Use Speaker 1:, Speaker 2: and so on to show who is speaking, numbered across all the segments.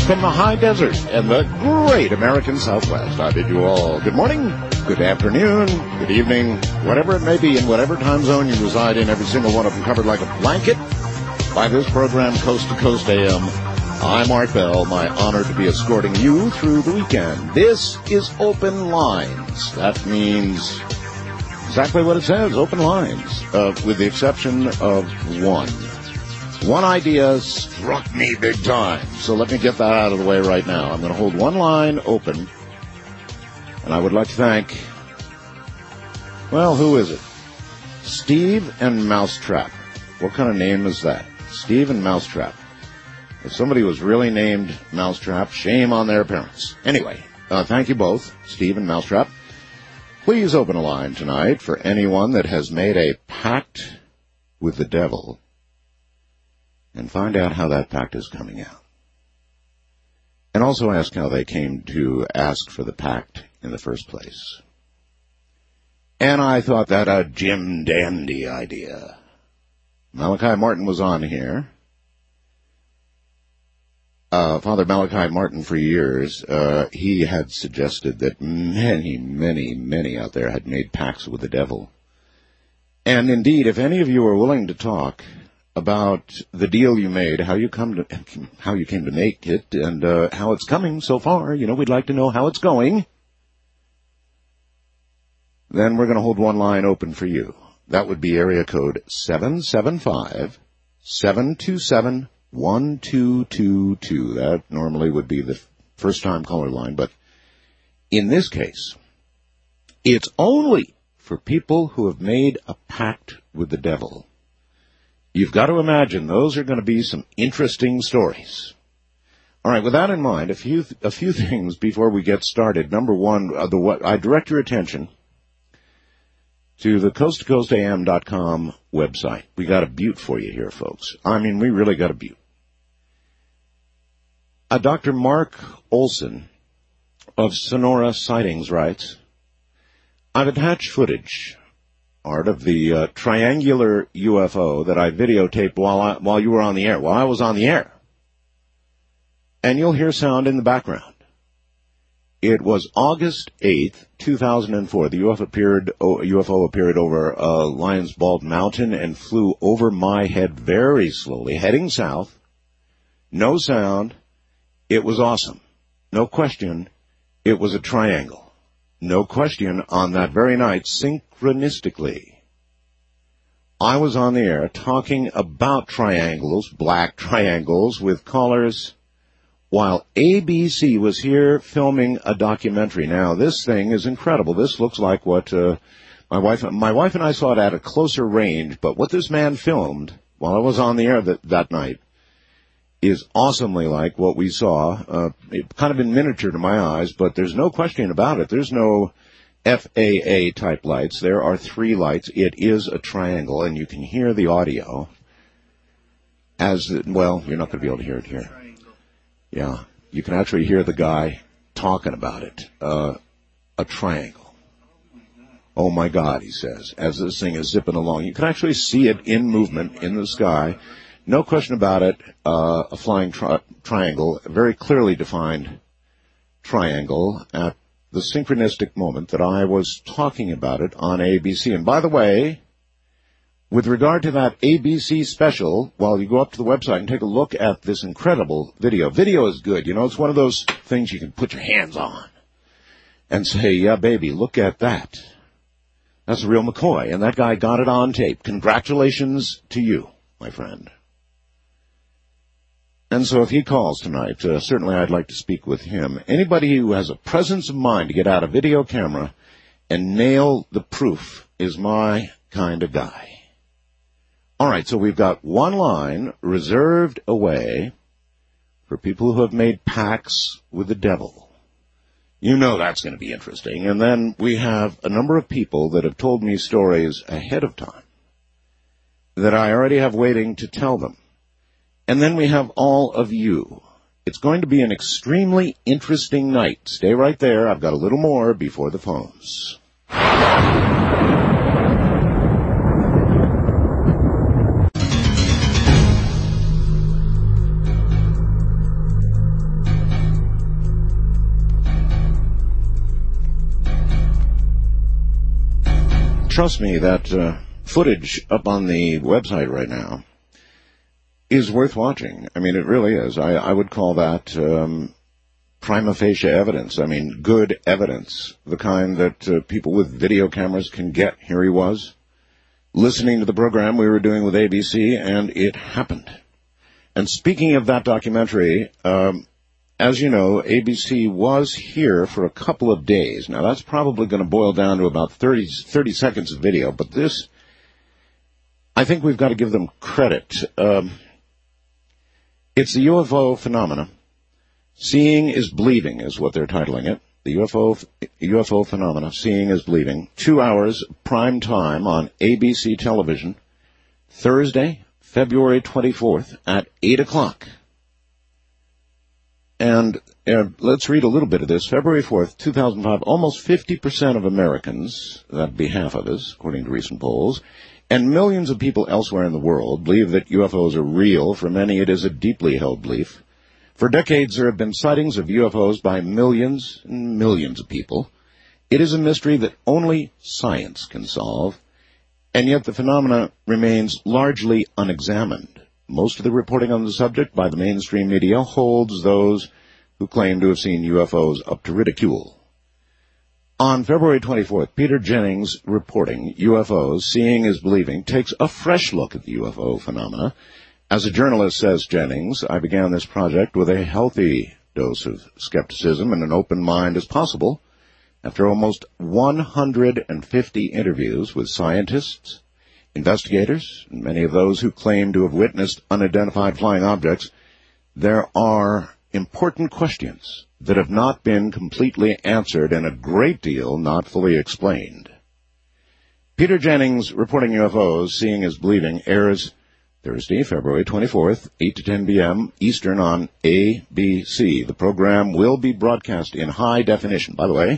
Speaker 1: from the high desert and the great American Southwest. I bid you all good morning, good afternoon, good evening, whatever it may be in whatever time zone you reside in, every single one of them covered like a blanket by this program, Coast to Coast AM. I'm Art Bell, my honor to be escorting you through the weekend. This is Open Lines. That means exactly what it says, open lines, with the exception of one. One idea struck me big time, so let me get that out of the way right now. I'm going to hold one line open, and I would like to thank, well, who is it? Steve and Mousetrap. What kind of name is that? Steve and Mousetrap. If somebody was really named Mousetrap, shame on their parents. Anyway, thank you both, Steve and Mousetrap. Please open a line tonight for anyone that has made a pact with the devil and find out how that pact is coming out. And also ask how they came to ask for the pact in the first place. And I thought that a Jim Dandy idea. Malachi Martin was on here. Father Malachi Martin, for years, he had suggested that many out there had made pacts with the devil. And indeed, if any of you are willing to talk about the deal you made, how you came to make it, and how it's coming so far, we'd like to know how it's going, then we're going to hold one line open for you. That would be area code 775-727-1222. That normally would be the first-time caller line, but in this case, it's only for people who have made a pact with the devil. You've got to imagine those are going to be some interesting stories. All right, with that in mind, a few things before we get started. Number one, I direct your attention to the coasttocoastam.com website. We got a beaut for you here, folks. I mean, we really got a beaut. Dr. Mark Olson of Sonora Sightings writes, I've attached footage, Art, of the triangular UFO that I videotaped while you were on the air, while I was on the air. And you'll hear sound in the background. It was August 8th, 2004. The UFO appeared over Lions Bald Mountain and flew over my head very slowly, heading south. No sound. It was awesome. No question, it was a triangle. No question, on that very night, synchronistically, I was on the air talking about triangles, black triangles, with callers, while ABC was here filming a documentary. Now, this thing is incredible. This looks like what my wife and I saw it at a closer range, but what this man filmed while I was on the air that night is awesomely like what we saw, kind of in miniature to my eyes, but there's no question about it. There's no FAA-type lights. There are three lights. It is a triangle, and you can hear the audio well, you're not going to be able to hear it here. Yeah, you can actually hear the guy talking about it. A triangle. Oh, my God, he says, as this thing is zipping along. You can actually see it in movement in the sky. No question about it, a flying triangle, a very clearly defined triangle at the synchronistic moment that I was talking about it on ABC. And by the way, with regard to that ABC special, while you go up to the website and take a look at this incredible video is good. It's one of those things you can put your hands on and say, yeah, baby, look at that. That's a real McCoy, and that guy got it on tape. Congratulations to you, my friend. And so if he calls tonight, certainly I'd like to speak with him. Anybody who has a presence of mind to get out a video camera and nail the proof is my kind of guy. All right, so we've got one line reserved away for people who have made pacts with the devil. That's going to be interesting. And then we have a number of people that have told me stories ahead of time that I already have waiting to tell them. And then we have all of you. It's going to be an extremely interesting night. Stay right there. I've got a little more before the phones. trust me, that footage up on the website right now is worth watching. I mean, it really is. I would call that prima facie evidence. I mean, good evidence, the kind that people with video cameras can get. Here he was, listening to the program we were doing with ABC, and it happened. And speaking of that documentary, as you know, ABC was here for a couple of days. Now, that's probably going to boil down to about 30 seconds of video, but this, I think we've got to give them credit. It's the UFO phenomena. Seeing is believing is what they're titling it. The UFO phenomena, Seeing is Believing. 2 hours prime time on ABC television, Thursday, February 24th at 8 o'clock. And let's read a little bit of this. February 4th, 2005, almost 50% of Americans, that'd be half of us, according to recent polls, and millions of people elsewhere in the world believe that UFOs are real. For many, it is a deeply held belief. For decades, there have been sightings of UFOs by millions and millions of people. It is a mystery that only science can solve, and yet the phenomena remains largely unexamined. Most of the reporting on the subject by the mainstream media holds those who claim to have seen UFOs up to ridicule. On February 24th, Peter Jennings reporting UFOs, Seeing is Believing, takes a fresh look at the UFO phenomena. As a journalist, says Jennings, I began this project with a healthy dose of skepticism and an open mind as possible. After almost 150 interviews with scientists, investigators, and many of those who claim to have witnessed unidentified flying objects, there are important questions that have not been completely answered and a great deal not fully explained. Peter Jennings reporting UFOs, Seeing is Believing, airs Thursday, February 24th, 8 to 10 p.m. Eastern on ABC. The program will be broadcast in high definition, by the way.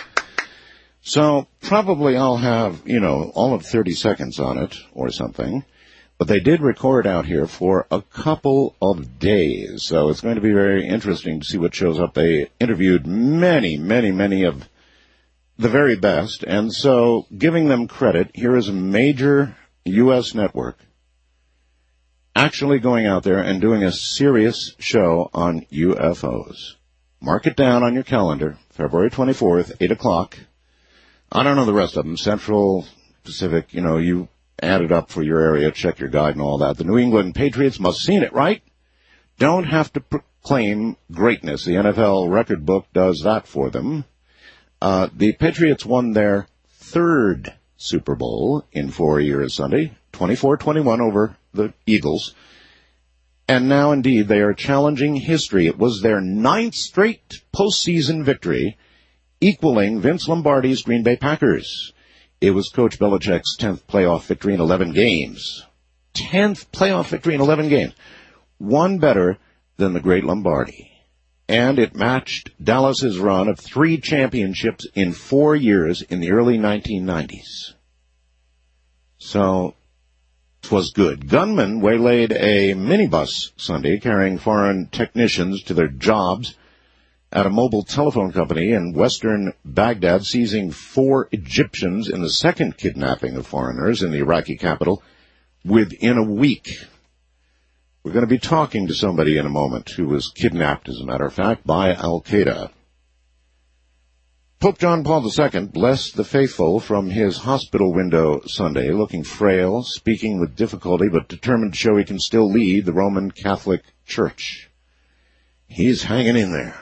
Speaker 1: So probably I'll have, all of 30 seconds on it or something. But they did record out here for a couple of days. So it's going to be very interesting to see what shows up. They interviewed many, many, many of the very best. And so giving them credit, here is a major U.S. network actually going out there and doing a serious show on UFOs. Mark it down on your calendar, February 24th, 8 o'clock. I don't know the rest of them. Central, Pacific, you add it up for your area, check your guide and all that. The New England Patriots must have seen it, right? Don't have to proclaim greatness. The NFL record book does that for them. The Patriots won their third Super Bowl in 4 years Sunday, 24-21 over the Eagles. And now, indeed, they are challenging history. It was their 9th straight postseason victory, equaling Vince Lombardi's Green Bay Packers. It was Coach Belichick's 10th playoff victory in 11 games. 10th playoff victory in 11 games. One better than the great Lombardi. And it matched Dallas's run of 3 championships in 4 years in the early 1990s. So, 'twas good. Gunmen waylaid a minibus Sunday carrying foreign technicians to their jobs at a mobile telephone company in western Baghdad, seizing 4 Egyptians in the second kidnapping of foreigners in the Iraqi capital within a week. We're going to be talking to somebody in a moment who was kidnapped, as a matter of fact, by Al-Qaeda. Pope John Paul II blessed the faithful from his hospital window Sunday, looking frail, speaking with difficulty, but determined to show he can still lead the Roman Catholic Church. He's hanging in there.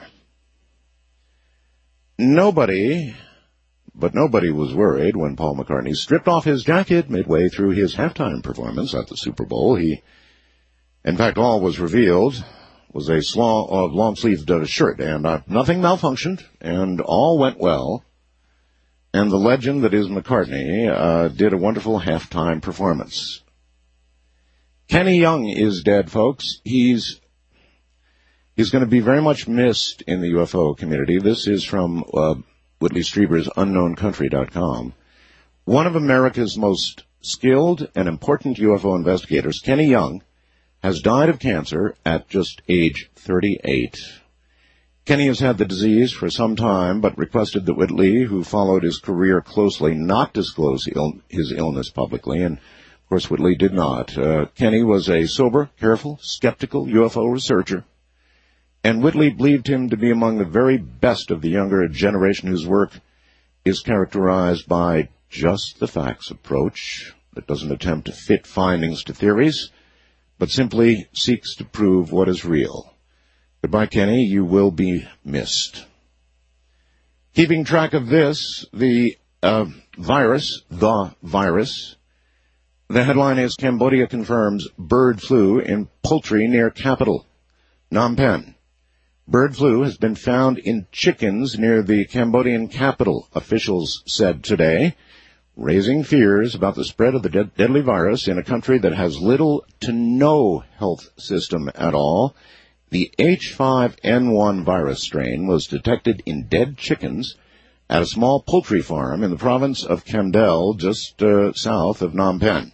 Speaker 1: Nobody was worried when Paul McCartney stripped off his jacket midway through his halftime performance at the Super Bowl. In fact, all was revealed was a long-sleeved shirt, and nothing malfunctioned, and all went well. And the legend that is McCartney did a wonderful halftime performance. Kenny Young is dead, folks. He's going to be very much missed in the UFO community. This is from Whitley Strieber's UnknownCountry.com. One of America's most skilled and important UFO investigators, Kenny Young, has died of cancer at just age 38. Kenny has had the disease for some time, but requested that Whitley, who followed his career closely, not disclose his illness publicly, and of course Whitley did not. Kenny was a sober, careful, skeptical UFO researcher, and Whitley believed him to be among the very best of the younger generation whose work is characterized by just the facts approach that doesn't attempt to fit findings to theories, but simply seeks to prove what is real. Goodbye, Kenny. You will be missed. Keeping track of this, the virus, the headline is Cambodia confirms bird flu in poultry near capital, Phnom Penh. Bird flu has been found in chickens near the Cambodian capital, officials said today, raising fears about the spread of the deadly virus in a country that has little to no health system at all. The H5N1 virus strain was detected in dead chickens at a small poultry farm in the province of Kandel, just south of Phnom Penh.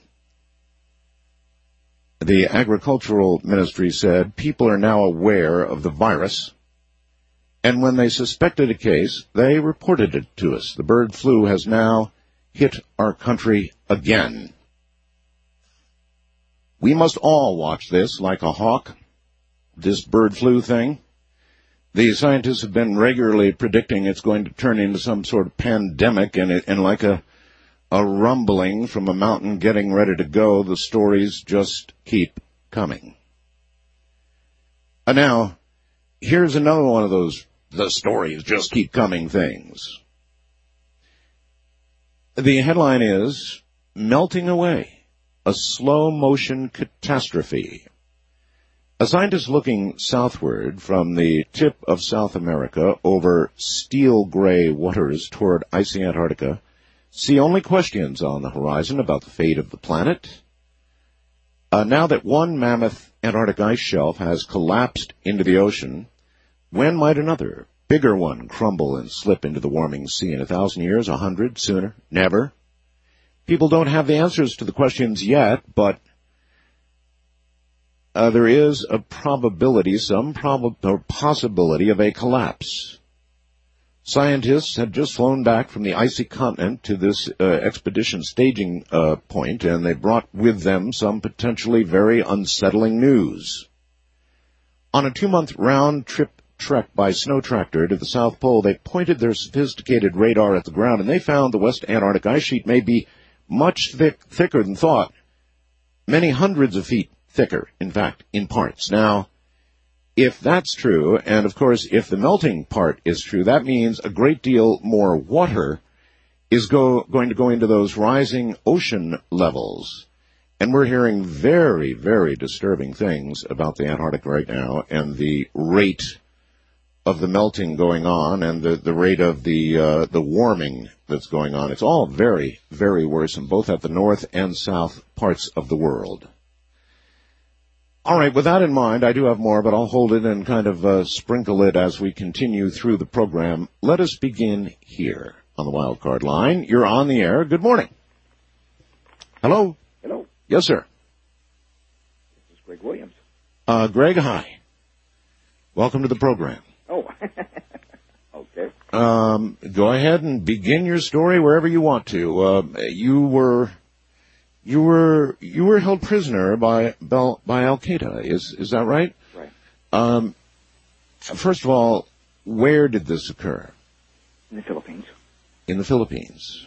Speaker 1: The Agricultural Ministry said people are now aware of the virus, and when they suspected a case, they reported it to us. The bird flu has now hit our country again. We must all watch this like a hawk, this bird flu thing. The scientists have been regularly predicting it's going to turn into some sort of pandemic, and like a rumbling from a mountain getting ready to go, the stories just keep coming. And now, here's another one of those the stories just keep coming things. The headline is, Melting Away, a slow-motion catastrophe. A scientist looking southward from the tip of South America over steel-gray waters toward icy Antarctica see only questions on the horizon about the fate of the planet. Now that one mammoth Antarctic ice shelf has collapsed into the ocean, when might another, bigger one crumble and slip into the warming sea in 1,000 years, 100, sooner, never? People don't have the answers to the questions yet, but there is a probability, possibility of a collapse. Scientists had just flown back from the icy continent to this expedition staging point, and they brought with them some potentially very unsettling news. On a 2-month round-trip trek by snow tractor to the South Pole, they pointed their sophisticated radar at the ground, and they found the West Antarctic ice sheet may be much thicker than thought, many hundreds of feet thicker, in fact, in parts. Now, if that's true, and of course if the melting part is true, that means a great deal more water is going to go into those rising ocean levels. And we're hearing very, very disturbing things about the Antarctic right now, and the rate of the melting going on, and the rate of the warming that's going on. It's all very, very worrisome, both at the north and south parts of the world. All right, with that in mind, I do have more, but I'll hold it and kind of sprinkle it as we continue through the program. Let us begin here on the Wild Card line. You're on the air. Good morning. Hello?
Speaker 2: Hello.
Speaker 1: Yes, sir.
Speaker 2: This is Greg Williams.
Speaker 1: Greg, hi. Welcome to the program.
Speaker 2: Oh, okay.
Speaker 1: Go ahead and begin your story wherever you want to. You were held prisoner by Al Qaeda. Is that right?
Speaker 2: Right.
Speaker 1: First of all, where did this occur?
Speaker 2: In the Philippines.
Speaker 1: In the Philippines,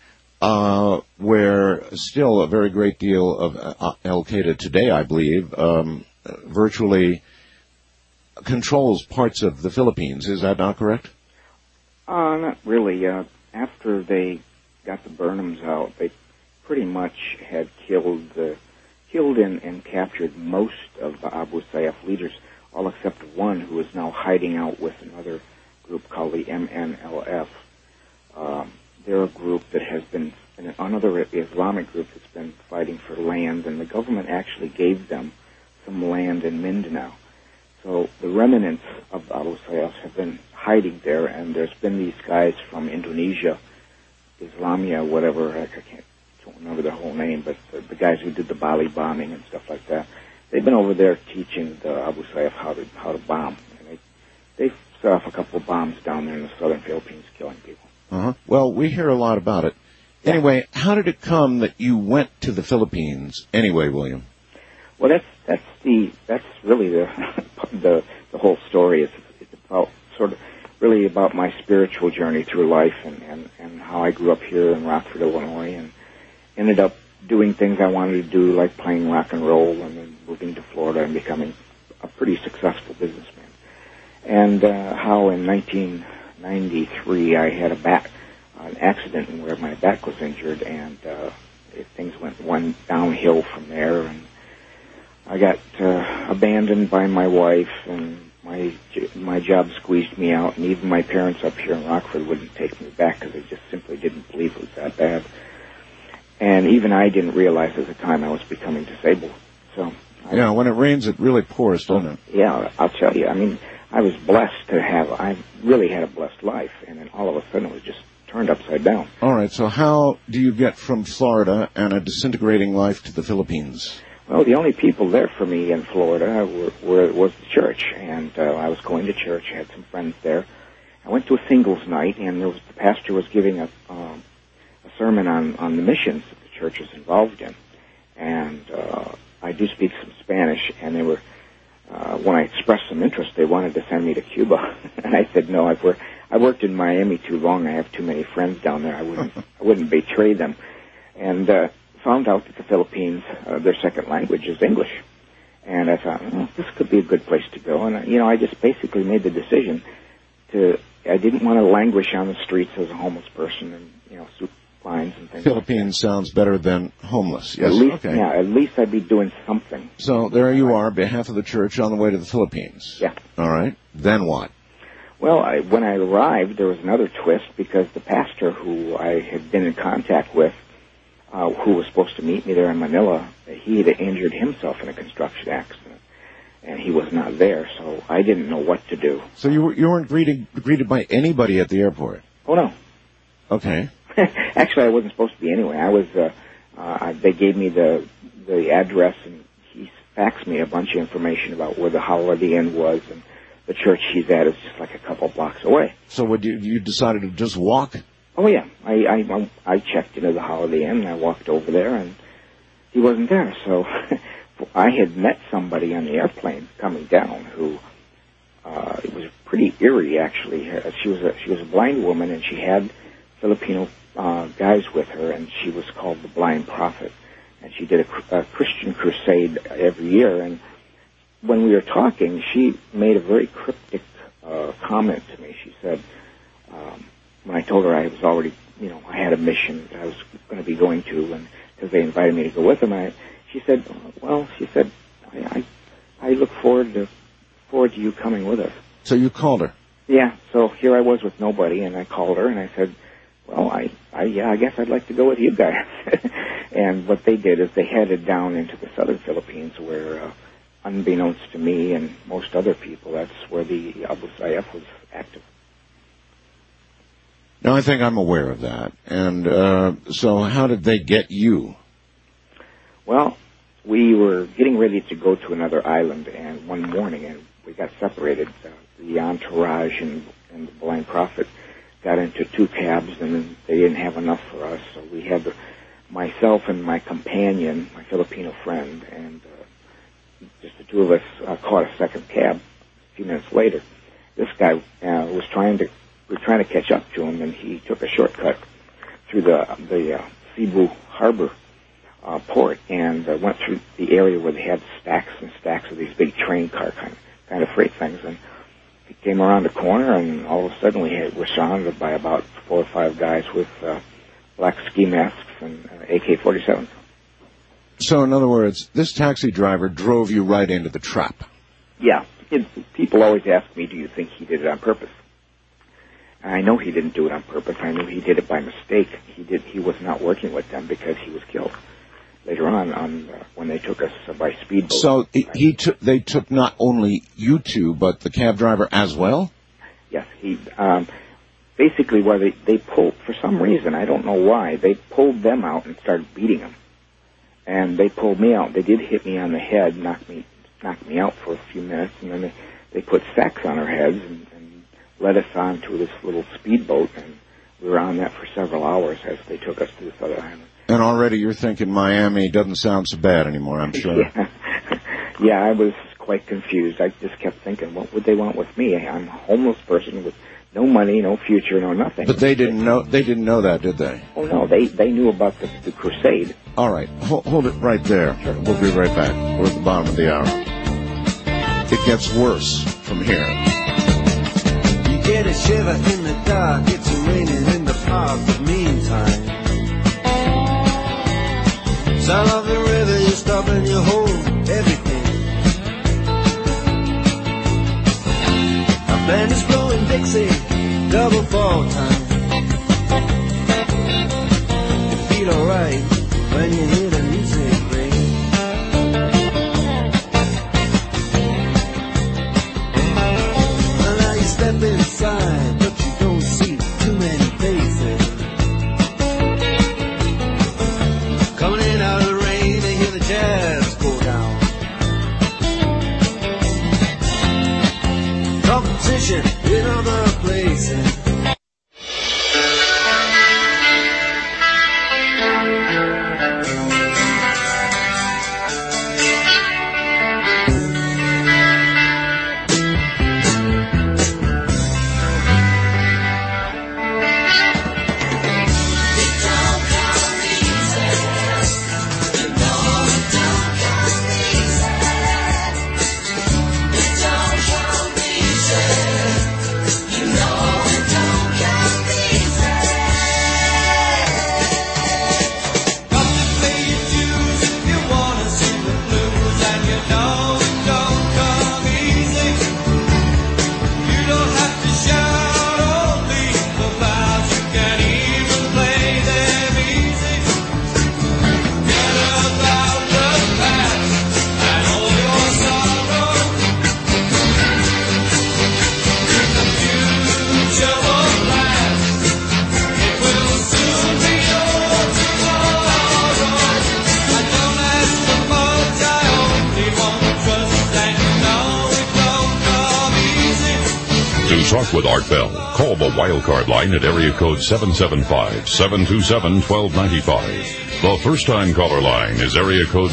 Speaker 1: where still a very great deal of Al Qaeda today, I believe, virtually controls parts of the Philippines. Is that not correct?
Speaker 2: Not really. After they got the Burnhams out, they pretty much had killed and captured most of the Abu Sayyaf leaders, all except one who is now hiding out with another group called the MNLF. They're a group that has been, another Islamic group that's been fighting for land, and the government actually gave them some land in Mindanao. So the remnants of the Abu Sayyaf have been hiding there, and there's been these guys from Indonesia, Islamia, whatever, I don't remember their whole name, but the guys who did the Bali bombing and stuff like that, they've been over there teaching the Abu Sayyaf how to bomb. And they set off a couple of bombs down there in the southern Philippines, killing people.
Speaker 1: Uh-huh. Well, we hear a lot about it. Yeah. Anyway, how did it come that you went to the Philippines anyway, William?
Speaker 2: Well, that's really the whole story. It's about sort of really about my spiritual journey through life and how I grew up here in Rockford, Illinois, and ended up doing things I wanted to do, like playing rock and roll, and then moving to Florida and becoming a pretty successful businessman. And how in 1993 I had an accident where my back was injured, and things went downhill from there, and I got abandoned by my wife, and my job squeezed me out, and even my parents up here in Rockford wouldn't take me back because they just simply didn't believe it was that bad. And even I didn't realize at the time I was becoming disabled. So
Speaker 1: yeah, when it rains, it really pours, doesn't it?
Speaker 2: Yeah, I'll tell you. I mean, I was blessed I really had a blessed life, and then all of a sudden it was just turned upside down.
Speaker 1: All right, so how do you get from Florida and a disintegrating life to the Philippines?
Speaker 2: Well, the only people there for me in Florida was the church, and I was going to church. I had some friends there. I went to a singles night, and the pastor was giving a sermon on the missions that the church is involved in. And I do speak some Spanish, and they were, when I expressed some interest, they wanted to send me to Cuba. And I said, no, I worked in Miami too long. I have too many friends down there. I wouldn't betray them. And found out that the Philippines, their second language is English. And I thought, well, this could be a good place to go. And, I just basically made the decision I didn't want to languish on the streets as a homeless person and, soup lines and things.
Speaker 1: Philippines sounds better than homeless. Yes.
Speaker 2: At least,
Speaker 1: okay.
Speaker 2: Yeah, at least I'd be doing something.
Speaker 1: So there you are, behalf of the church, on the way to the Philippines.
Speaker 2: Yeah.
Speaker 1: All right. Then what?
Speaker 2: Well, when I arrived, there was another twist because the pastor who I had been in contact with, who was supposed to meet me there in Manila, he had injured himself in a construction accident, and he was not there, so I didn't know what to do.
Speaker 1: So you weren't greeted by anybody at the airport?
Speaker 2: Oh, no.
Speaker 1: Okay.
Speaker 2: Actually, I wasn't supposed to be anyway. I was. They gave me the address, and he faxed me a bunch of information about where the Holiday Inn was, and the church he's at is just like a couple blocks away.
Speaker 1: So would you decided to just walk?
Speaker 2: Oh yeah, I checked into the Holiday Inn, and I walked over there, and he wasn't there. So I had met somebody on the airplane coming down who it was pretty eerie actually. She was a blind woman, and she had Filipino guys with her, and she was called the Blind Prophet, and she did a Christian crusade every year. And when we were talking, she made a very cryptic comment to me. She said, when I told her I was already, I had a mission that I was going to be going to, and because they invited me to go with them, she said, I look forward to you coming with us.
Speaker 1: So you called her?
Speaker 2: Yeah. So here I was with nobody, and I called her, and I said, well, I guess I'd like to go with you guys. And what they did is they headed down into the southern Philippines where, unbeknownst to me and most other people, that's where the Abu Sayyaf was active.
Speaker 1: Now, I think I'm aware of that. And so how did they get you?
Speaker 2: Well, we were getting ready to go to another island, and one morning, and we got separated. The entourage and the Blind Prophet got into two cabs, and then they didn't have enough for us, so we had myself and my companion, my Filipino friend, and just the two of us caught a second cab a few minutes later. This guy we were trying to catch up to him, and he took a shortcut through the Cebu Harbor port and went through the area where they had stacks and stacks of these big train car kind of freight things, and he came around the corner, and all of a sudden we were surrounded by about 4 or 5 guys with black ski masks and AK-47s.
Speaker 1: So, in other words, this taxi driver drove you right into the trap.
Speaker 2: Yeah. People always ask me, do you think he did it on purpose? And I know he didn't do it on purpose. I knew he did it by mistake. He was not working with them because he was killed later on when they took us by speedboat.
Speaker 1: So they took not only you two, but the cab driver as well?
Speaker 2: Yes. Basically, they pulled, for some reason, I don't know why, they pulled them out and started beating them. And they pulled me out. They did hit me on the head, knocked me out for a few minutes, and then they put sacks on our heads, and led us on to this little speedboat, and we were on that for several hours as they took us to this other island.
Speaker 1: And already you're thinking Miami doesn't sound so bad anymore, I'm sure.
Speaker 2: Yeah, I was quite confused. I just kept thinking, what would they want with me? I'm a homeless person with no money, no future, no nothing.
Speaker 1: But they didn't know that, did they?
Speaker 2: Oh, no, they knew about the crusade.
Speaker 1: All right, hold it right there. Sure. We'll be right back. We're at the bottom of the hour. It gets worse from here.
Speaker 3: You get a shiver in the dark, it's raining in the park, but meantime, sound of the river, you stop and you hold everything. A band is blowing Dixie, double fall time. You feel alright when you hear the music ring. And now you step inside, but you don't see too many faces. Coming in out of the rain, they hear the jazz go down. Competition in other places.
Speaker 4: Talk with Art Bell. Call the Wildcard line at area code 775-727-1295. The first-time caller line is area code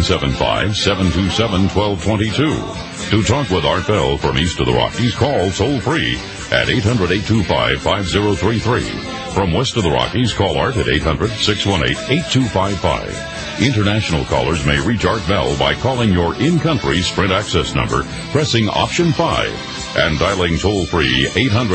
Speaker 4: 775-727-1222. To talk with Art Bell from east of the Rockies, call toll-free at 800-825-5033. From west of the Rockies, call Art at 800-618-8255. International callers may reach Art Bell by calling your in-country Sprint access number, pressing option 5, and dialing toll-free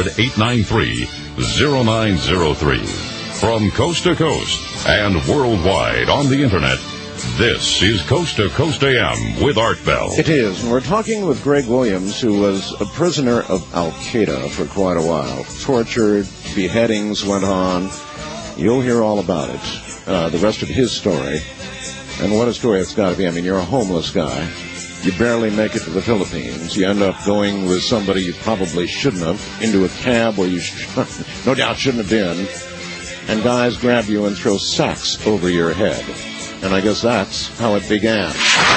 Speaker 4: 800-893-0903. From coast to coast and worldwide on the Internet, this is Coast to Coast AM with Art Bell.
Speaker 1: It is, and we're talking with Greg Williams, who was a prisoner of Al-Qaeda for quite a while. Tortured, beheadings went on. You'll hear all about it, the rest of his story. And what a story it's got to be. I mean, you're a homeless guy. You barely make it to the Philippines. You end up going with somebody you probably shouldn't have into a cab where you no doubt shouldn't have been. And guys grab you and throw sacks over your head. And I guess that's how it began.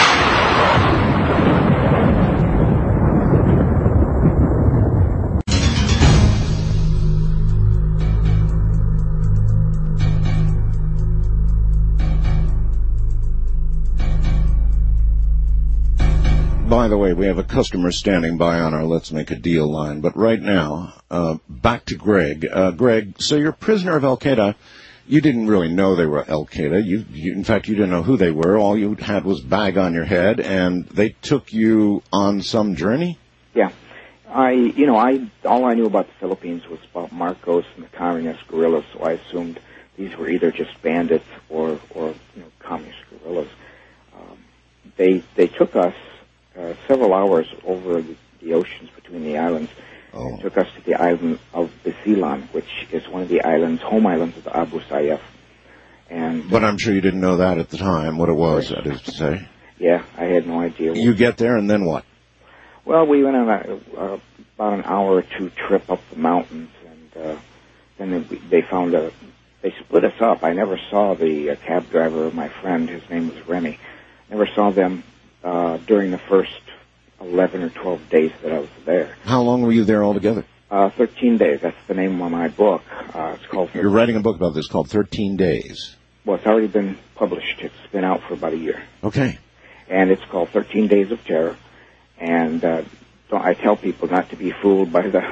Speaker 1: By the way, we have a customer standing by on our Let's Make a Deal line. But right now, back to Greg. Greg, so you're a prisoner of Al-Qaeda. You didn't really know they were Al-Qaeda. In fact, you didn't know who they were. All you had was a bag on your head, and they took you on some journey?
Speaker 2: Yeah. All I knew about the Philippines was about Marcos and the communist guerrillas, so I assumed these were either just bandits or communist guerrillas. They took us several hours over the oceans between the islands.
Speaker 1: Oh.
Speaker 2: They took us to the island of Basilan, which is one of the home islands of Abu Sayyaf.
Speaker 1: But I'm sure you didn't know that at the time, what it was, that is to say.
Speaker 2: Yeah, I had no idea.
Speaker 1: You get there, and then what?
Speaker 2: Well, we went on about an hour or two trip up the mountains, and then they split us up. I never saw the cab driver, my friend, his name was Remy. Never saw them during the first 11 or 12 days that I was there.
Speaker 1: How long were you there altogether?
Speaker 2: 13 Days. That's the name of my book. It's called...
Speaker 1: You're writing a book about this called 13 Days.
Speaker 2: Well, it's already been published. It's been out for about a year.
Speaker 1: Okay.
Speaker 2: And it's called 13 Days of Terror. And I tell people not to be fooled by the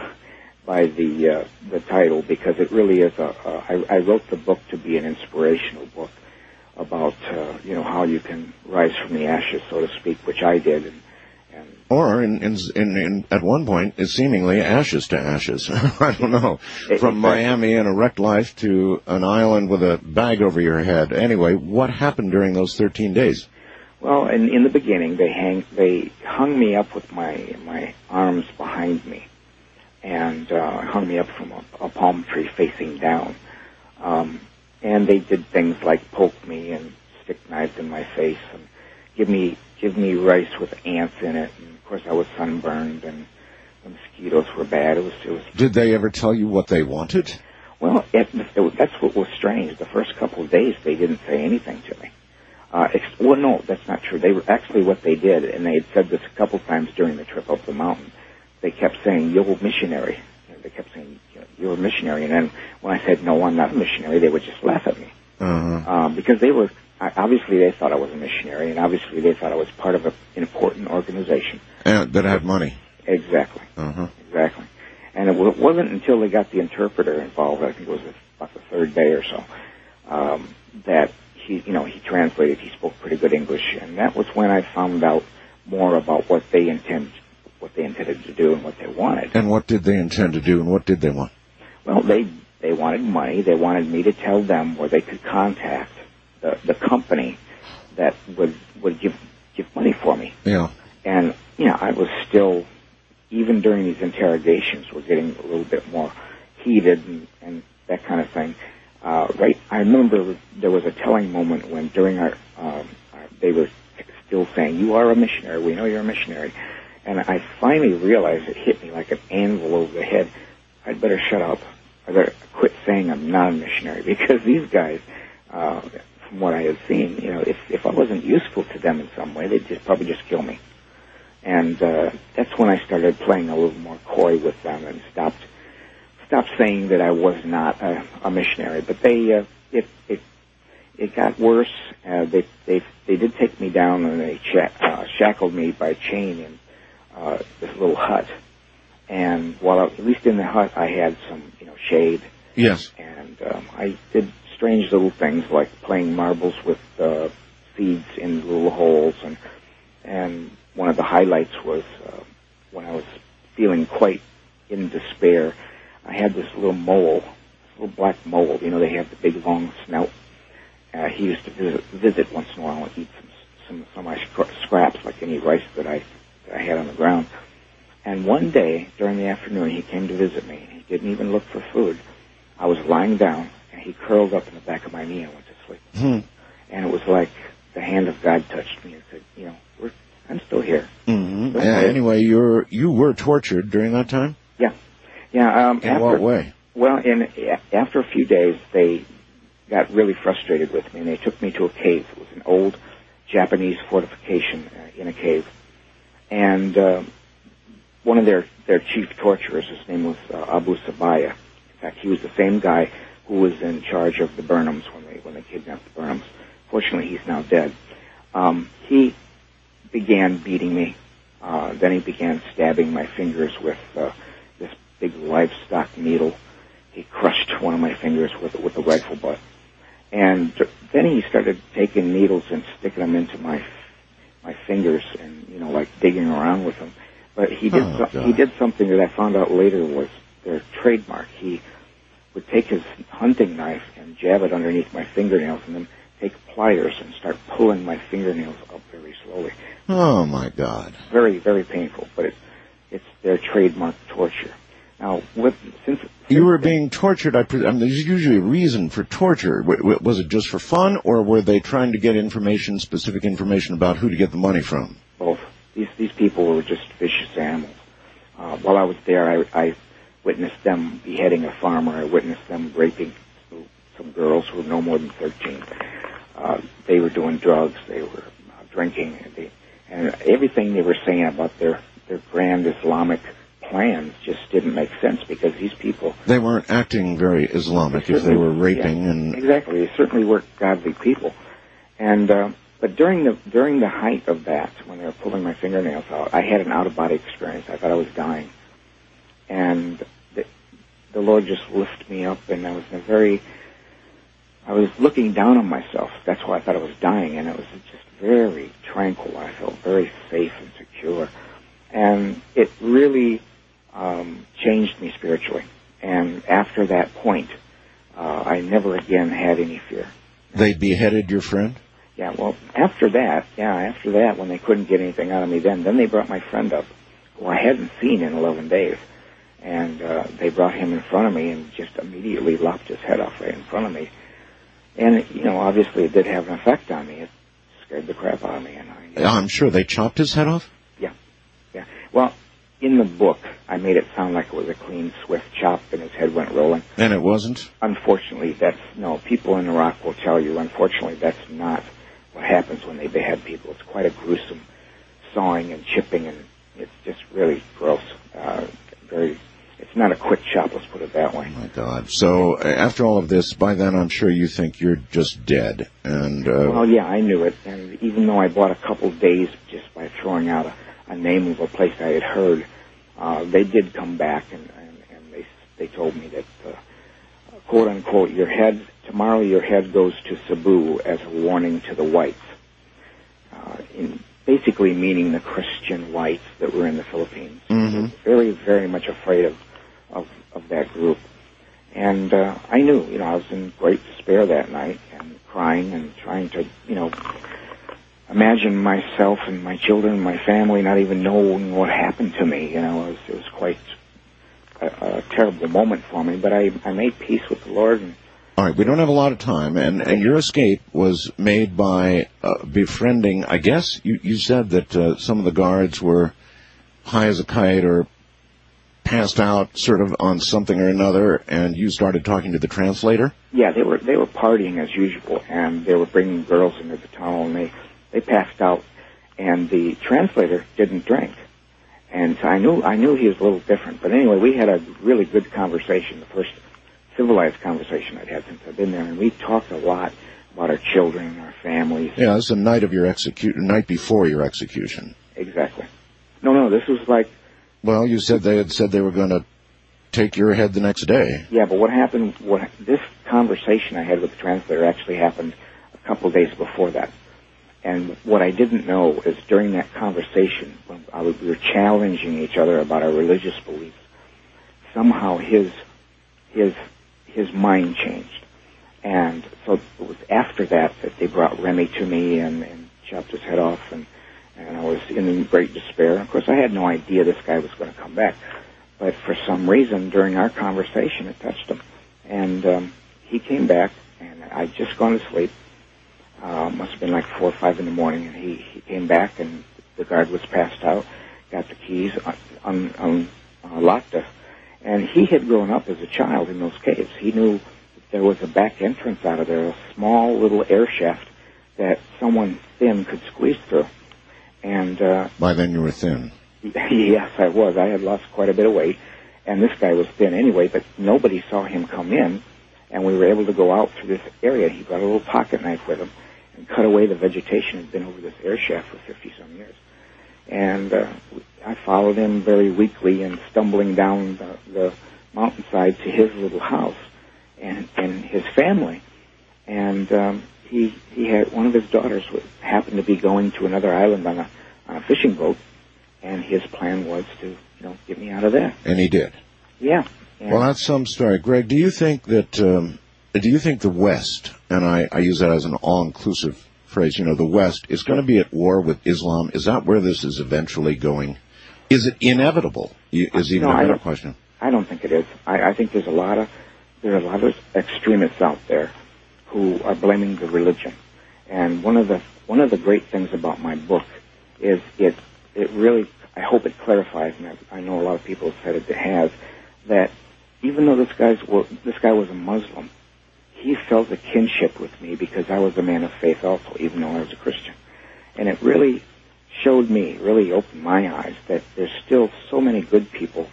Speaker 2: title, because it really is I wrote the book to be an inspirational book about how you can rise from the ashes, so to speak, which I did.
Speaker 1: Or in at one point, it's seemingly ashes to ashes. I don't know. From Miami and a wrecked life to an island with a bag over your head. Anyway, what happened during those 13 days?
Speaker 2: Well, in the beginning, they hung me up with my arms behind me, and hung me up from a palm tree facing down. And they did things like poke me and stick knives in my face and give me rice with ants in it. And of course, I was sunburned, and the mosquitoes were bad. It was. Did
Speaker 1: they ever tell you what they wanted?
Speaker 2: Well, that's what was strange. The first couple of days, they didn't say anything to me. Well, no, that's not true. They were actually what they did, and they had said this a couple times during the trip up the mountain. They kept saying, "You're a missionary." They kept saying, "You're a missionary." And then when I said, "No, I'm not a missionary," they would just laugh at me. Because they were, obviously they thought I was a missionary, and obviously they thought I was part of an important organization.
Speaker 1: That had money.
Speaker 2: Exactly. Exactly. And it wasn't until they got the interpreter involved, I think it was about the third day or so, that he translated. He spoke pretty good English, and that was when I found out more about what they intended to do and what they wanted.
Speaker 1: And what did they intend to do, and what did they want?
Speaker 2: Well, they wanted money. They wanted me to tell them where they could contact the company that would give money for me.
Speaker 1: Yeah.
Speaker 2: And I was still, even during these interrogations, we're getting a little bit more heated and that kind of thing. Right. I remember there was a telling moment when during they were still saying, "You are a missionary. We know you're a missionary." And I finally realized, it hit me like an anvil over the head. I'd better shut up. I better quit saying I'm not a missionary, because these guys, from what I had seen, if I wasn't useful to them in some way, they'd probably just kill me. And that's when I started playing a little more coy with them and stopped saying that I was not a missionary. But it got worse. They did take me down, and they shackled me by chain in this little hut. And at least in the hut, I had some shade.
Speaker 1: Yes.
Speaker 2: And I did strange little things like playing marbles with seeds in little holes. And one of the highlights was when I was feeling quite in despair, I had this little black mole. They have the big long snout. He used to visit once in a while and eat some of my scraps, like any rice that I had on the ground. And one day during the afternoon, he came to visit me. He didn't even look for food. I was lying down, and he curled up in the back of my knee and went to sleep. And it was like the hand of God touched me and said, I'm still here.
Speaker 1: Anyway, you were tortured during that time?
Speaker 2: Yeah. Yeah.
Speaker 1: In what way?
Speaker 2: Well, after a few days, they got really frustrated with me, and they took me to a cave. It was an old Japanese fortification in a cave. And one of their chief torturers, his name was Abu Sabaya. In fact, he was the same guy who was in charge of the Burnhams when they kidnapped the Burnhams. Fortunately, he's now dead. He began beating me. Then he began stabbing my fingers with this big livestock needle. He crushed one of my fingers with a rifle butt. And then he started taking needles and sticking them into my fingers and, like digging around with them. But he did something that I found out later was their trademark. He would take his hunting knife and jab it underneath my fingernails and then take pliers and start pulling my fingernails up very slowly.
Speaker 1: Oh, my God.
Speaker 2: Very, very painful, but it's their trademark torture. Now, since
Speaker 1: you were being tortured, there's usually a reason for torture. Was it just for fun, or were they trying to get specific information about who to get the money from?
Speaker 2: Both. These people were just vicious animals. While I was there, I witnessed them beheading a farmer. I witnessed them raping some girls who were no more than 13. They were doing drugs. They were drinking. And everything they were saying about their grand Islamic plans just didn't make sense because these people...
Speaker 1: They weren't acting very Islamic if they were raping and...
Speaker 2: Exactly. They certainly were godly people. And but during the height of that, when they were pulling my fingernails out, I had an out-of-body experience. I thought I was dying. And the Lord just lifted me up, and I was looking down on myself. That's why I thought I was dying, and it was just very tranquil. I felt very safe and secure. And it really changed me spiritually. And after that point, I never again had any fear.
Speaker 1: They beheaded your friend?
Speaker 2: Yeah, well, after that, when they couldn't get anything out of me then they brought my friend up, who I hadn't seen in 11 days. And they brought him in front of me and just immediately lopped his head off right in front of me. And, obviously it did have an effect on me. It scared the crap out of me. And
Speaker 1: I'm sure they chopped his head off?
Speaker 2: Yeah. Well, in the book, I made it sound like it was a clean, swift chop and his head went rolling.
Speaker 1: And it wasn't?
Speaker 2: Unfortunately, people in Iraq will tell you, unfortunately, that's not what happens when they behead people. It's quite a gruesome sawing and chipping, and it's just really gross. It's not a quick chop, let's put it that way.
Speaker 1: Oh, my God. So, after all of this, by then I'm sure you think you're just dead. And
Speaker 2: Well, yeah, I knew it. And even though I bought a couple days just by throwing out a name of a place I had heard, they did come back and they told me that, quote unquote, tomorrow your head goes to Cebu as a warning to the whites. Basically meaning the Christian whites that were in the Philippines.
Speaker 1: Mm-hmm.
Speaker 2: Very, very much afraid of that group. And I knew, I was in great despair that night and crying and trying to, imagine myself and my children and my family not even knowing what happened to me. It was quite a terrible moment for me, but I made peace with the Lord. And
Speaker 1: all right, we don't have a lot of time, and your escape was made by befriending, I guess, you said that some of the guards were high as a kite or passed out sort of on something or another, and you started talking to the translator?
Speaker 2: Yeah, they were partying as usual, and they were bringing girls into the tunnel, and they passed out, and the translator didn't drink. And so I knew he was a little different. But anyway, we had a really good conversation, the first civilized conversation I'd had since I've been there, and we talked a lot about our children and our families.
Speaker 1: Yeah, it's the night of your night before your execution.
Speaker 2: Exactly. No, this was like...
Speaker 1: Well, you said they had said they were going to take your head the next day.
Speaker 2: Yeah, but what happened, this conversation I had with the translator actually happened a couple of days before that. And what I didn't know is during that conversation, when we were challenging each other about our religious beliefs, somehow his mind changed. And so it was after that they brought Remy to me and chopped his head off, and I was in great despair. Of course, I had no idea this guy was going to come back. But for some reason, during our conversation, it touched him. And he came back, and I'd just gone to sleep. Must have been like 4 or 5 in the morning, and he came back, and the guard was passed out, got the keys, unlocked us. And he had grown up as a child in those caves. He knew that there was a back entrance out of there, a small little air shaft that someone thin could squeeze through. And
Speaker 1: by then you were thin.
Speaker 2: Yes, I was. I had lost quite a bit of weight, and this guy was thin anyway, but nobody saw him come in, and we were able to go out through this area. He brought a little pocket knife with him and cut away the vegetation that had been over this air shaft for 50-some years. And I followed him very weakly and stumbling down the mountainside to his little house and his family. And he had one of his daughters happened to be going to another island on a fishing boat, and his plan was to get me out of there.
Speaker 1: And he did.
Speaker 2: Yeah.
Speaker 1: Well, that's some story, Greg. Do you think that the West, and I use that as an all-inclusive phrase, the West is going to be at war with Islam? Is that where this is eventually going? Is it inevitable? Is even a better question.
Speaker 2: I don't think it is. I think there are a lot of extremists out there who are blaming the religion. And one of the great things about my book is it really, I hope it clarifies, and I know a lot of people have said it has, that even though this guy was a Muslim, he felt a kinship with me because I was a man of faith also, even though I was a Christian. And it really showed me, really opened my eyes, that there's still so many good people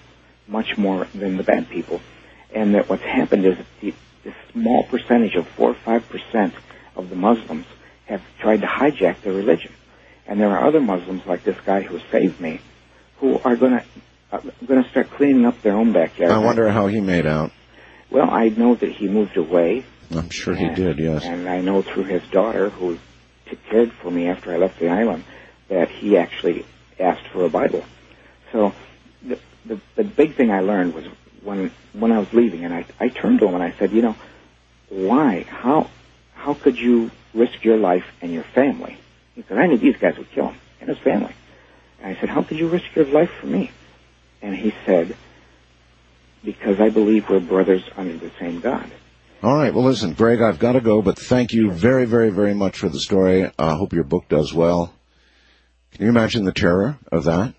Speaker 2: much more than the bad people. And that what's happened is this small percentage of 4 or 5% of the Muslims have tried to hijack their religion. And there are other Muslims like this guy who saved me who are going to start cleaning up their own backyard.
Speaker 1: I wonder how he made out.
Speaker 2: Well, I know that he moved away.
Speaker 1: I'm sure he did, yes.
Speaker 2: And I know through his daughter, who cared for me after I left the island, that he actually asked for a Bible. So the big thing I learned was when I was leaving, and I turned to him and I said, why? How could you risk your life and your family? He said, I knew these guys would kill him and his family. And I said, how could you risk your life for me? And he said, because I believe we're brothers under the same God.
Speaker 1: All right. Well, listen, Greg, I've got to go, but thank you very, very, very much for the story. I hope your book does well. Can you imagine the terror of that?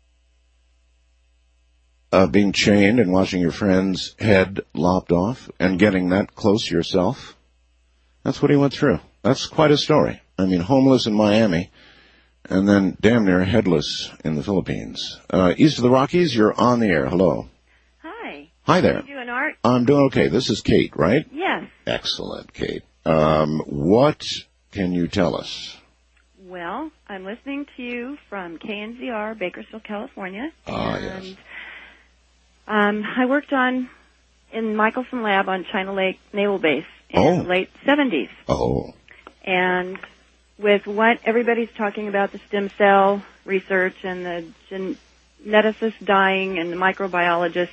Speaker 1: Of being chained and watching your friend's head lopped off and getting that close to yourself? That's what he went through. That's quite a story. I mean, homeless in Miami and then damn near headless in the Philippines. East of the Rockies, you're on the air. Hello.
Speaker 5: Hi.
Speaker 1: Hi there.
Speaker 5: How are you doing, Art?
Speaker 1: I'm doing okay. This is Kate, right?
Speaker 5: Yes.
Speaker 1: Excellent, Kate. What can you tell us?
Speaker 5: Well, I'm listening to you from KNZR, Bakersfield, California.
Speaker 1: Yes.
Speaker 5: I worked in Michelson Lab on China Lake Naval Base in the late 70s.
Speaker 1: Oh.
Speaker 5: And with what everybody's talking about, the stem cell research and the geneticists dying and the microbiologists,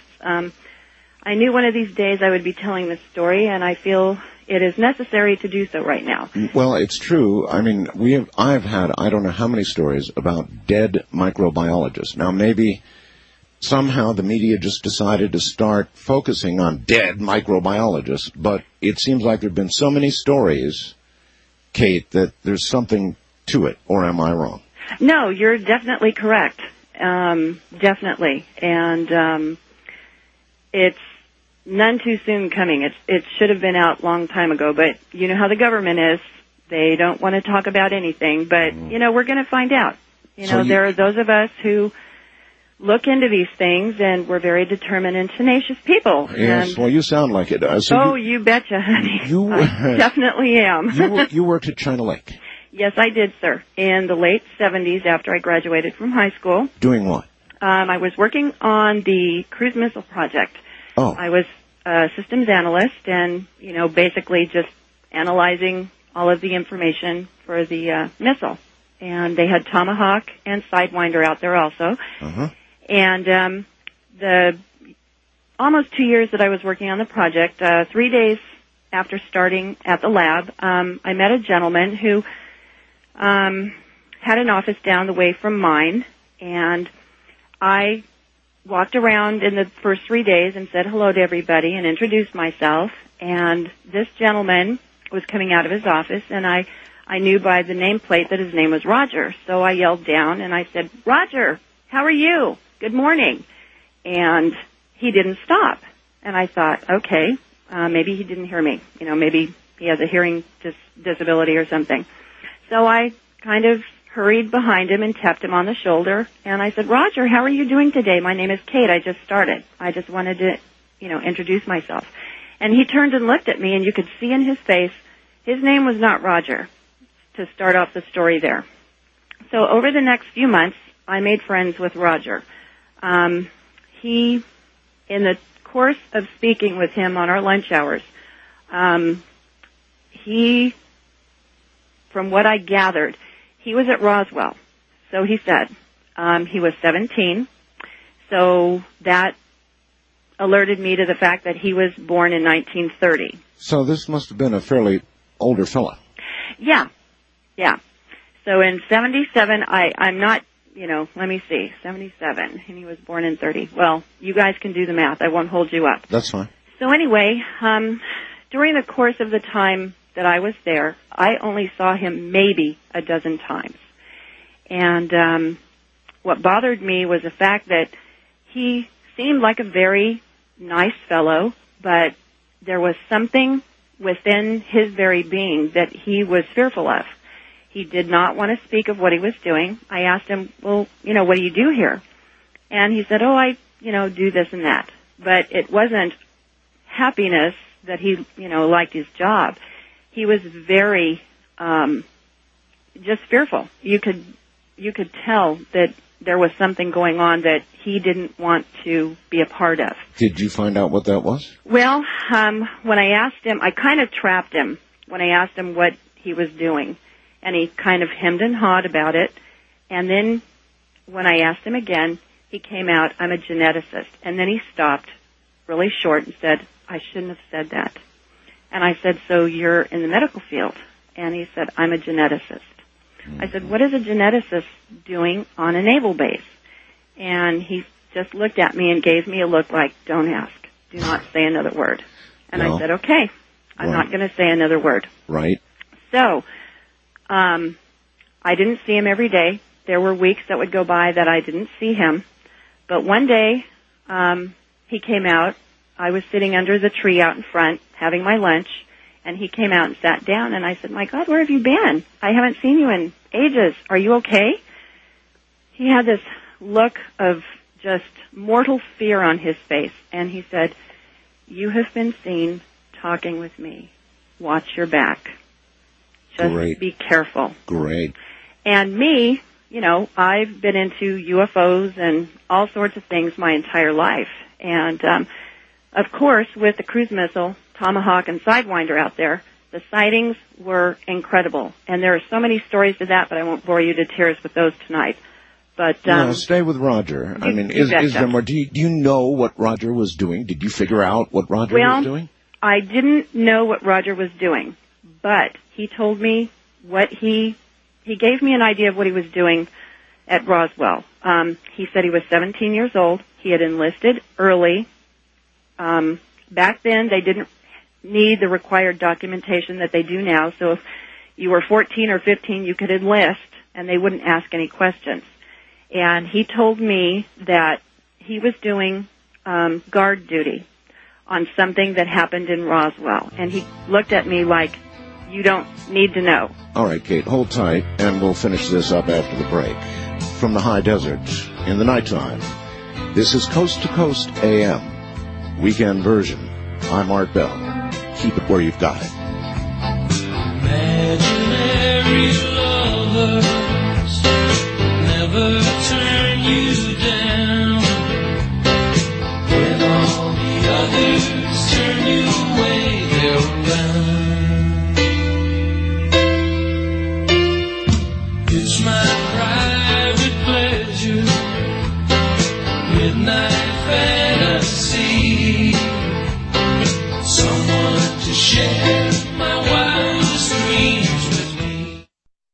Speaker 5: I knew one of these days I would be telling this story, and I feel it is necessary to do so right now.
Speaker 1: Well, it's true. I mean, I've had I don't know how many stories about dead microbiologists. Now, maybe somehow the media just decided to start focusing on dead microbiologists, but it seems like there have been so many stories, Kate, that there's something to it, or am I wrong?
Speaker 5: No, you're definitely correct. Definitely. And it's none too soon coming. It should have been out long time ago, but you know how the government is. They don't want to talk about anything, but, we're going to find out. There are those of us who look into these things, and we're very determined and tenacious people.
Speaker 1: Yes,
Speaker 5: and
Speaker 1: well, you sound like it.
Speaker 5: you betcha, honey. I definitely am.
Speaker 1: You worked at China Lake.
Speaker 5: Yes, I did, sir. In the late 70s after I graduated from high school.
Speaker 1: Doing what?
Speaker 5: I was working on the cruise missile project.
Speaker 1: Oh.
Speaker 5: I was a systems analyst and, basically just analyzing all of the information for the missile. And they had Tomahawk and Sidewinder out there also.
Speaker 1: Uh-huh.
Speaker 5: And the almost 2 years that I was working on the project, 3 days after starting at the lab, I met a gentleman who had an office down the way from mine, and I walked around in the first 3 days and said hello to everybody and introduced myself. And this gentleman was coming out of his office, and I knew by the nameplate that his name was Roger. So I yelled down and I said, Roger, how are you? Good morning. And he didn't stop. And I thought, okay, maybe he didn't hear me. Maybe he has a hearing disability or something. So I kind of hurried behind him and tapped him on the shoulder. And I said, Roger, how are you doing today? My name is Kate. I just started. I just wanted to, introduce myself. And he turned and looked at me, and you could see in his face, his name was not Roger, to start off the story there. So over the next few months, I made friends with Roger. In the course of speaking with him on our lunch hours, from what I gathered, he was at Roswell. So he said, he was 17. So that alerted me to the fact that he was born in 1930.
Speaker 1: So this must have been a fairly older fella.
Speaker 5: Yeah. So in 77, I'm not, let me see, 77, and he was born in 30. Well, you guys can do the math. I won't hold you up.
Speaker 1: That's fine.
Speaker 5: So anyway, during the course of the time that I was there, I only saw him maybe a dozen times. And what bothered me was the fact that he seemed like a very nice fellow, but there was something within his very being that he was fearful of. He did not want to speak of what he was doing. I asked him, well, what do you do here? And he said, I do this and that. But it wasn't happiness that he, liked his job. He was very, just fearful. You could tell that there was something going on that he didn't want to be a part of.
Speaker 1: Did you find out what that was?
Speaker 5: Well, when I asked him, I kind of trapped him when I asked him what he was doing. And he kind of hemmed and hawed about it. And then when I asked him again, he came out, I'm a geneticist. And then he stopped really short and said, I shouldn't have said that. And I said, so you're in the medical field? And he said, I'm a geneticist. I said, what is a geneticist doing on a naval base? And he just looked at me and gave me a look like, don't ask. Do not say another word. And I said, okay, I'm not going to say another word.
Speaker 1: Right.
Speaker 5: So, I didn't see him every day. There were weeks that would go by that I didn't see him. But one day, he came out. I was sitting under the tree out in front having my lunch. And he came out and sat down, and I said, my God, where have you been? I haven't seen you in ages. Are you okay? He had this look of just mortal fear on his face, and he said, you have been seen talking with me. Watch your back. Just be careful.
Speaker 1: Great.
Speaker 5: And me, I've been into UFOs and all sorts of things my entire life. And, of course, with the cruise missile, Tomahawk and Sidewinder out there, the sightings were incredible. And there are so many stories to that, but I won't bore you to tears with those tonight. But
Speaker 1: stay with Roger. I mean, is there more? Do you know what Roger was doing? Did you figure out what Roger was doing?
Speaker 5: I didn't know what Roger was doing, but he told me what he gave me an idea of what he was doing at Roswell. He said he was 17 years old. He had enlisted early. Back then, they didn't need the required documentation that they do now. So if you were 14 or 15, you could enlist, and they wouldn't ask any questions. And he told me that he was doing guard duty on something that happened in Roswell. And he looked at me like, you don't need to know.
Speaker 1: All right, Kate, hold tight, and we'll finish this up after the break. From the high desert, in the nighttime, this is Coast to Coast AM, weekend version. I'm Art Bell. Keep it where you've got it.
Speaker 3: Imaginary lovers never turn you down when all the others turn you away. They're around. It's my private pleasure, midnight fantasy. Someone to share my wildest dreams with me.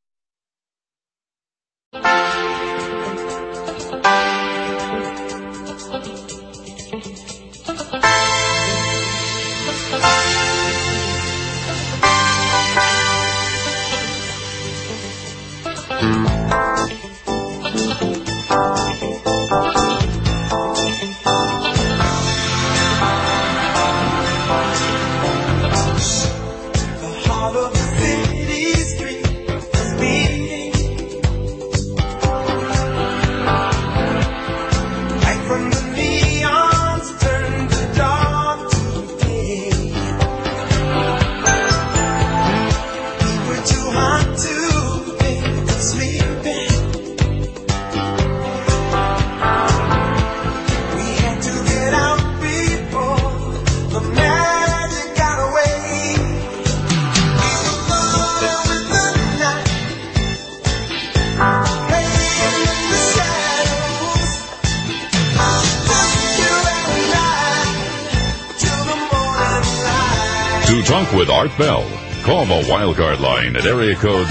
Speaker 4: Talk with Art Bell. Call the Wildcard line at area code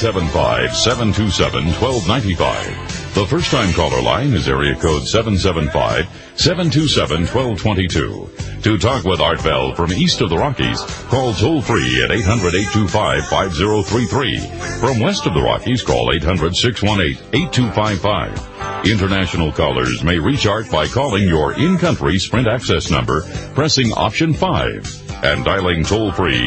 Speaker 4: 775-727-1295. The first-time caller line is area code 775-727-1222. To talk with Art Bell from east of the Rockies, call toll-free at 800-825-5033. From west of the Rockies, call 800-618-8255. International callers may reach Art by calling your in-country Sprint access number, pressing option 5. And dialing toll-free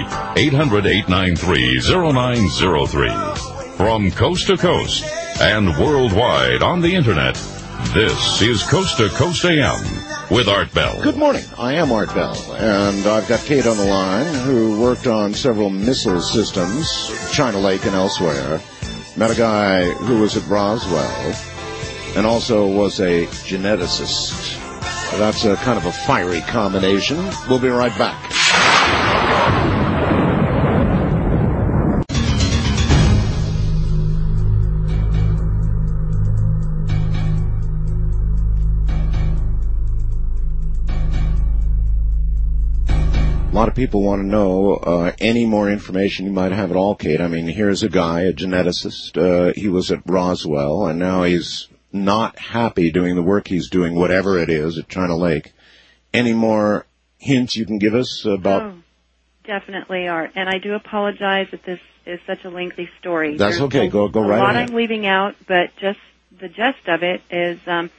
Speaker 4: 800-893-0903. From coast to coast and worldwide on the Internet, this is Coast to Coast AM. with Art Bell.
Speaker 1: Good morning. I am Art Bell, and I've got Kate on the line, who worked on several missile systems, China Lake and elsewhere. Met a guy who was at Roswell, and also was a geneticist. That's a kind of a fiery combination. We'll be right back. A lot of people want to know any more information you might have at all, Kate. I mean, here's a guy, a geneticist. He was at Roswell, and now he's not happy doing the work he's doing, whatever it is, at China Lake. Any more hints you can give us about...
Speaker 5: Oh, definitely, Art. And I do apologize that this is such a lengthy story.
Speaker 1: That's okay. Go right ahead.
Speaker 5: A lot I'm leaving out, but just the gist of it is...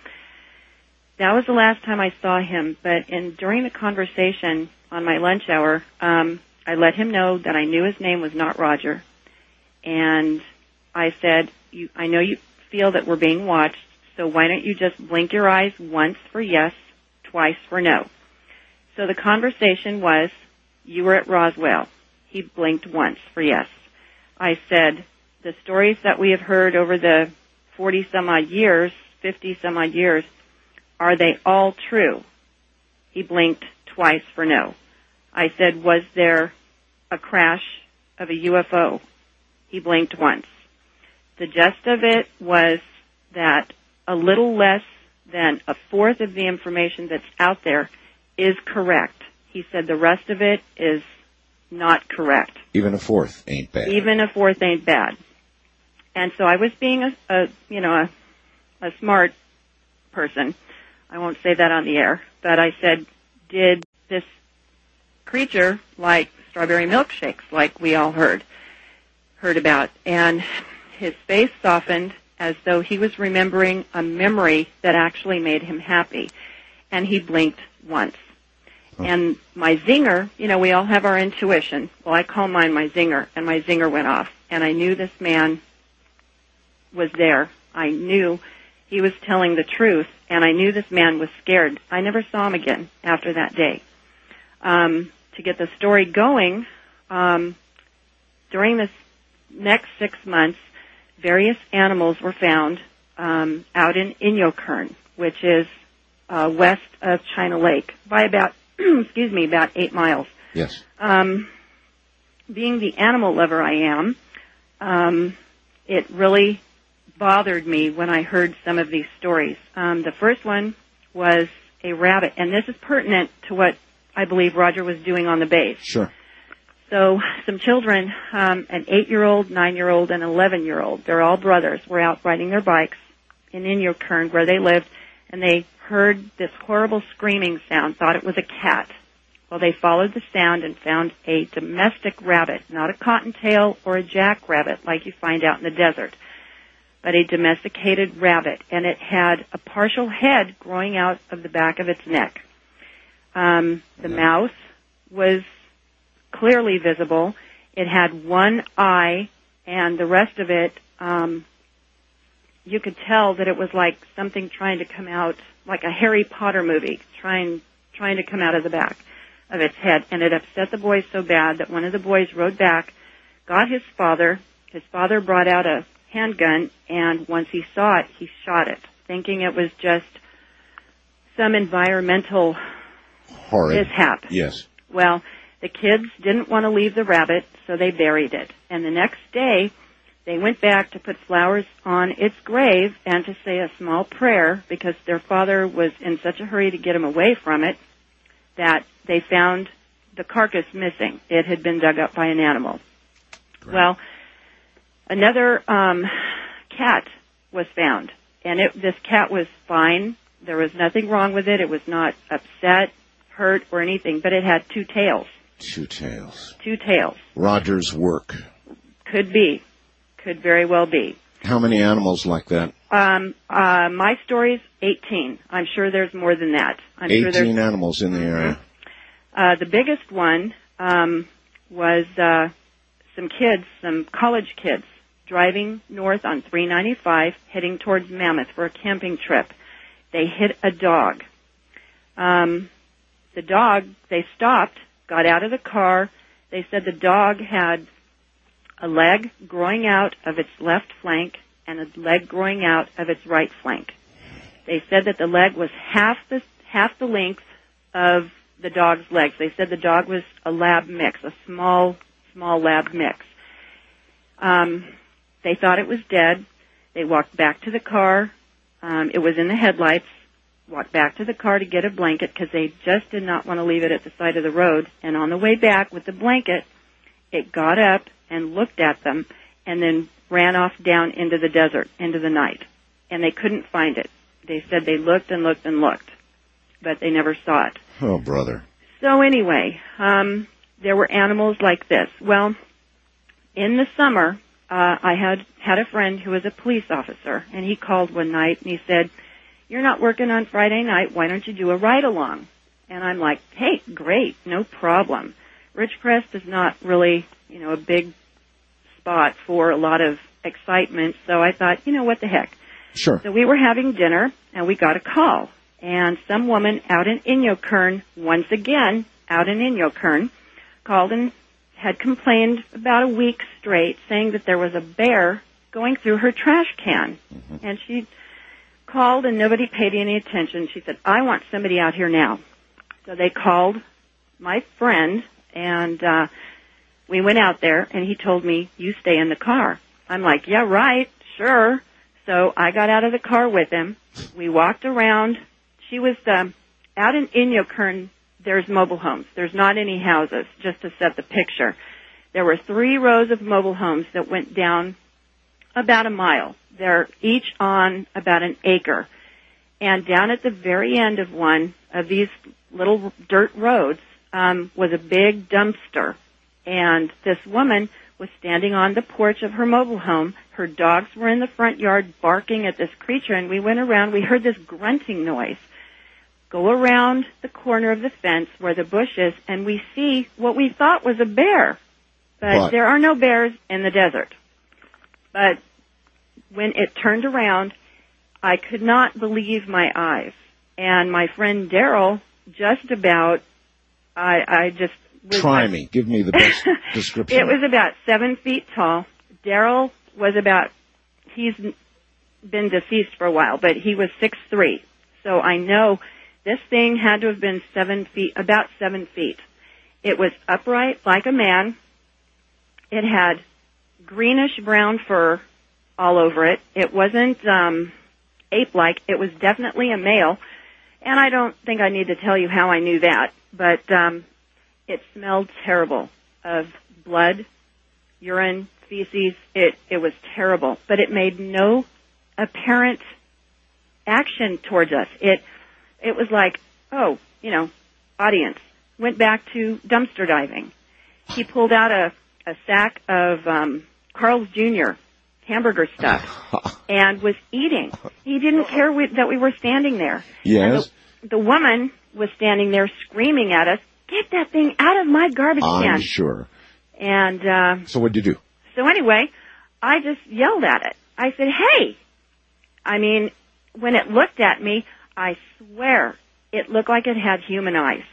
Speaker 5: that was the last time I saw him, but during the conversation on my lunch hour, I let him know that I knew his name was not Roger. And I said, I know you feel that we're being watched, so why don't you just blink your eyes once for yes, twice for no. So the conversation was, you were at Roswell. He blinked once for yes. I said, the stories that we have heard over the 40-some-odd years, 50-some-odd years, are they all true? He blinked twice for no. I said, was there a crash of a UFO? He blinked once. The gist of it was that a little less than a fourth of the information that's out there is correct. He said the rest of it is not correct.
Speaker 1: Even a fourth ain't bad.
Speaker 5: Even a fourth ain't bad. And so I was being a smart person. I won't say that on the air, but I said, did this creature like strawberry milkshakes, like we all heard about? And his face softened as though he was remembering a memory that actually made him happy. And he blinked once. Oh. And my zinger, we all have our intuition. Well, I call mine my zinger, and my zinger went off. And I knew this man was there. I knew he was telling the truth, and I knew this man was scared. I never saw him again after that day. To get the story going, during this next 6 months, various animals were found out in Inyokern, which is west of China Lake, by about, about 8 miles.
Speaker 1: Yes.
Speaker 5: Being the animal lover I am, it really bothered me when I heard some of these stories. The first one was a rabbit, and this is pertinent to what I believe Roger was doing on the base.
Speaker 1: Sure.
Speaker 5: So some children, an 8-year-old, 9-year-old, and an 11-year-old, they're all brothers, were out riding their bikes in Inyokern where they lived, and they heard this horrible screaming sound, thought it was a cat. Well, they followed the sound and found a domestic rabbit, not a cottontail or a jackrabbit like you find out in the desert, but a domesticated rabbit, and it had a partial head growing out of the back of its neck. The mouth was clearly visible. It had one eye, and the rest of it, you could tell that it was like something trying to come out, like a Harry Potter movie, trying to come out of the back of its head. And it upset the boys so bad that one of the boys rode back, got his father. His father brought out a handgun, and once he saw it, he shot it, thinking it was just some environmental mishap.
Speaker 1: Yes.
Speaker 5: Well, the kids didn't want to leave the rabbit, so they buried it. And the next day, they went back to put flowers on its grave and to say a small prayer because their father was in such a hurry to get him away from it that they found the carcass missing. It had been dug up by an animal. Great. Well, another cat was found, and this cat was fine. There was nothing wrong with it. It was not upset, hurt, or anything, but it had 2 tails.
Speaker 1: 2 tails.
Speaker 5: 2 tails.
Speaker 1: Roger's work.
Speaker 5: Could be. Could very well be.
Speaker 1: How many animals like that?
Speaker 5: My story's 18. I'm sure there's more than that.
Speaker 1: 18 animals in the area.
Speaker 5: The biggest one was some kids, some college kids, driving north on 395, heading towards Mammoth for a camping trip. They hit a dog. The dog, they stopped, got out of the car. They said the dog had a leg growing out of its left flank and a leg growing out of its right flank. They said that the leg was half the length of the dog's legs. They said the dog was a lab mix, a small lab mix. They thought it was dead. They walked back to the car. It was in the headlights. Walked back to the car to get a blanket because they just did not want to leave it at the side of the road. And on the way back with the blanket, it got up and looked at them and then ran off down into the desert, into the night. And they couldn't find it. They said they looked and looked and looked, but they never saw it.
Speaker 1: Oh, brother.
Speaker 5: So anyway, there were animals like this. Well, in the summer, I had a friend who was a police officer, and he called one night and he said, "You're not working on Friday night. Why don't you do a ride-along?" And I'm like, "Hey, great, no problem." Ridgecrest is not really, a big spot for a lot of excitement, so I thought, what the heck.
Speaker 1: Sure.
Speaker 5: So we were having dinner, and we got a call. And some woman out in Inyokern, once again, out in Inyokern, called and had complained about a week straight, saying that there was a bear going through her trash can. Mm-hmm. And she called, and nobody paid any attention. She said, "I want somebody out here now." So they called my friend, and we went out there, and he told me, "You stay in the car." I'm like, "Yeah, right, sure." So I got out of the car with him. We walked around. She was out in Inyokern. There's mobile homes. There's not any houses, just to set the picture. There were 3 rows of mobile homes that went down about a mile. They're each on about an acre. And down at the very end of one of these little dirt roads was a big dumpster. And this woman was standing on the porch of her mobile home. Her dogs were in the front yard barking at this creature, and we went around. We heard this grunting noise. Go around the corner of the fence where the bush is, and we see what we thought was a bear. But
Speaker 1: what?
Speaker 5: There are no bears in the desert. But when it turned around, I could not believe my eyes. And my friend Daryl just about, I just...
Speaker 1: Try me. Give me the best description.
Speaker 5: It was about 7 feet tall. Daryl was he's been deceased for a while, but he was 6'3". So I know this thing had to have been about 7 feet. It was upright like a man. It had greenish brown fur all over it. It wasn't ape-like. It was definitely a male. And I don't think I need to tell you how I knew that, but it smelled terrible of blood, urine, feces. It was terrible, but it made no apparent action towards us. It was like, audience. Went back to dumpster diving. He pulled out a sack of Carl's Jr. hamburger stuff and was eating. He didn't care that we were standing there.
Speaker 1: Yes.
Speaker 5: And the woman was standing there screaming at us, "Get that thing out of my garbage can."
Speaker 1: I'm sure.
Speaker 5: And
Speaker 1: so what'd you do?
Speaker 5: So anyway, I just yelled at it. I said, "Hey!" I mean, when it looked at me, I swear it looked like it had human eyes.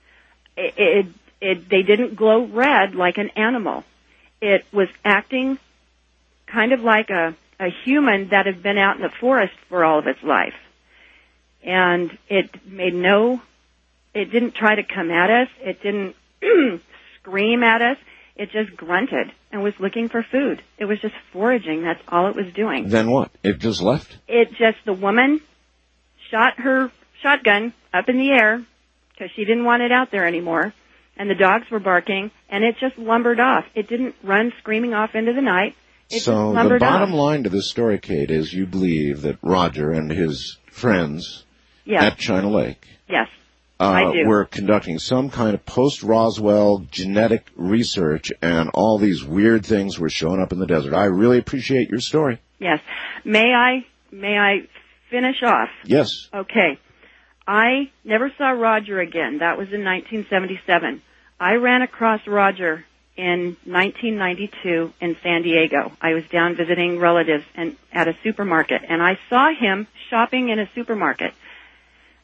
Speaker 5: They didn't glow red like an animal. It was acting kind of like a human that had been out in the forest for all of its life. And it didn't try to come at us. It didn't scream at us. It just grunted and was looking for food. It was just foraging. That's all it was doing.
Speaker 1: Then what? It just left?
Speaker 5: The woman shot her shotgun up in the air because she didn't want it out there anymore. And the dogs were barking, and it just lumbered off. It didn't run screaming off into the night.
Speaker 1: So the bottom line to this story, Kate, is you believe that Roger and his friends at China Lake
Speaker 5: I do.
Speaker 1: were conducting some kind of post-Roswell genetic research, and all these weird things were showing up in the desert. I really appreciate your story.
Speaker 5: Yes. May I finish off?
Speaker 1: Yes.
Speaker 5: Okay. I never saw Roger again. That was in 1977. I ran across Roger in 1992 in San Diego. I was down visiting relatives at a supermarket, and I saw him shopping in a supermarket.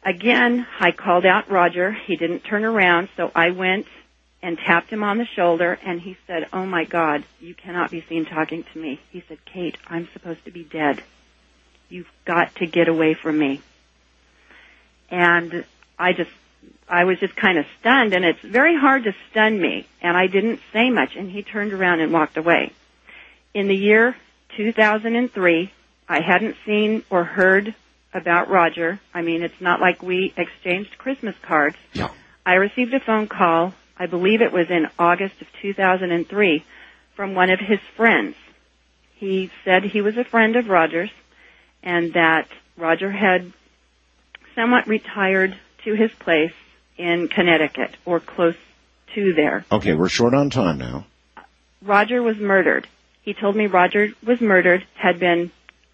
Speaker 5: again, I called out Roger. He didn't turn around, so I went and tapped him on the shoulder, and he said, "Oh, my God, you cannot be seen talking to me." He said, "Kate, I'm supposed to be dead. You've got to get away from me." And I was just kind of stunned, and it's very hard to stun me, and I didn't say much, and he turned around and walked away. In the year 2003, I hadn't seen or heard about Roger. I mean, it's not like we exchanged Christmas cards.
Speaker 1: Yeah.
Speaker 5: I received a phone call, I believe it was in August of 2003, from one of his friends. He said he was a friend of Roger's, and that Roger had somewhat retired to his place in Connecticut, or close to there.
Speaker 1: Okay, we're short on time now.
Speaker 5: Roger was murdered. He told me Roger was murdered, had been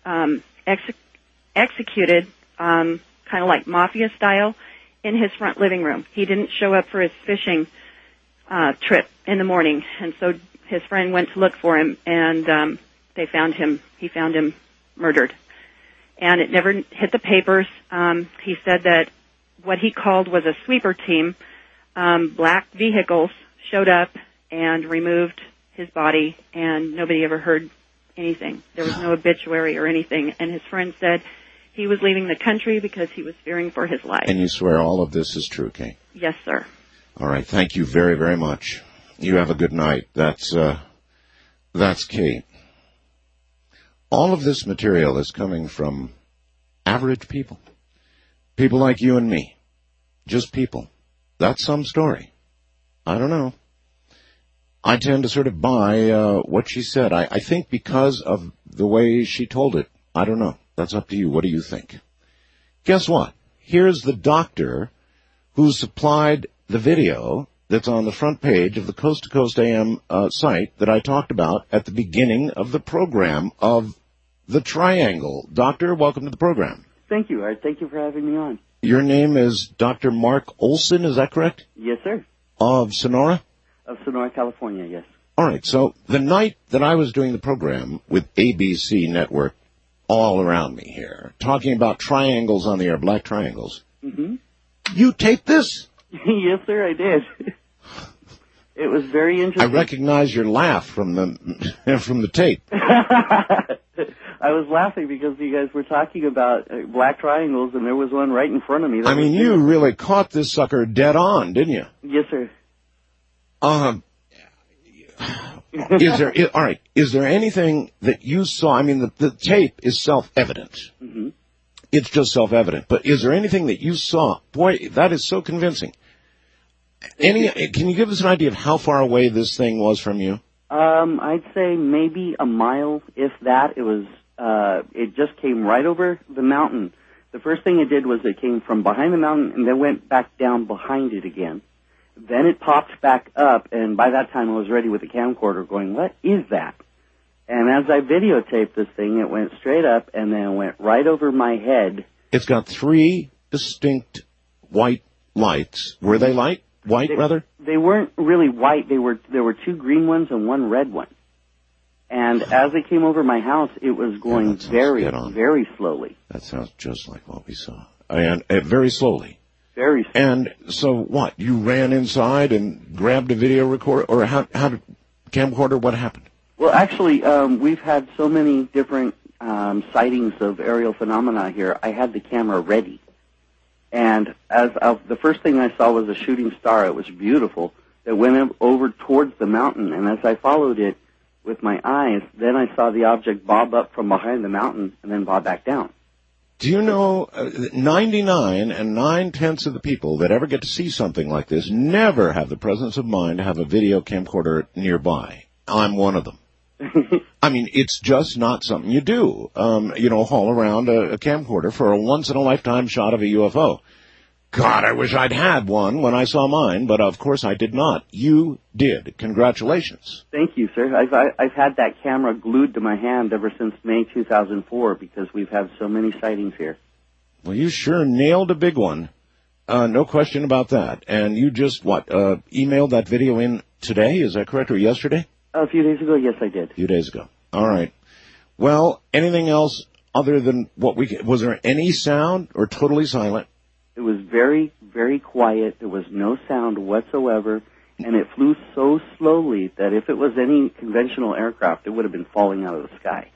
Speaker 5: executed, kind of like mafia style, in his front living room. He didn't show up for his fishing trip in the morning, and so his friend went to look for him, and they found him. He found him murdered. And it never hit the papers. He said that what he called was a sweeper team. Black vehicles showed up and removed his body, and nobody ever heard anything. There was no obituary or anything. And his friend said he was leaving the country because he was fearing for his life.
Speaker 1: And you swear all of this is true, Kate?
Speaker 5: Yes, sir.
Speaker 1: All right. Thank you very, very much. You have a good night. That's Kate. All of this material is coming from average people. People like you and me. Just people. That's some story. I don't know. I tend to sort of buy what she said. I think because of the way she told it. I don't know. That's up to you. What do you think? Guess what? Here's the doctor who supplied the video that's on the front page of the Coast to Coast AM site that I talked about at the beginning of the program of the Triangle. Doctor, welcome to the program.
Speaker 6: Thank you, Art. Thank you for having me on.
Speaker 1: Your name is Dr. Mark Olson, is that correct?
Speaker 6: Yes, sir.
Speaker 1: Of Sonora?
Speaker 6: Of Sonora, California, yes.
Speaker 1: All right, so the night that I was doing the program with ABC Network all around me here, talking about triangles on the air, black triangles, you taped this?
Speaker 6: Yes, sir, I did. It was very interesting.
Speaker 1: I recognize your laugh from the tape.
Speaker 6: I was laughing because you guys were talking about black triangles, and there was one right in front of me.
Speaker 1: I mean, you really caught this sucker dead on, didn't you?
Speaker 6: Yes, sir.
Speaker 1: Is there anything that you saw? I mean, the tape is self-evident. Mm-hmm. It's just self-evident. But is there anything that you saw? Boy, that is so convincing. Can you give us an idea of how far away this thing was from you?
Speaker 6: I'd say maybe a mile, if that. It was. It just came right over the mountain. The first thing it did was it came from behind the mountain and then went back down behind it again. Then it popped back up, and by that time I was ready with the camcorder going, what is that? And as I videotaped this thing, it went straight up and then went right over my head. It's
Speaker 1: got three distinct white lights. Were they white, rather?
Speaker 6: They weren't really white. There were two green ones and one red one. And as it came over my house, it was going very, very slowly.
Speaker 1: That sounds just like what we saw. And very slowly.
Speaker 6: Very slowly.
Speaker 1: And so what? You ran inside and grabbed a video recorder? Or how did camcorder, what happened?
Speaker 6: Well, actually, we've had so many different sightings of aerial phenomena here. I had the camera ready. And the first thing I saw was a shooting star. It was beautiful. It went over towards the mountain. And as I followed it with my eyes, then I saw the object bob up from behind the mountain and then bob back down.
Speaker 1: Do you know 99 and 9/10 of the people that ever get to see something like this never have the presence of mind to have a video camcorder nearby? I'm one of them. I mean, it's just not something you do, haul around a camcorder for a once-in-a-lifetime shot of a UFO. God, I wish I'd had one when I saw mine, but of course I did not. You did. Congratulations.
Speaker 6: Thank you, sir. I've had that camera glued to my hand ever since May 2004 because we've had so many sightings here.
Speaker 1: Well, you sure nailed a big one. No question about that. And you just, emailed that video in today? Is that correct? Or yesterday?
Speaker 6: A few days ago, yes, I did.
Speaker 1: A few days ago. All right. Well, anything else other than was there any sound or totally silent?
Speaker 6: It was very, very quiet. There was no sound whatsoever, and it flew so slowly that if it was any conventional aircraft, it would have been falling out of the sky.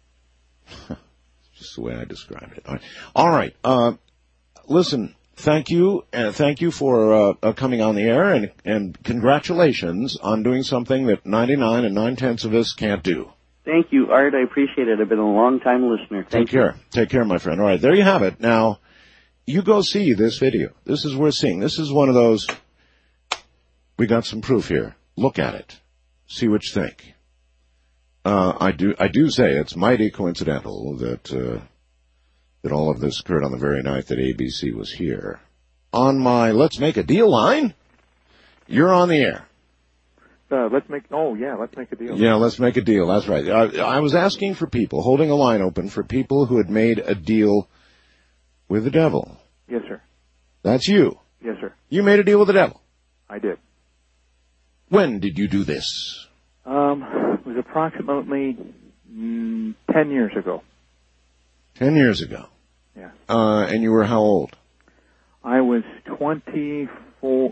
Speaker 1: Just the way I described it. All right. Listen, thank you, and thank you for coming on the air, and congratulations on doing something that 99 9/10 of us can't do.
Speaker 6: Thank you, Art. I appreciate it. I've been a long-time listener.
Speaker 1: Take care. Take care, my friend. All right, there you have it. Now, you go see this video. This is worth seeing. This is one of those, we got some proof here. Look at it. See what you think. I do say it's mighty coincidental that all of this occurred on the very night that ABC was here. On my Let's Make a Deal line, you're on the air.
Speaker 7: Let's make a deal.
Speaker 1: Yeah, let's make a deal. That's right. I was asking for people, holding a line open for people who had made a deal with the devil.
Speaker 7: Yes, sir.
Speaker 1: That's you.
Speaker 7: Yes, sir.
Speaker 1: You made a deal with the devil.
Speaker 7: I did.
Speaker 1: When did you do this?
Speaker 7: It was approximately 10 years ago.
Speaker 1: 10 years ago.
Speaker 7: Yeah.
Speaker 1: And you were how old?
Speaker 7: I was 24.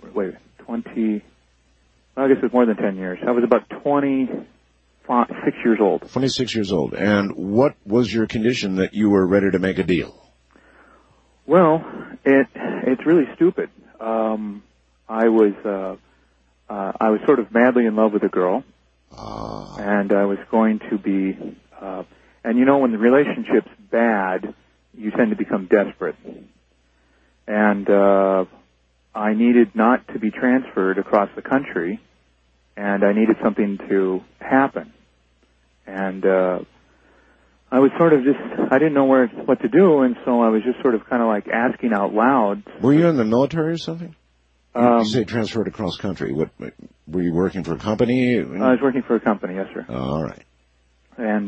Speaker 7: I guess it was more than 10 years. I was about 26 years old.
Speaker 1: 26 years old. And what was your condition that you were ready to make a deal?
Speaker 7: Well, it's really stupid. I was sort of madly in love with a girl, and I was going to be. And you know, when the relationship's bad, you tend to become desperate. And I needed not to be transferred across the country, and I needed something to happen. And I was sort of I didn't know what to do, and so I was just sort of kind of like asking out loud.
Speaker 1: Were you in the military or something? You say transferred across country. What, were you working for a company?
Speaker 7: I was working for a company, yes, sir.
Speaker 1: All right.
Speaker 7: And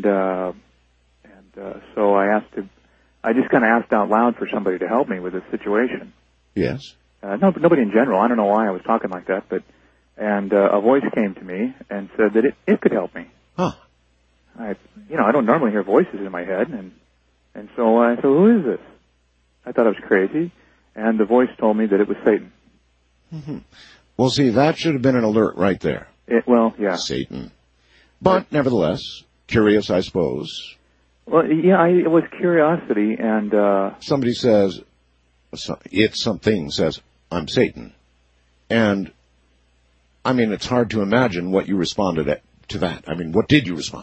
Speaker 7: so I just kind of asked out loud for somebody to help me with this situation.
Speaker 1: Yes.
Speaker 7: Nobody in general. I don't know why I was talking like that, and a voice came to me and said that it could help me.
Speaker 1: Huh.
Speaker 7: I don't normally hear voices in my head, and so I said, who is this? I thought I was crazy, and the voice told me that it was Satan.
Speaker 1: Mm-hmm. Well, see, that should have been an alert right there.
Speaker 7: Yeah.
Speaker 1: Satan. But nevertheless, curious, I suppose.
Speaker 7: Well, yeah, it was curiosity, and
Speaker 1: somebody says, something says, I'm Satan. And, I mean, it's hard to imagine what you responded to that. I mean, what did you respond?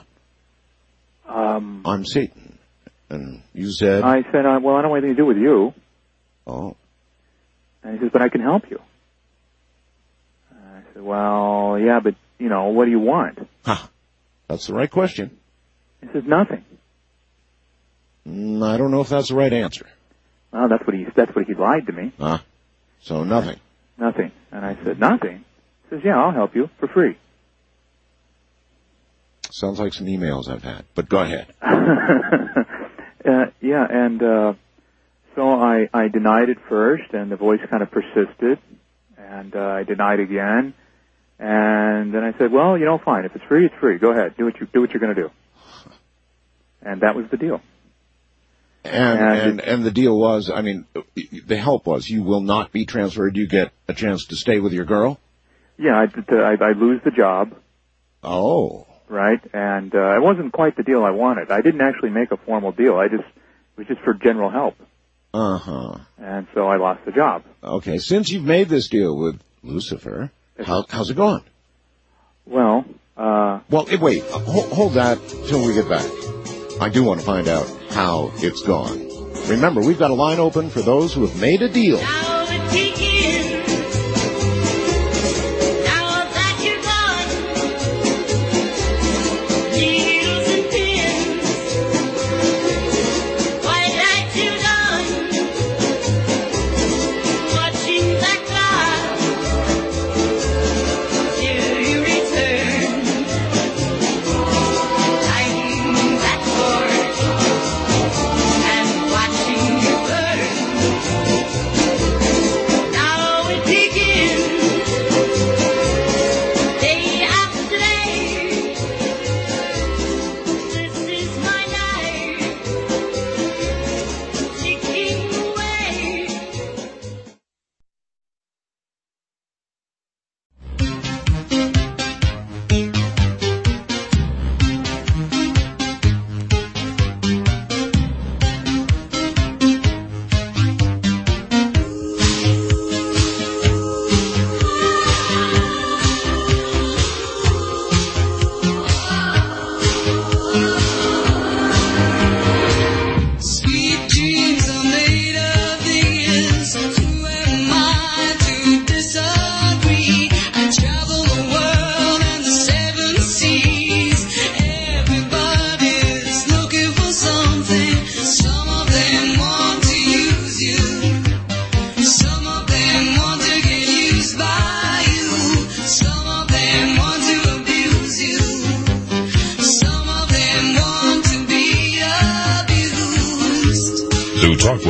Speaker 1: I'm Satan. And you said?
Speaker 7: I said, well, I don't want anything to do with you.
Speaker 1: Oh.
Speaker 7: And he says, but I can help you. I said, well, yeah, but, what do you want?
Speaker 1: Huh. That's the right question.
Speaker 7: He says, nothing.
Speaker 1: I don't know if that's the right answer.
Speaker 7: Well, that's what he lied to me.
Speaker 1: So nothing.
Speaker 7: Nothing. And I said, nothing? He says, yeah, I'll help you for free.
Speaker 1: Sounds like some emails I've had, but go ahead.
Speaker 7: Yeah, and so I denied it first, and the voice kind of persisted, and I denied again, and then I said, well, fine, if it's free, it's free. Go ahead, do what you're going to do. And that was the deal.
Speaker 1: And the deal was, I mean, the help was you will not be transferred. You get a chance to stay with your girl.
Speaker 7: Yeah, I lose the job.
Speaker 1: Oh.
Speaker 7: Right, and it wasn't quite the deal I wanted. I didn't actually make a formal deal. It was just for general help.
Speaker 1: Uh-huh.
Speaker 7: And so I lost the job.
Speaker 1: Okay, since you've made this deal with Lucifer, how's it going?
Speaker 7: Well,
Speaker 1: wait, hold that till we get back. I do want to find out how it's gone. Remember, we've got a line open for those who have made a deal.
Speaker 8: Now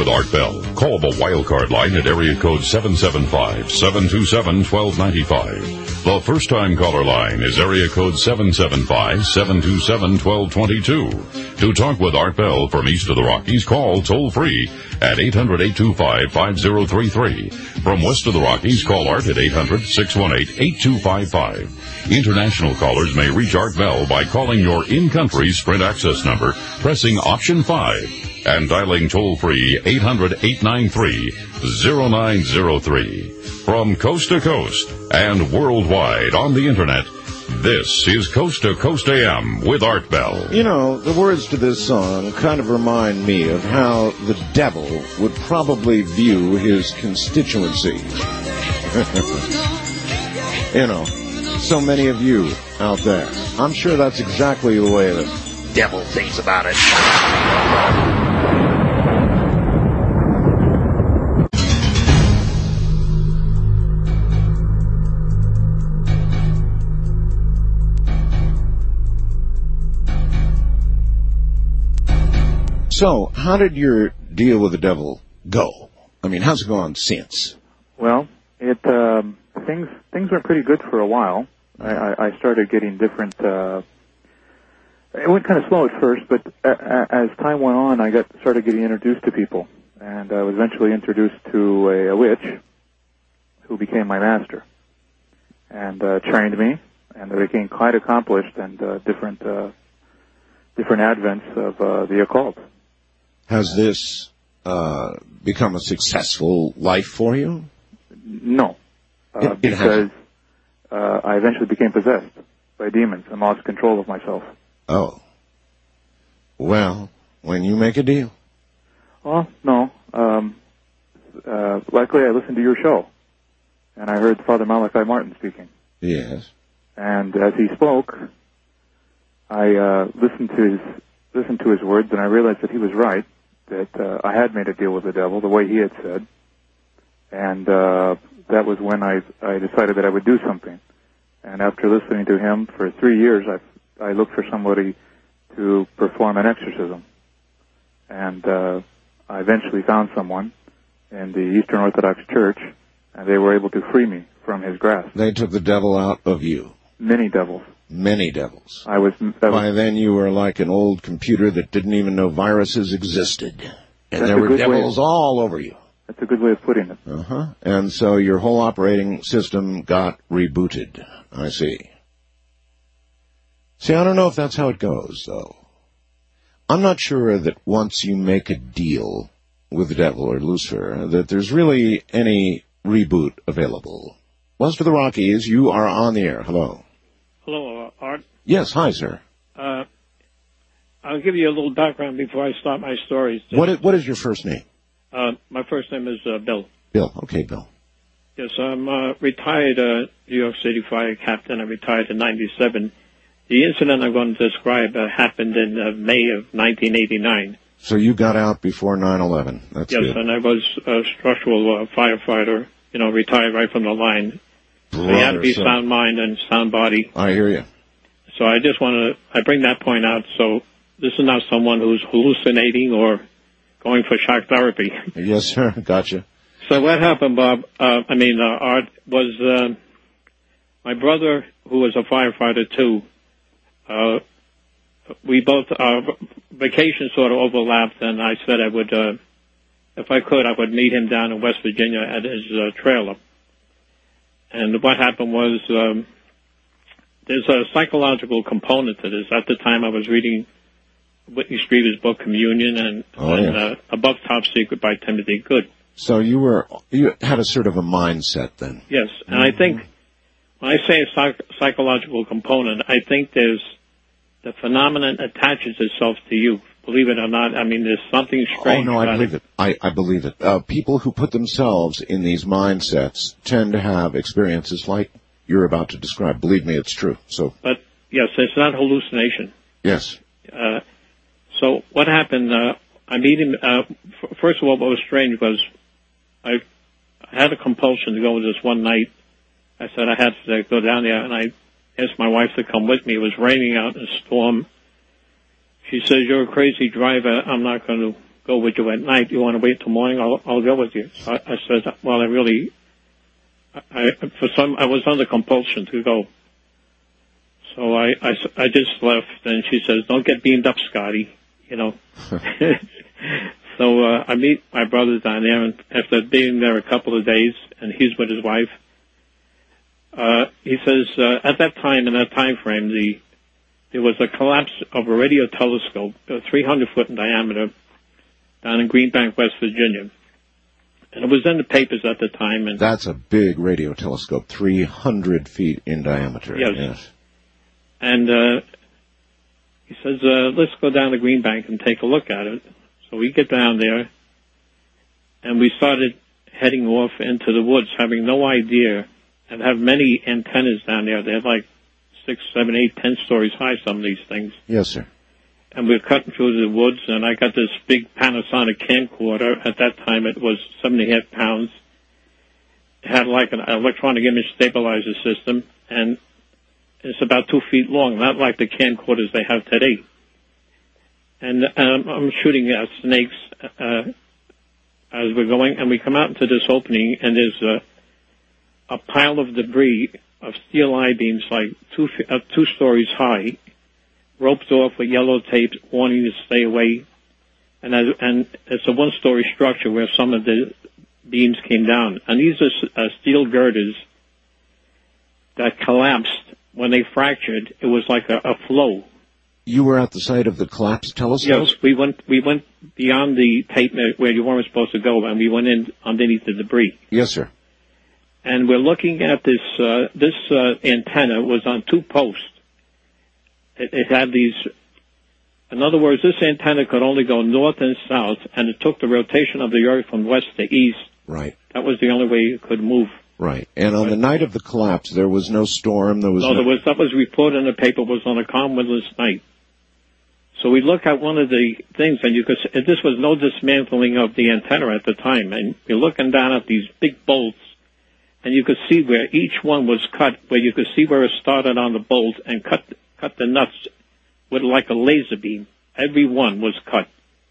Speaker 4: with Art Bell, call the wildcard line at area code 775-727-1295. The first-time caller line is area code 775-727-1222. To talk with Art Bell from east of the Rockies, call toll-free at 800-825-5033. From west of the Rockies, call Art at 800-618-8255. International callers may reach Art Bell by calling your in-country Sprint access number, pressing option 5, and dialing toll-free 800-893-0903. From coast to coast and worldwide on the Internet, this is Coast to Coast AM with Art Bell.
Speaker 1: You know, the words to this song kind of remind me of how the devil would probably view his constituency. You know, so many of you out there. I'm sure that's exactly the way the devil thinks about it. So, how did your deal with the devil go? I mean, how's it gone since?
Speaker 7: Well, things went pretty good for a while. I started getting different. It went kind of slow at first, but as time went on, I started getting introduced to people, and I was eventually introduced to a witch who became my master and trained me, and I became quite accomplished and different advents of the occult.
Speaker 1: Has this become a successful life for you?
Speaker 7: No, because I eventually became possessed by demons and lost control of myself.
Speaker 1: Oh. Well, when you make a deal.
Speaker 7: Well, no. Luckily, I listened to your show, and I heard Father Malachi Martin speaking.
Speaker 1: Yes.
Speaker 7: And as he spoke, I listened to his words, and I realized that he was right, that I had made a deal with the devil the way he had said, and that was when I decided that I would do something. And after listening to him for 3 years, I looked for somebody to perform an exorcism. And I eventually found someone in the Eastern Orthodox Church, and they were able to free me from his grasp.
Speaker 1: They took the devil out of you.
Speaker 7: Many devils.
Speaker 1: Many devils.
Speaker 7: By
Speaker 1: then you were like an old computer that didn't even know viruses existed. And there were devils all over you.
Speaker 7: That's a good way of putting it.
Speaker 1: Uh-huh. And so your whole operating system got rebooted. I see. See, I don't know if that's how it goes, though. I'm not sure that once you make a deal with the devil or Lucifer, that there's really any reboot available. West of the Rockies, you are on the air. Hello.
Speaker 8: Hello, Art.
Speaker 1: Yes, hi, sir.
Speaker 8: I'll give you a little background before I start my stories.
Speaker 1: What is your first name?
Speaker 8: My first name is Bill.
Speaker 1: Bill. Okay, Bill.
Speaker 8: Yes, I'm retired New York City fire captain. I retired in 97. The incident I'm going to describe happened in May of 1989.
Speaker 1: So you got out before 9/11. That's
Speaker 8: yes,
Speaker 1: good.
Speaker 8: And I was a structural firefighter, retired right from the line. So you had to be sound mind and sound body.
Speaker 1: I hear you.
Speaker 8: So I just I bring that point out. So this is not someone who's hallucinating or going for shock therapy.
Speaker 1: Yes, sir. Gotcha.
Speaker 8: So what happened, Bob, Art, was my brother, who was a firefighter too, we both, our vacation sort of overlapped, and I said I would, if I could, I would meet him down in West Virginia at his trailer. And what happened was, there's a psychological component to this. At the time I was reading Whitney Strieber's book Communion and Above Top Secret by Timothy Good.
Speaker 1: So you had a sort of a mindset then.
Speaker 8: Yes, and I think when I say a psychological component, I think there's the phenomenon attaches itself to you. Believe it or not, there's something strange.
Speaker 1: Oh no, I believe it. I believe it. People who put themselves in these mindsets tend to have experiences like you're about to describe. Believe me, it's true. So,
Speaker 8: but yes, it's not hallucination.
Speaker 1: Yes.
Speaker 8: So what happened? I meet him. First of all, what was strange was I had a compulsion to go this one night. I said I had to go down there, and I asked my wife to come with me. It was raining out in a storm. She says, "You're a crazy driver. I'm not going to go with you at night. You want to wait till morning? I'll go with you. So I said, well, I was under compulsion to go. So I just left, and she says, don't get beamed up, Scotty, you know. So I meet my brother down there, and after being there a couple of days, and he's with his wife, he says, at that time, in that time frame, there was a collapse of a radio telescope, 300 foot in diameter, down in Greenbank, West Virginia. And it was in the papers at the time. And
Speaker 1: that's a big radio telescope, 300 feet in diameter.
Speaker 8: Yes. And he says, let's go down to Greenbank and take a look at it. So we get down there, and we started heading off into the woods, having no idea, and have many antennas down there. They're like 6, 7, 8, 10 stories high, some of these things.
Speaker 1: Yes, sir.
Speaker 8: And we're cutting through the woods, and I got this big Panasonic camcorder. At that time, it was 7.5 pounds. It had like an electronic image stabilizer system, and it's about 2 feet long, not like the camcorders they have today. And I'm shooting at snakes as we're going, and we come out into this opening, and there's a pile of debris of steel I-beams like 2 stories high, roped off with yellow tape, warning you to stay away. And it's a 1-story structure where some of the beams came down. And these are steel girders that collapsed. When they fractured, it was like a flow.
Speaker 1: You were at the site of the collapsed telescope?
Speaker 8: Yes, we went beyond the tape where you weren't supposed to go, and we went in underneath the debris.
Speaker 1: Yes, sir.
Speaker 8: And we're looking at this. This antenna was on 2 posts. It had these. In other words, this antenna could only go north and south, and it took the rotation of the Earth from west to east.
Speaker 1: Right.
Speaker 8: That was the only way it could move.
Speaker 1: Right. And on the night of the collapse, there was no storm. There was
Speaker 8: that was reported in the paper. Was on a calm, windless night. So we look at one of the things, and this was no dismantling of the antenna at the time, and you're looking down at these big bolts, and you could see where each one was cut, where you could see where it started on the bolt and cut the nuts with like a laser beam. Every one was cut,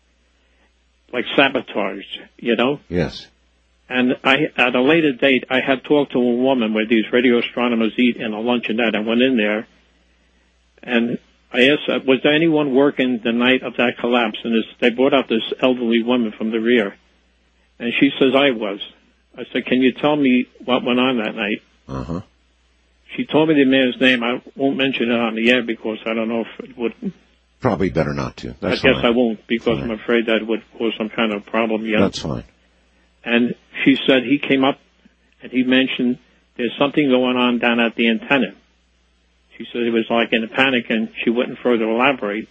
Speaker 8: like sabotage, you know?
Speaker 1: Yes.
Speaker 8: And at a later date, I had talked to a woman where these radio astronomers eat in a luncheonette. I went in there, and I asked, was there anyone working the night of that collapse? And they brought out this elderly woman from the rear. And she says, I was. I said, can you tell me what went on that night?
Speaker 1: Uh-huh.
Speaker 8: She told me the man's name. I won't mention it on the air because I don't know if it would.
Speaker 1: Probably better not to. That's
Speaker 8: I guess
Speaker 1: fine.
Speaker 8: I won't because
Speaker 1: Fine.
Speaker 8: I'm afraid that would cause some kind of problem. Yeah.
Speaker 1: That's fine.
Speaker 8: And she said he came up and he mentioned there's something going on down at the antenna. She said he was like in a panic, and she wouldn't further elaborate.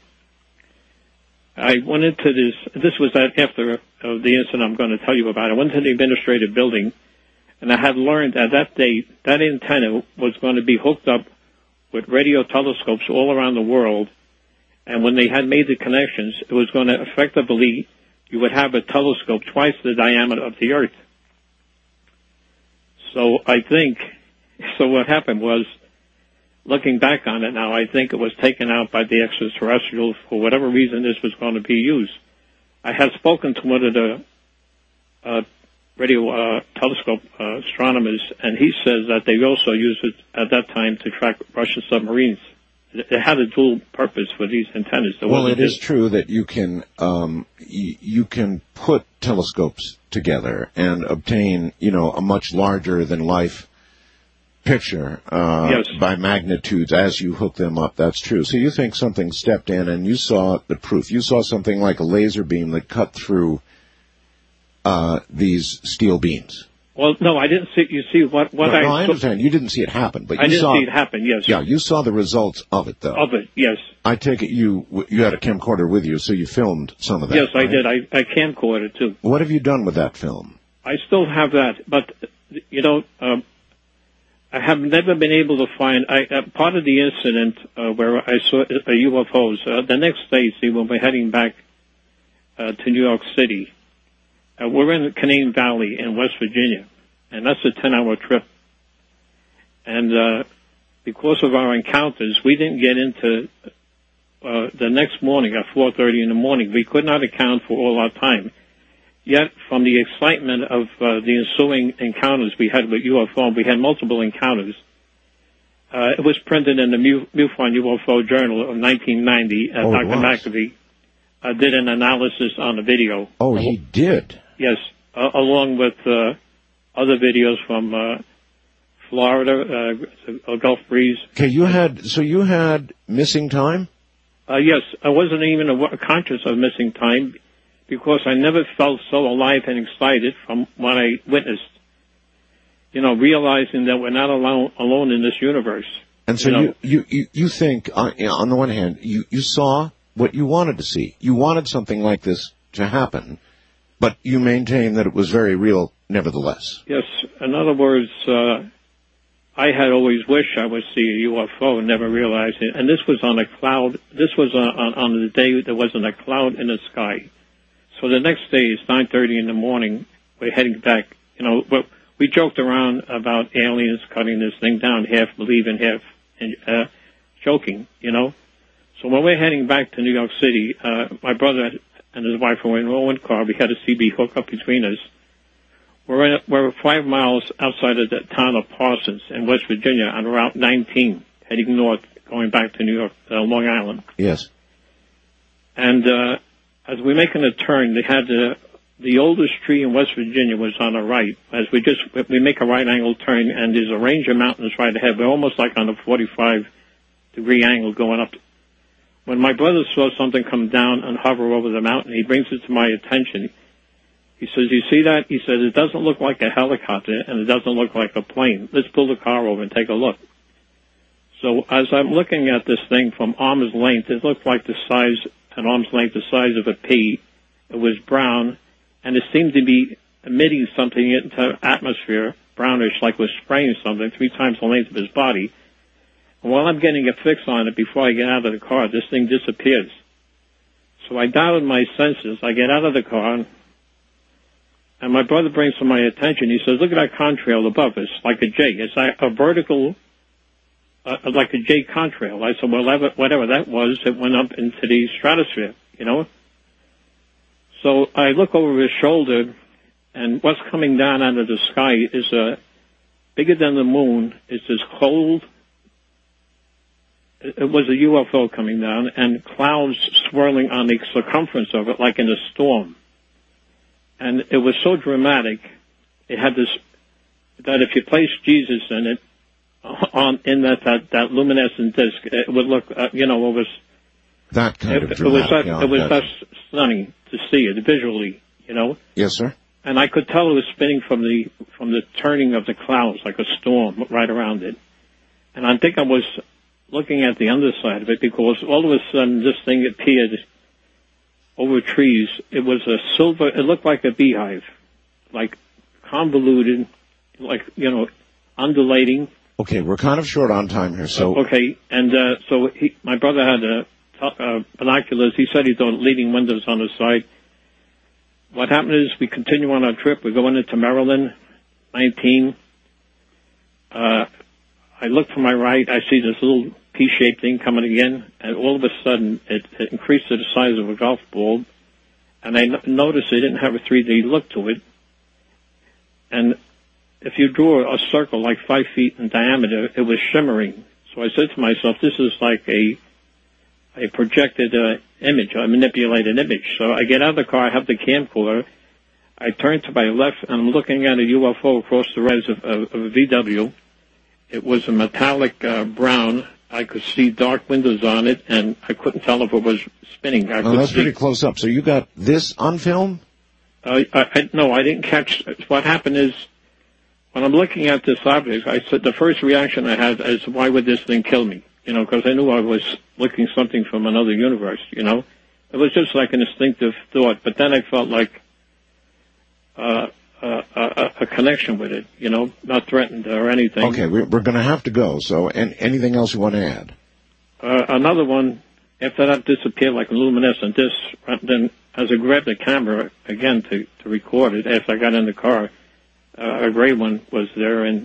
Speaker 8: I went into this was after the incident I'm going to tell you about. I went to the administrative building, and I had learned at that date that antenna was going to be hooked up with radio telescopes all around the world, and when they had made the connections, it was going to effectively, you would have a telescope twice the diameter of the Earth. So what happened was, looking back on it now, I think it was taken out by the extraterrestrials for whatever reason this was going to be used. I had spoken to one of the radio telescope astronomers, and he says that they also used it at that time to track Russian submarines. It had a dual purpose for these antennas.
Speaker 1: Well, it is true that you can put telescopes together and obtain, a much larger than life picture
Speaker 8: yes.
Speaker 1: by magnitudes as you hook them up. That's true. So you think something stepped in and you saw the proof. You saw something like a laser beam that cut through these steel beams.
Speaker 8: Well, no, I didn't see. You see what
Speaker 1: no, I understand. You didn't see it happen, but
Speaker 8: I didn't see it happen. Yes.
Speaker 1: Yeah, you saw the results of it, though.
Speaker 8: Of it, yes.
Speaker 1: I take it you had a camcorder with you, so you filmed some of that.
Speaker 8: Yes,
Speaker 1: right?
Speaker 8: I did. I camcorded too.
Speaker 1: What have you done with that film?
Speaker 8: I still have that, but I have never been able to find. Part of the incident where I saw UFOs. The next day, when we're heading back to New York City. We're in the Canaan Valley in West Virginia, and that's a 10-hour trip. And because of our encounters, we didn't get into the next morning at 4:30 in the morning. We could not account for all our time. Yet, from the excitement of the ensuing encounters we had with UFO, we had multiple encounters. It was printed in the MUFON UFO Journal of 1990. Dr. McAfee did an analysis on the video.
Speaker 1: Oh, he did?
Speaker 8: Yes, along with other videos from Florida, Gulf Breeze.
Speaker 1: Okay, you had missing time?
Speaker 8: Yes, I wasn't even conscious of missing time because I never felt so alive and excited from what I witnessed. Realizing that we're not alone in this universe.
Speaker 1: And so you think, on the one hand, you saw what you wanted to see. You wanted something like this to happen, but you maintain that it was very real nevertheless.
Speaker 8: Yes. In other words, I had always wished I would see a UFO and never realized it. And this was on a cloud. This was on the day there wasn't a cloud in the sky. So the next day is 9:30 in the morning. We're heading back. We joked around about aliens cutting this thing down, half believing, half joking, So when we're heading back to New York City, my brother and his wife were in one car. We had a CB hookup between us. We're 5 miles outside of the town of Parsons in West Virginia on Route 19, heading north, going back to New York, Long Island.
Speaker 1: Yes.
Speaker 8: And as we're making a turn, they had the oldest tree in West Virginia was on the right. As we make a right angle turn, and there's a range of mountains right ahead. We're almost like on a 45-degree angle going up. When my brother saw something come down and hover over the mountain, he brings it to my attention. He says, "You see that?" He says, "It doesn't look like a helicopter, and it doesn't look like a plane. Let's pull the car over and take a look." So as I'm looking at this thing from arm's length, it looked like the size of a pea. It was brown, and it seemed to be emitting something into atmosphere, brownish, like it was spraying something 3 times the length of his body. And while I'm getting a fix on it before I get out of the car, this thing disappears. So I doubted my senses. I get out of the car, and my brother brings to my attention, he says, "Look at that contrail above us, like a J. It's like a vertical, like a J contrail." I said, "Well, whatever that was, it went up into the stratosphere, So I look over his shoulder, and what's coming down out of the sky is bigger than the moon. It's this cold. It was a UFO coming down, and clouds swirling on the circumference of it like in a storm. And it was so dramatic. It had this, that if you placed Jesus in it, in that luminescent disc, it would look, it was
Speaker 1: that kind of dramatic.
Speaker 8: It was that stunning to see it visually,
Speaker 1: Yes, sir.
Speaker 8: And I could tell it was spinning from the turning of the clouds like a storm right around it. And I think I was looking at the underside of it because all of a sudden this thing appeared over trees. It was it looked like a beehive, like convoluted, like, undulating.
Speaker 1: Okay, we're kind of short on time here, so.
Speaker 8: Okay, and so my brother had binoculars. He said he saw leading windows on the side. What happened is we continue on our trip. We're going into Maryland, 19. I look to my right. I see this little P-shaped thing coming again, and all of a sudden it increased to the size of a golf ball. And I noticed it didn't have a 3D look to it. And if you drew a circle like 5 feet in diameter, it was shimmering. So I said to myself, this is like a projected image, a manipulated image. So I get out of the car, I have the camcorder, I turn to my left, and I'm looking at a UFO across the res of a VW. It was a metallic brown. I could see dark windows on it, and I couldn't tell if it was spinning.
Speaker 1: That's pretty close up. So you got this on film?
Speaker 8: No, I didn't catch. What happened is, when I'm looking at this object, I said the first reaction I had is, why would this thing kill me? Because I knew I was looking something from another universe, It was just like an instinctive thought, but then I felt like a connection with it, not threatened or anything.
Speaker 1: Okay, we're going to have to go, so anything else you want to add?
Speaker 8: Another one, after that disappeared like a luminescent disc, then as I grabbed the camera again to record it, after I got in the car, a gray one was there, and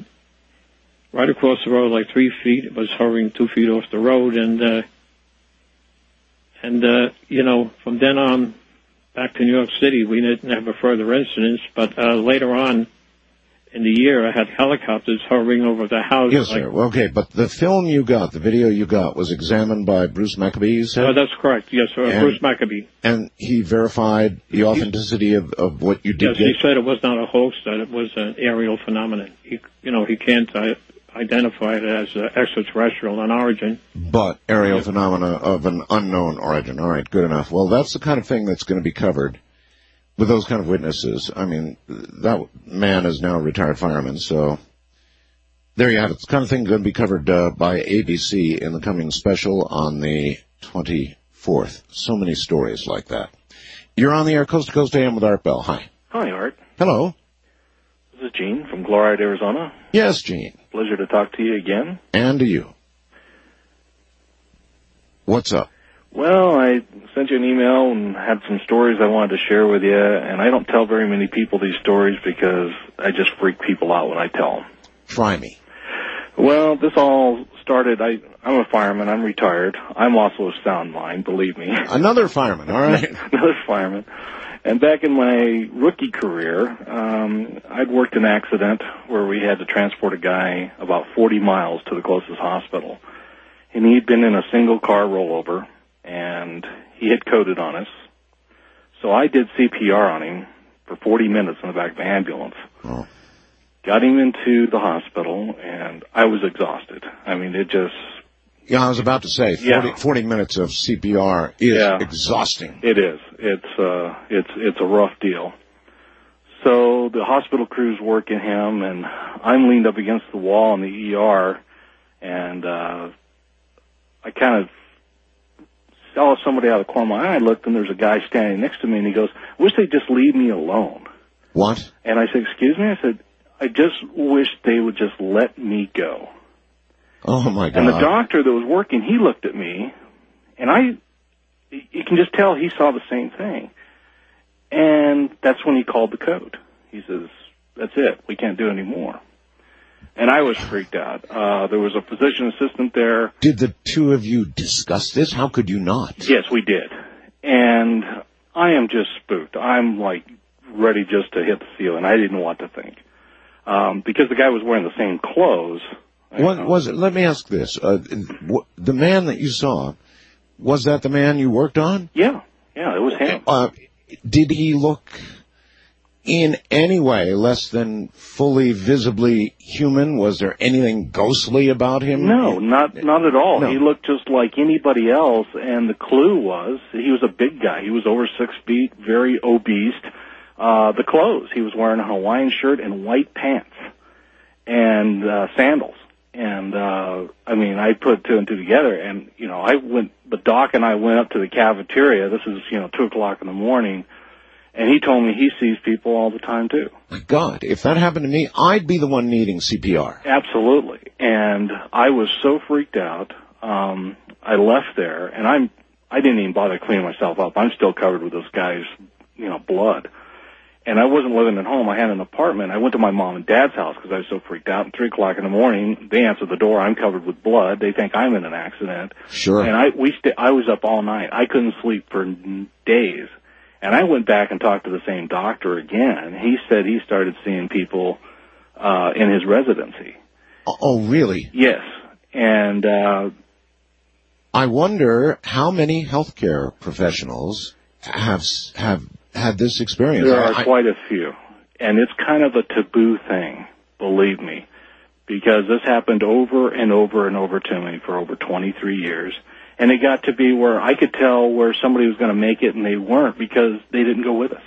Speaker 8: right across the road, like 3 feet, it was hovering 2 feet off the road, and And, from then on back to New York City, we didn't have a further incidents, but later on in the year, I had helicopters hovering over the house.
Speaker 1: Yes, sir. Well, okay, but the film you got, the video you got, was examined by Bruce Maccabee, you said?
Speaker 8: Oh, that's correct. Yes, sir. Bruce Maccabee.
Speaker 1: And he verified the authenticity of what you did.
Speaker 8: Yes, he said it was not a hoax, that it was an aerial phenomenon. He can't identify it as extraterrestrial in origin.
Speaker 1: But aerial phenomena of an unknown origin. All right, good enough. Well, that's the kind of thing that's going to be covered with those kind of witnesses. I mean, that man is now a retired fireman, so there you have it. It's the kind of thing going to be covered by ABC in the coming special on the 24th. So many stories like that. You're on the air, Coast to Coast AM with Art Bell. Hi.
Speaker 9: Hi, Art.
Speaker 1: Hello.
Speaker 9: This is Gene from Gloride, Arizona.
Speaker 1: Yes, Gene.
Speaker 9: Pleasure to talk to you again.
Speaker 1: And to you. What's up?
Speaker 9: Well, I sent you an email and had some stories I wanted to share with you, and I don't tell very many people these stories because I just freak people out when I tell them.
Speaker 1: Try me.
Speaker 9: Well, this all started, I'm a fireman, I'm retired. I'm also a sound mind, believe me.
Speaker 1: Another fireman, all right.
Speaker 9: Another fireman. And back in my rookie career, I'd worked an accident where we had to transport a guy about 40 miles to the closest hospital. And he'd been in a single car rollover, and he had coded on us. So I did CPR on him for 40 minutes in the back of the ambulance.
Speaker 1: Oh.
Speaker 9: Got him into the hospital, and I was exhausted. I mean, it just...
Speaker 1: Yeah, I was about to say, 40 minutes of CPR is exhausting.
Speaker 9: It is. It's a rough deal. So the hospital crew's working him, and I'm leaned up against the wall in the ER, and I kind of saw somebody out of the corner of my eye. I looked, and there's a guy standing next to me, and he goes, "I wish they'd just leave me alone."
Speaker 1: What?
Speaker 9: And I said, "Excuse me?" I said, "I just wish they would just let me go."
Speaker 1: Oh, my God.
Speaker 9: And the doctor that was working, he looked at me, and you can just tell he saw the same thing. And that's when he called the code. He says, "That's it. We can't do any more." And I was freaked out. There was a physician assistant there.
Speaker 1: Did the two of you discuss this? How could you not?
Speaker 9: Yes, we did. And I am just spooked. I'm like ready just to hit the ceiling. I didn't know what to think. Because the guy was wearing the same clothes.
Speaker 1: What was it? Let me ask this. The man that you saw, was that the man you worked on?
Speaker 9: Yeah, it was him.
Speaker 1: Did he look in any way less than fully visibly human? Was there anything ghostly about him?
Speaker 9: No, not at all.
Speaker 1: No.
Speaker 9: He looked just like anybody else, and the clue was he was a big guy. He was over 6 feet, very obese. The clothes, he was wearing a Hawaiian shirt and white pants and sandals. And, I put two and two together, and, the doc and I went up to the cafeteria. This is, 2 o'clock in the morning, and he told me he sees people all the time, too.
Speaker 1: My God, if that happened to me, I'd be the one needing CPR.
Speaker 9: Absolutely. And I was so freaked out, I left there, and I didn't even bother cleaning myself up. I'm still covered with this guy's, blood. And I wasn't living at home. I had an apartment. I went to my mom and dad's house because I was so freaked out. At 3 o'clock in the morning, they answer the door. I'm covered with blood. They think I'm in an accident.
Speaker 1: Sure.
Speaker 9: And I was up all night. I couldn't sleep for days. And I went back and talked to the same doctor again. He said he started seeing people in his residency.
Speaker 1: Oh, really?
Speaker 9: Yes. And
Speaker 1: I wonder how many healthcare professionals have had this experience.
Speaker 9: There are quite a few. And it's kind of a taboo thing, believe me, because this happened over and over and over to me for over 23 years. And it got to be where I could tell where somebody was going to make it and they weren't because they didn't go with us.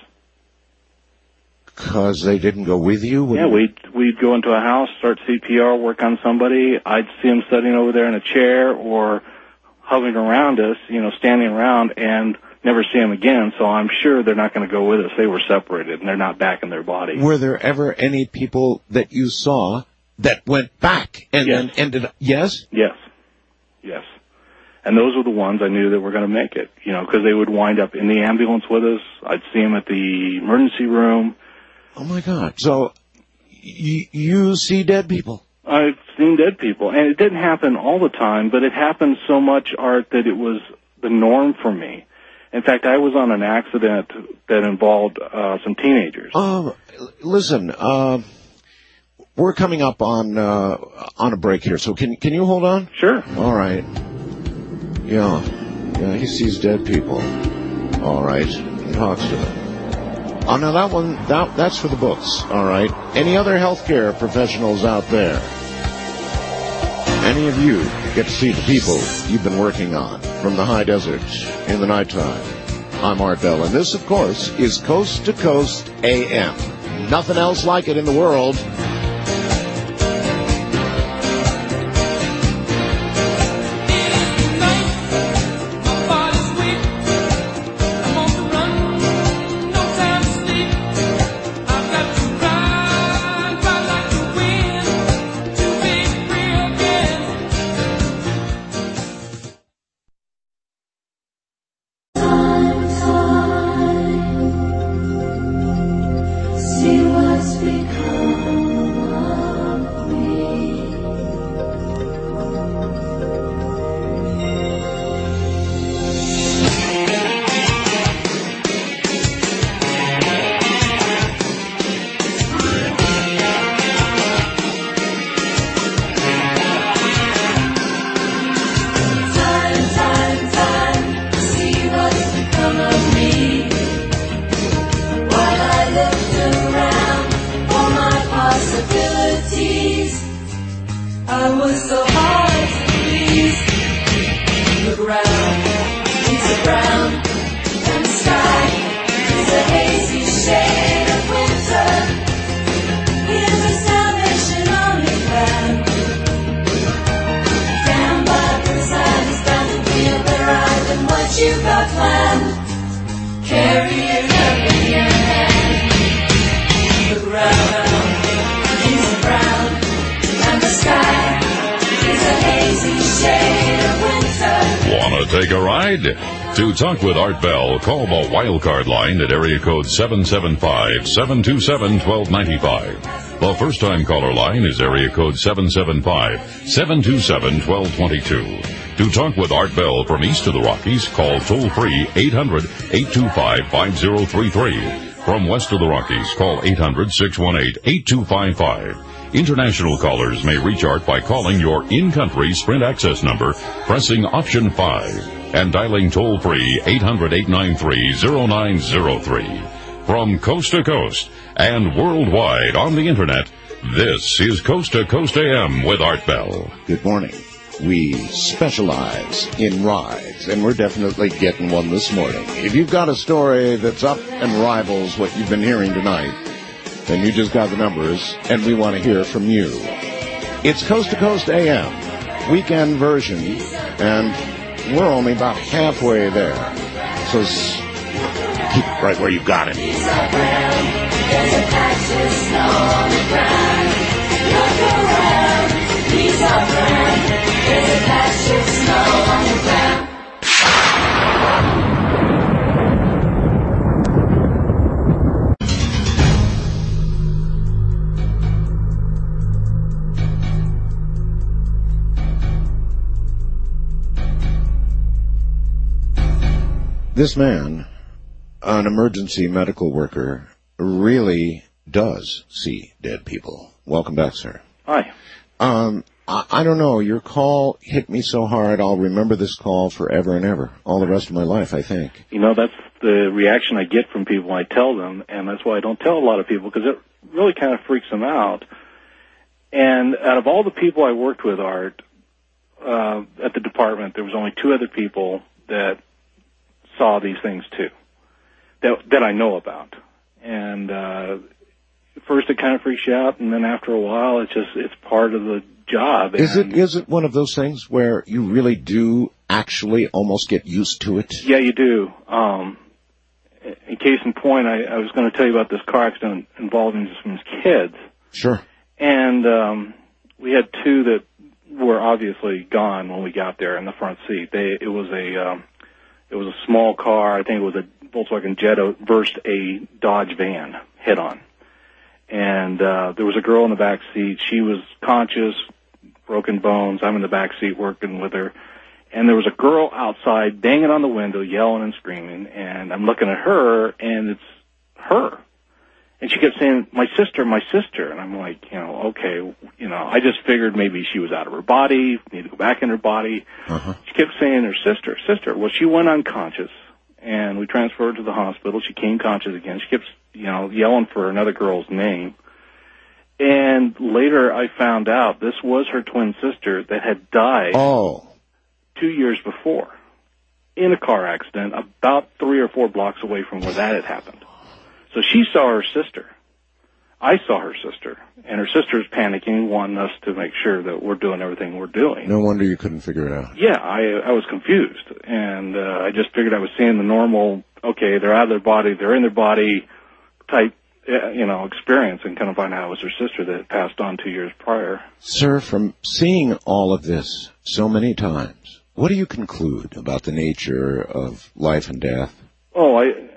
Speaker 1: Because they didn't go with you?
Speaker 9: Yeah, we'd go into a house, start CPR, work on somebody. I'd see them sitting over there in a chair or hovering around us, standing around, and never see them again. So I'm sure they're not going to go with us. They were separated, and they're not back in their body.
Speaker 1: Were there ever any people that you saw that went back and then ended up? Yes?
Speaker 9: Yes. And those were the ones I knew that were going to make it, because they would wind up in the ambulance with us. I'd see them at the emergency room.
Speaker 1: Oh, my God. So you see dead people?
Speaker 9: I've seen dead people. And it didn't happen all the time, but it happened so much, Art, that it was the norm for me. In fact, I was on an accident that involved some teenagers.
Speaker 1: Listen, we're coming up on a break here, so can you hold on?
Speaker 9: Sure.
Speaker 1: All right. Yeah, he sees dead people. All right, he talks to them. Oh, now that's for the books. All right. Any other healthcare professionals out there? Any of you get to see the people you've been working on from the high desert in the nighttime? I'm Art Bell, and this, of course, is Coast to Coast AM. Nothing else like it in the world.
Speaker 4: To talk with Art Bell, call the wildcard line at area code 775-727-1295. The first-time caller line is area code 775-727-1222. To talk with Art Bell from east of the Rockies, call toll-free 800-825-5033. From west of the Rockies, call 800-618-8255. International callers may reach Art by calling your in-country Sprint access number, pressing option 5. And dialing toll-free 800-893-0903. From coast to coast and worldwide on the Internet, this is Coast to Coast AM with Art Bell.
Speaker 1: Good morning. We specialize in rides, and we're definitely getting one this morning. If you've got a story that's up and rivals what you've been hearing tonight, then you just got the numbers, and we want to hear from you. It's Coast to Coast AM, weekend version, and we're only about halfway there. So keep it right where you got it.
Speaker 3: There's a patch of snow on the ground. Look around, these are brown. There's a patch of snow on the ground.
Speaker 1: This man, an emergency medical worker, really does see dead people. Welcome back, sir.
Speaker 9: Hi.
Speaker 1: I don't know. Your call hit me so hard, I'll remember this call forever and ever. All the rest of my life, I think.
Speaker 9: You know, that's the reaction I get from people when I tell them, and that's why I don't tell a lot of people, because it really kind of freaks them out. And out of all the people I worked with, Art, at the department, there was only 2 other people that saw these things too, that I know about. And first it kind of freaks you out, and then after a while it's part of the job.
Speaker 1: Is it one of those things where you really do actually almost get used to it?
Speaker 9: Yeah, you do. In case in point, I was going to tell you about this car accident involving some kids.
Speaker 1: Sure.
Speaker 9: And we had 2 that were obviously gone when we got there in the front seat. It was a small car. I think it was a Volkswagen Jetta versed a Dodge van head-on. And there was a girl in the back seat. She was conscious, broken bones. I'm in the back seat working with her. And there was a girl outside banging on the window, yelling and screaming, and I'm looking at her, and it's her. And she kept saying, my sister, and I'm like, okay, I just figured maybe she was out of her body, need to go back in her body.
Speaker 1: Uh-huh.
Speaker 9: She kept saying her sister. Well, she went unconscious, and we transferred her to the hospital. She came conscious again. She kept, yelling for another girl's name. And later I found out this was her twin sister that had died 2 years before in a car accident about 3 or 4 blocks away from where that had happened. So she saw her sister. I saw her sister. And her sister's panicking, wanting us to make sure that we're doing everything we're doing.
Speaker 1: No wonder you couldn't figure it out.
Speaker 9: Yeah, I was confused. And I just figured I was seeing the normal, okay, they're out of their body, they're in their body type, experience, and kind of find out it was her sister that had passed on 2 years prior.
Speaker 1: Sir, from seeing all of this so many times, what do you conclude about the nature of life and death?
Speaker 9: Oh,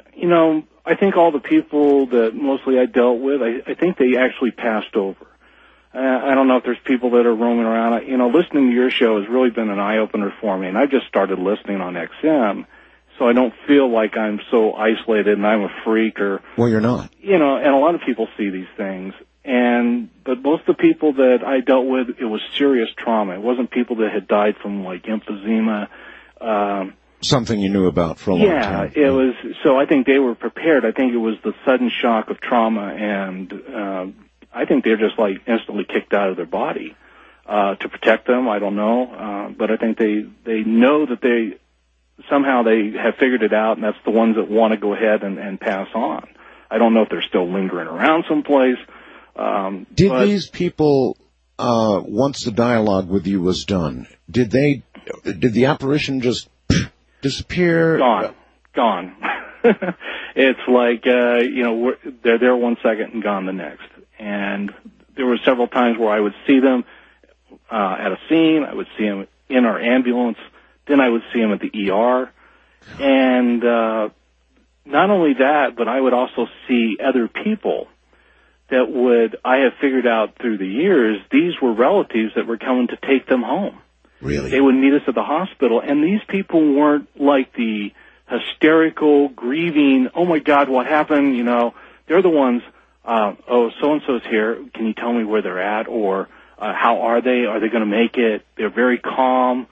Speaker 9: I think all the people that mostly I dealt with, I think they actually passed over. I don't know if there's people that are roaming around. Listening to your show has really been an eye-opener for me, and I've just started listening on XM, so I don't feel like I'm so isolated and I'm a freak or...
Speaker 1: Well, you're not.
Speaker 9: And a lot of people see these things, but most of the people that I dealt with, it was serious trauma. It wasn't people that had died from, like, emphysema,
Speaker 1: something you knew about for a long time.
Speaker 9: Yeah, it was. So I think they were prepared. I think it was the sudden shock of trauma, and I think they're just like instantly kicked out of their body to protect them. I don't know, but I think they know that they have figured it out, and that's the ones that want to go ahead and pass on. I don't know if they're still lingering around someplace.
Speaker 1: Did these people, once the dialogue with you was done, did the apparition just disappear?
Speaker 9: Gone. It's like, they're there 1 second and gone the next. And there were several times where I would see them at a scene. I would see them in our ambulance. Then I would see them at the ER. And not only that, but I would also see other people that I have figured out through the years, these were relatives that were coming to take them home.
Speaker 1: Really?
Speaker 9: They would meet us at the hospital, and these people weren't like the hysterical, grieving, oh my God, what happened? They're the ones, so-and-so's here, can you tell me where they're at? Or how are they? Are they going to make it? They're very calm,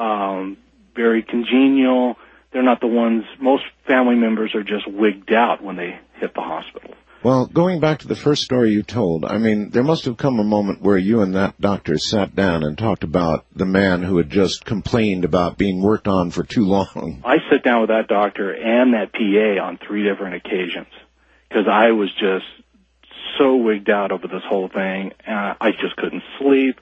Speaker 9: very congenial. They're not the ones, most family members are just wigged out when they hit the hospital.
Speaker 1: Well, going back to the first story you told, there must have come a moment where you and that doctor sat down and talked about the man who had just complained about being worked on for too long.
Speaker 9: I sat down with that doctor and that PA on 3 different occasions because I was just so wigged out over this whole thing. I just couldn't sleep.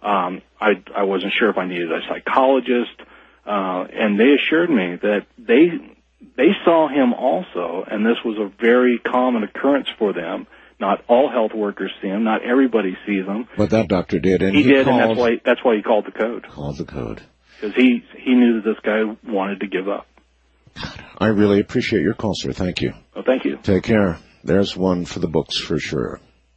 Speaker 9: I wasn't sure if I needed a psychologist. And they assured me that they saw him also, and this was a very common occurrence for them. Not all health workers see him. Not everybody sees him.
Speaker 1: But that doctor did, and
Speaker 9: he did, and that's why he called the code.
Speaker 1: Called the code.
Speaker 9: Because he knew that this guy wanted to give up.
Speaker 1: I really appreciate your call, sir. Thank you.
Speaker 9: Oh, thank you.
Speaker 1: Take care. There's one for the books for sure.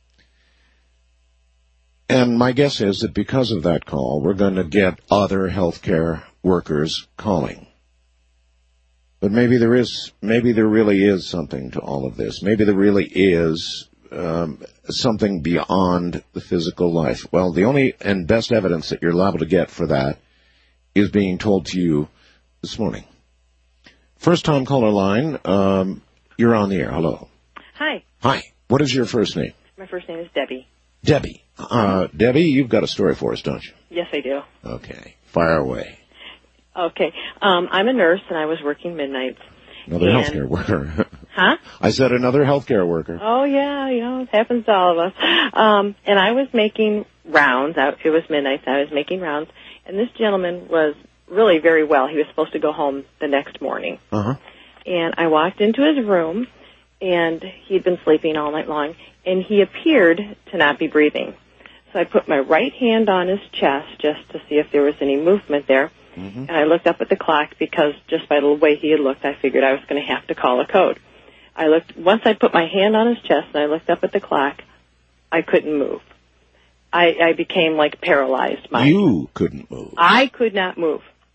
Speaker 1: And my guess is that because of that call, we're going to get other healthcare workers calling. But maybe there really is something to all of this. Maybe there really is something beyond the physical life. Well, the only and best evidence that you're liable to get for that is being told to you this morning. First time caller line, you're on the air. Hello.
Speaker 10: Hi.
Speaker 1: Hi. What is your first name?
Speaker 10: My first name is Debbie.
Speaker 1: Debbie. Debbie, you've got a story for us, don't you?
Speaker 10: Yes, I do.
Speaker 1: Okay. Fire away.
Speaker 10: Okay. I'm a nurse, and I was working midnights.
Speaker 1: Another healthcare worker.
Speaker 10: Huh?
Speaker 1: I said another healthcare worker.
Speaker 10: Oh, yeah. It happens to all of us. And I was making rounds. It was midnight. I was making rounds. And this gentleman was really very well. He was supposed to go home the next morning.
Speaker 1: Uh-huh.
Speaker 10: And I walked into his room, and he'd been sleeping all night long, and he appeared to not be breathing. So I put my right hand on his chest just to see if there was any movement there.
Speaker 1: Mm-hmm.
Speaker 10: And I looked up at the clock because just by the way he had looked, I figured I was going to have to call a code. Once I put my hand on his chest and I looked up at the clock, I couldn't move. I became like paralyzed.
Speaker 1: You couldn't move.
Speaker 10: I could not move.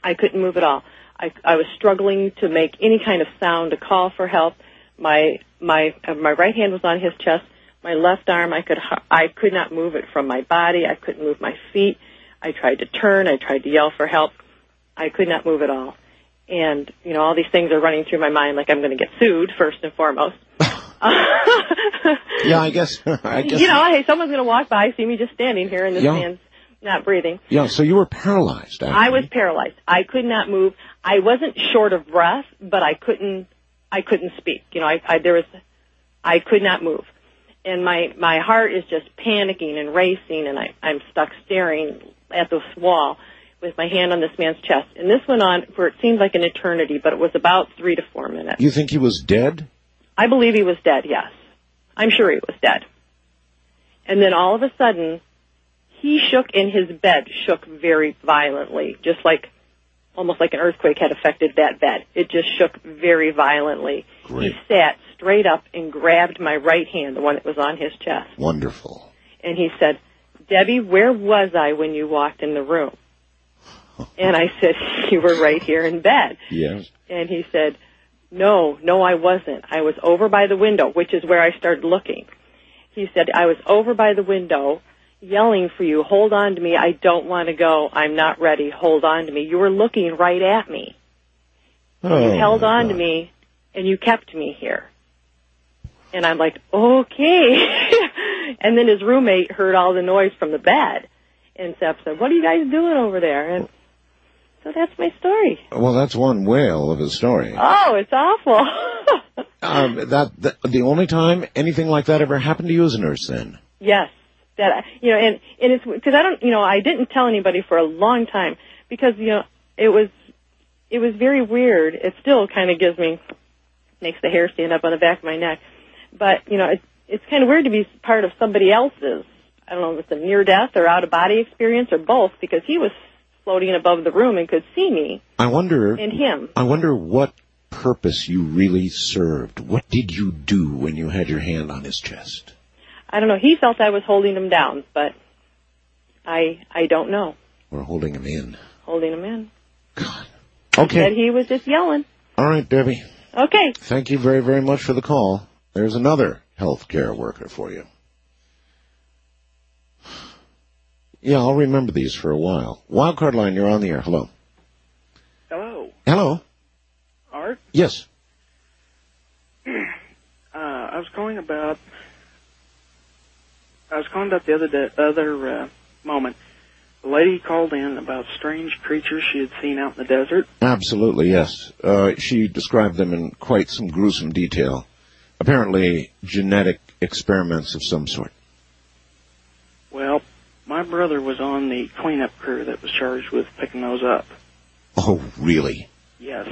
Speaker 10: I couldn't move at all. I was struggling to make any kind of sound to call for help. My right hand was on his chest. My left arm, I could not move it from my body. I couldn't move my feet. I tried to turn. I tried to yell for help. I could not move at all. And, you know, all these things are running through my mind, like I'm going to get sued, first and foremost.
Speaker 1: Yeah, I guess.
Speaker 10: You know, hey, someone's going to walk by, see me just standing here, and this man's not breathing.
Speaker 1: Yeah, so you were paralyzed. Actually.
Speaker 10: I was paralyzed. I could not move. I wasn't short of breath, but I couldn't speak. You know, I could not move. And my heart is just panicking and racing, and I'm stuck staring at this wall with my hand on this man's chest. And this went on for, it seemed like an eternity, but it was about 3 to 4 minutes.
Speaker 1: You think he was dead?
Speaker 10: I believe he was dead, yes. I'm sure he was dead. And then all of a sudden, he shook in his bed, shook very violently, just like, almost like an earthquake had affected that bed. It just shook very violently.
Speaker 1: Great.
Speaker 10: He sat straight up and grabbed my right hand, the one that was on his chest.
Speaker 1: Wonderful.
Speaker 10: And he said, Debbie, where was I when you walked in the room? And I said, you were right here in bed.
Speaker 1: Yes.
Speaker 10: And he said, no, I wasn't. I was over by the window, which is where I started looking. He said, I was over by the window yelling for you, hold on to me, I don't want to go, I'm not ready, hold on to me. You were looking right at me. You held on to me, and you kept me here. And I'm like, okay. And then his roommate heard all the noise from the bed. And Seth said, what are you guys doing over there? And so that's my story.
Speaker 1: Well, that's one whale of a story.
Speaker 10: Oh, it's awful.
Speaker 1: The only time anything like that ever happened to you as a nurse then?
Speaker 10: Yes. And it's, because I didn't tell anybody for a long time because, it was very weird. It still kind of makes the hair stand up on the back of my neck. But, it's kind of weird to be part of somebody else's, I don't know if it's a near-death or out-of-body experience or both, because he was floating above the room and could see me.
Speaker 1: I wonder what purpose you really served. What did you do when you had your hand on his chest?
Speaker 10: I don't know. He felt I was holding him down, but I don't know.
Speaker 1: Or holding him in.
Speaker 10: Holding him in.
Speaker 1: God. Okay.
Speaker 10: He said he was just yelling.
Speaker 1: All right, Debbie.
Speaker 10: Okay.
Speaker 1: Thank you very, very much for the call. There's another healthcare worker for you. Yeah, I'll remember these for a while. Wildcard line, you're on the air. Hello.
Speaker 11: Hello.
Speaker 1: Hello.
Speaker 11: Art?
Speaker 1: Yes.
Speaker 11: I was calling about the other moment. The lady called in about strange creatures she had seen out in the desert.
Speaker 1: Absolutely, yes. She described them in quite some gruesome detail. Apparently, genetic experiments of some sort.
Speaker 11: Well, my brother was on the cleanup crew that was charged with picking those up.
Speaker 1: Oh, really?
Speaker 11: Yes.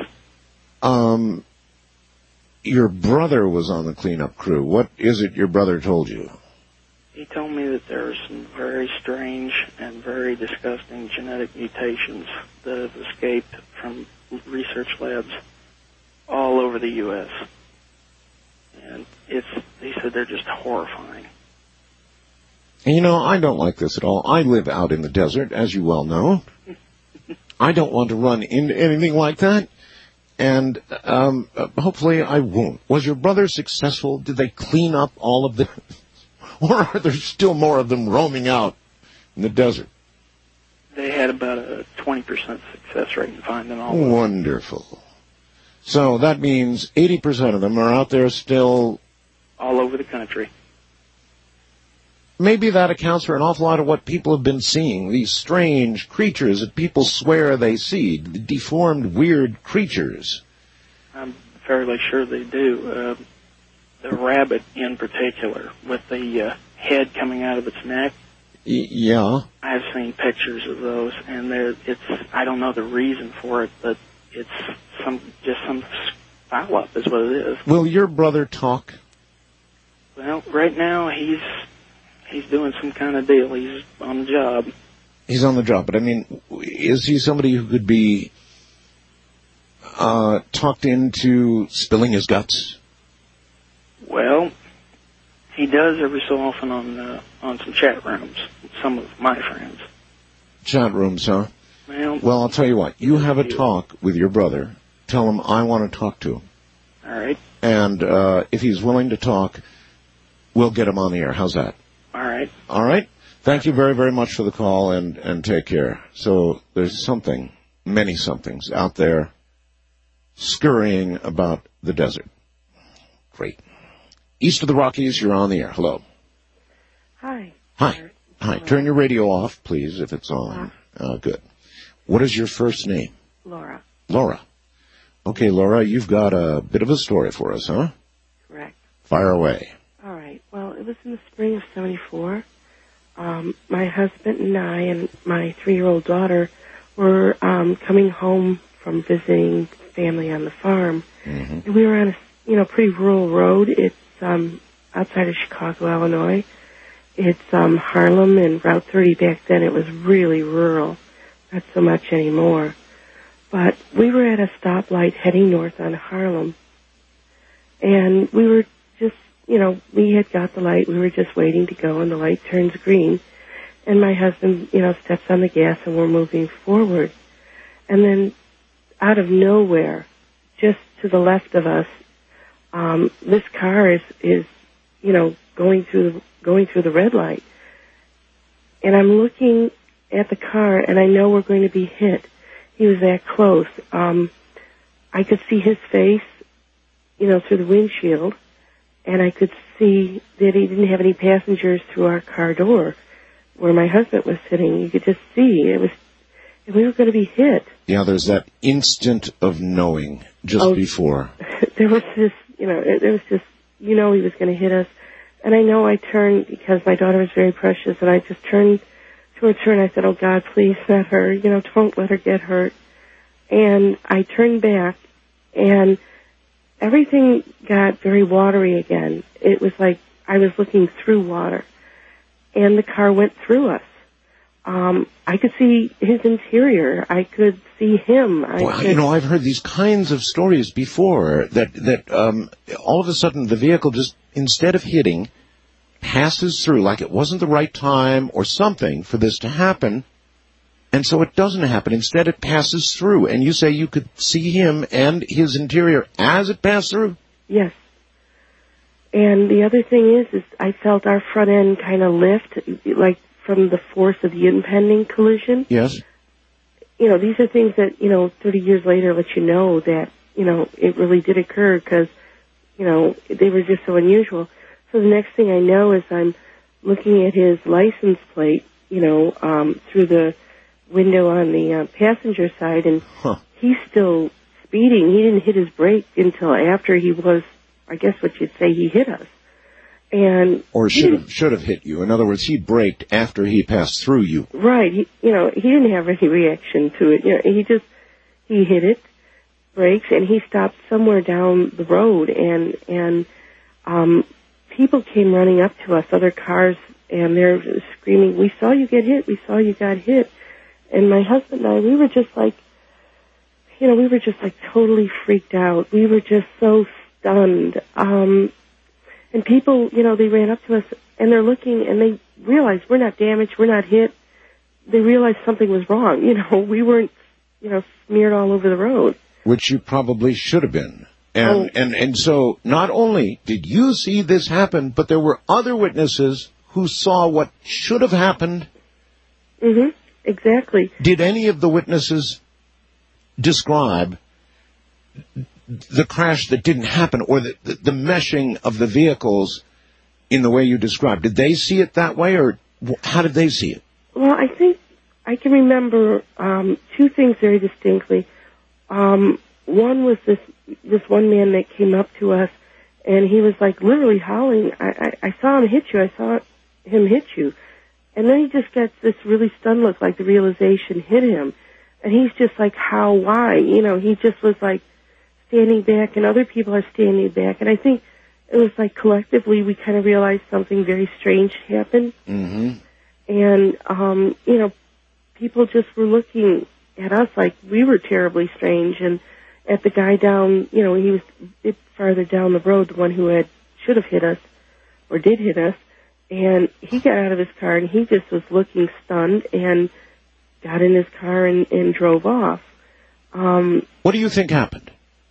Speaker 1: Your brother was on the cleanup crew. What is it your brother told you?
Speaker 11: He told me that there are some very strange and very disgusting genetic mutations that have escaped from research labs all over the U.S. And he said they're just horrifying.
Speaker 1: And I don't like this at all. I live out in the desert, as you well know. I don't want to run into anything like that. And hopefully I won't. Was your brother successful? Did they clean up all of them? Or are there still more of them roaming out in the desert?
Speaker 11: They had about a 20% success rate in finding all of them.
Speaker 1: Wonderful. So that means 80% of them are out there still...
Speaker 11: all over the country.
Speaker 1: Maybe that accounts for an awful lot of what people have been seeing, these strange creatures that people swear they see, deformed, weird creatures.
Speaker 11: I'm fairly sure they do. The rabbit in particular, with the head coming out of its neck.
Speaker 1: Yeah.
Speaker 11: I've seen pictures of those, and I don't know the reason for it, but it's some foul-up is what it is.
Speaker 1: Will your brother talk?
Speaker 11: Well, right now he's doing some kind of deal. He's on the job.
Speaker 1: He's on the job, but is he somebody who could be talked into spilling his guts?
Speaker 11: Well, he does every so often on some chat rooms, some of my friends.
Speaker 1: Chat rooms, huh? Well, I'll tell you what. You have a talk with your brother. Tell him I want to talk to him.
Speaker 11: All right.
Speaker 1: And if he's willing to talk, we'll get him on the air. How's that?
Speaker 11: All right.
Speaker 1: All right. Thank you very, very much for the call, and take care. So there's many somethings out there scurrying about the desert. Great. East of the Rockies, you're on the air. Hello.
Speaker 12: Hi.
Speaker 1: Hi. Hi. Turn your radio off, please, if it's on. Good. What is your first name?
Speaker 12: Laura.
Speaker 1: Laura. Okay, Laura, you've got a bit of a story for us, huh?
Speaker 12: Correct.
Speaker 1: Fire away.
Speaker 12: All right. Well, it was in the spring of '74. My husband and I and my 3-year-old daughter were coming home from visiting family on the farm.
Speaker 1: Mm-hmm.
Speaker 12: And we were on a pretty rural road. It's outside of Chicago, Illinois. It's Harlem and Route 30. Back then it was really rural. Not so much anymore. But we were at a stoplight heading north on Harlem. And we were just, we had got the light. We were just waiting to go, and the light turns green. And my husband, steps on the gas, and we're moving forward. And then out of nowhere, just to the left of us, this car is going through the red light. And I'm looking at the car, and I know we're going to be hit. He was that close. I could see his face, through the windshield, and I could see that he didn't have any passengers through our car door where my husband was sitting. You could just see we were going to be hit.
Speaker 1: Yeah, there's that instant of knowing just before.
Speaker 12: There was this, it was just, he was going to hit us. And I know I turned, because my daughter was very precious, and I just turned towards her and I said, oh God, please, not her, don't let her get hurt. And I turned back, and everything got very watery again. It was like I was looking through water, and the car went through us. I could see his interior. I could see him.
Speaker 1: I've heard these kinds of stories before, that all of a sudden the vehicle just, instead of hitting, passes through, like it wasn't the right time or something for this to happen, and so it doesn't happen. Instead, it passes through, and you say you could see him and his interior as it passed through?
Speaker 12: Yes. And the other thing is I felt our front end kind of lift, like from the force of the impending collision.
Speaker 1: Yes.
Speaker 12: These are things that, 30 years later let you know that, it really did occur, because, they were just so unusual. So the next thing I know is I'm looking at his license plate, through the window on the passenger side, and he's still speeding. He didn't hit his brake until after he was, I guess what you'd say, he hit us. Or
Speaker 1: should have hit you. In other words, he braked after he passed through you.
Speaker 12: Right. He didn't have any reaction to it. He hit it, brakes, and he stopped somewhere down the road, and people came running up to us, other cars, and they're screaming, "We saw you get hit. We saw you got hit." And my husband and I, we were just like totally freaked out. We were just so stunned. And people, they ran up to us, and they're looking, and they realized we're not damaged, we're not hit. They realized something was wrong. We weren't, smeared all over the road.
Speaker 1: Which you probably should have been. And so not only did you see this happen, but there were other witnesses who saw what should have happened.
Speaker 12: Mm-hmm. Exactly.
Speaker 1: Did any of the witnesses describe the crash that didn't happen, or the meshing of the vehicles in the way you described? Did they see it that way, or how did they see it?
Speaker 12: Well, I think I can remember two things very distinctly. One was this one man that came up to us, and he was like literally howling, I saw him hit you, I saw him hit you. And then he just gets this really stunned look, like the realization hit him. And he's just like, how, why? He just was like standing back, and other people are standing back. And I think it was like collectively we kind of realized something very strange happened.
Speaker 1: Mm-hmm.
Speaker 12: And, people just were looking at us like we were terribly strange. And at the guy down, he was a bit farther down the road, the one who should have hit us or did hit us. And he got out of his car, and he just was looking stunned and got in his car and drove off.
Speaker 1: What do you think happened?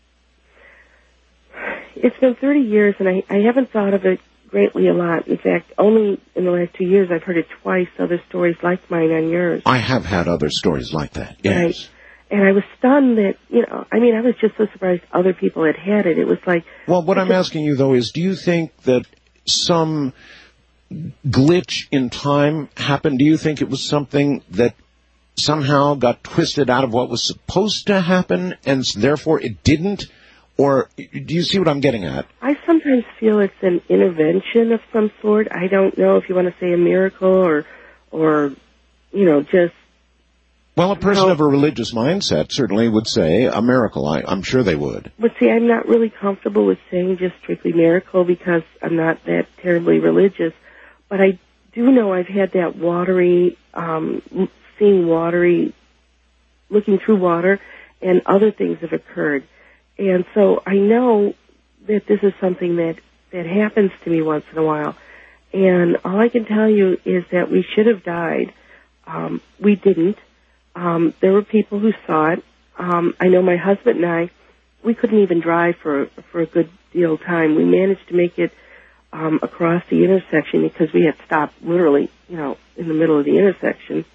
Speaker 12: It's been 30 years, and I haven't thought of it greatly a lot. In fact, only in the last 2 years I've heard it twice, other stories like mine on yours.
Speaker 1: I have had other stories like that, yes.
Speaker 12: Right. And I was stunned that, I was just so surprised other people had it. It was like...
Speaker 1: Well, what I'm asking you, though, is do you think that some glitch in time happened? Do you think it was something that somehow got twisted out of what was supposed to happen, and therefore it didn't? Or do you see what I'm getting at?
Speaker 12: I sometimes feel it's an intervention of some sort. I don't know if you want to say a miracle or just...
Speaker 1: Well, a person of a religious mindset certainly would say a miracle. I'm sure they would.
Speaker 12: But see, I'm not really comfortable with saying just strictly miracle because I'm not that terribly religious. But I do know I've had that watery, seeing watery, looking through water, and other things have occurred. And so I know that this is something that happens to me once in a while. And all I can tell you is that we should have died. We didn't. There were people who saw it. I know my husband and I, we couldn't even drive for a good deal of time. We managed to make it across the intersection because we had stopped literally, in the middle of the intersection.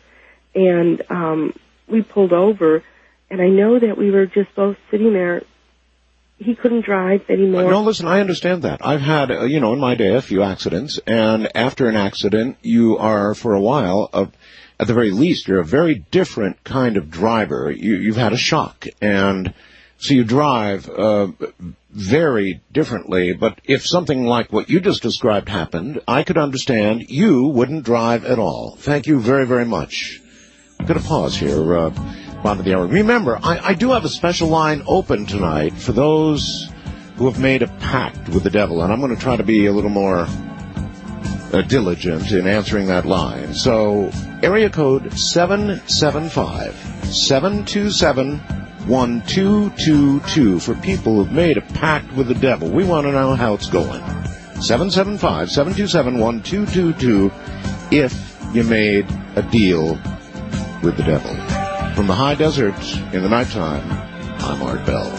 Speaker 12: And we pulled over, and I know that we were just both sitting there. He couldn't drive anymore.
Speaker 1: No, listen, I understand that. I've had, in my day, a few accidents, and after an accident, you are, for a while, at the very least, you're a very different kind of driver. You've had a shock, and so you drive very differently. But if something like what you just described happened, I could understand you wouldn't drive at all. Thank you very, very much. I'm going to pause here, bottom of the hour. Remember, I do have a special line open tonight for those who have made a pact with the devil, and I'm going to try to be a little more diligent in answering that line. So, area code 775-727-1222 for people who've made a pact with the devil. We want to know how it's going. 775-727-1222 if you made a deal with the devil. From the high desert in the nighttime, I'm Art Bell.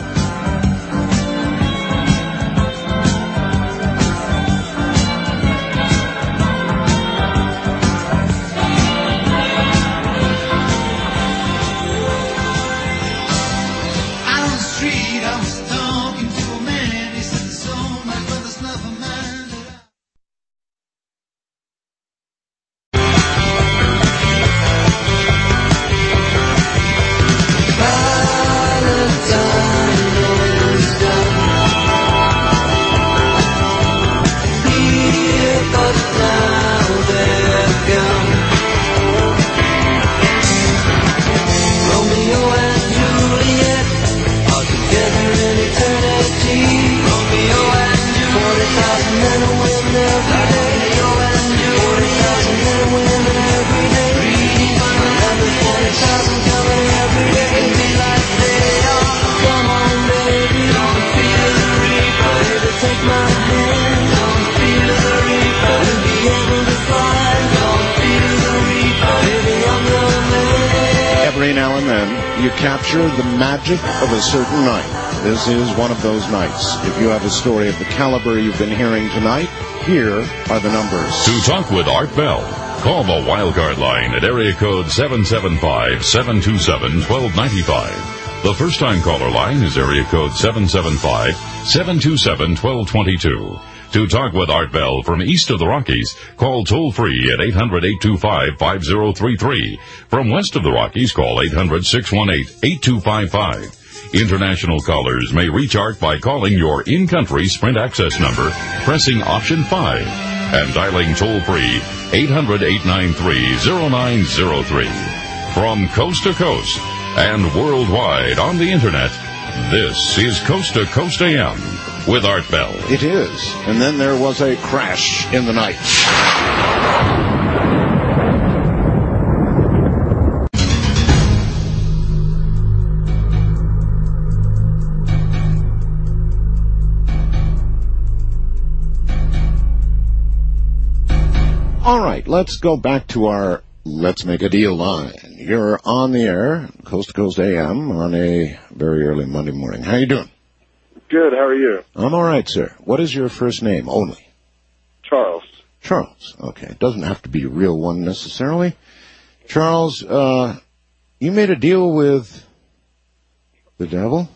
Speaker 1: The magic of a certain night. This is one of those nights. If you have a story of the caliber you've been hearing tonight, here are the numbers.
Speaker 4: To talk with Art Bell, call the Wildcard line at area code 775-727-1295. The first-time caller line is area code 775-727-1222. To talk with Art Bell from east of the Rockies, call toll-free at 800-825-5033. From west of the Rockies, call 800-618-8255. International callers may reach Art by calling your in-country Sprint access number, pressing option 5, and dialing toll-free 800-893-0903. From coast to coast and worldwide on the Internet, this is Coast to Coast AM with Art Bell.
Speaker 1: It is. And then there was a crash in the night. All right, let's go back to our Let's Make a Deal line. you're on the air, Coast to Coast AM, on a very early Monday morning. How you doing?
Speaker 13: Good, how are you?
Speaker 1: I'm all right, sir. What is your first name only?
Speaker 13: Charles.
Speaker 1: Charles, okay. It doesn't have to be a real one necessarily. Charles, you made a deal with the devil?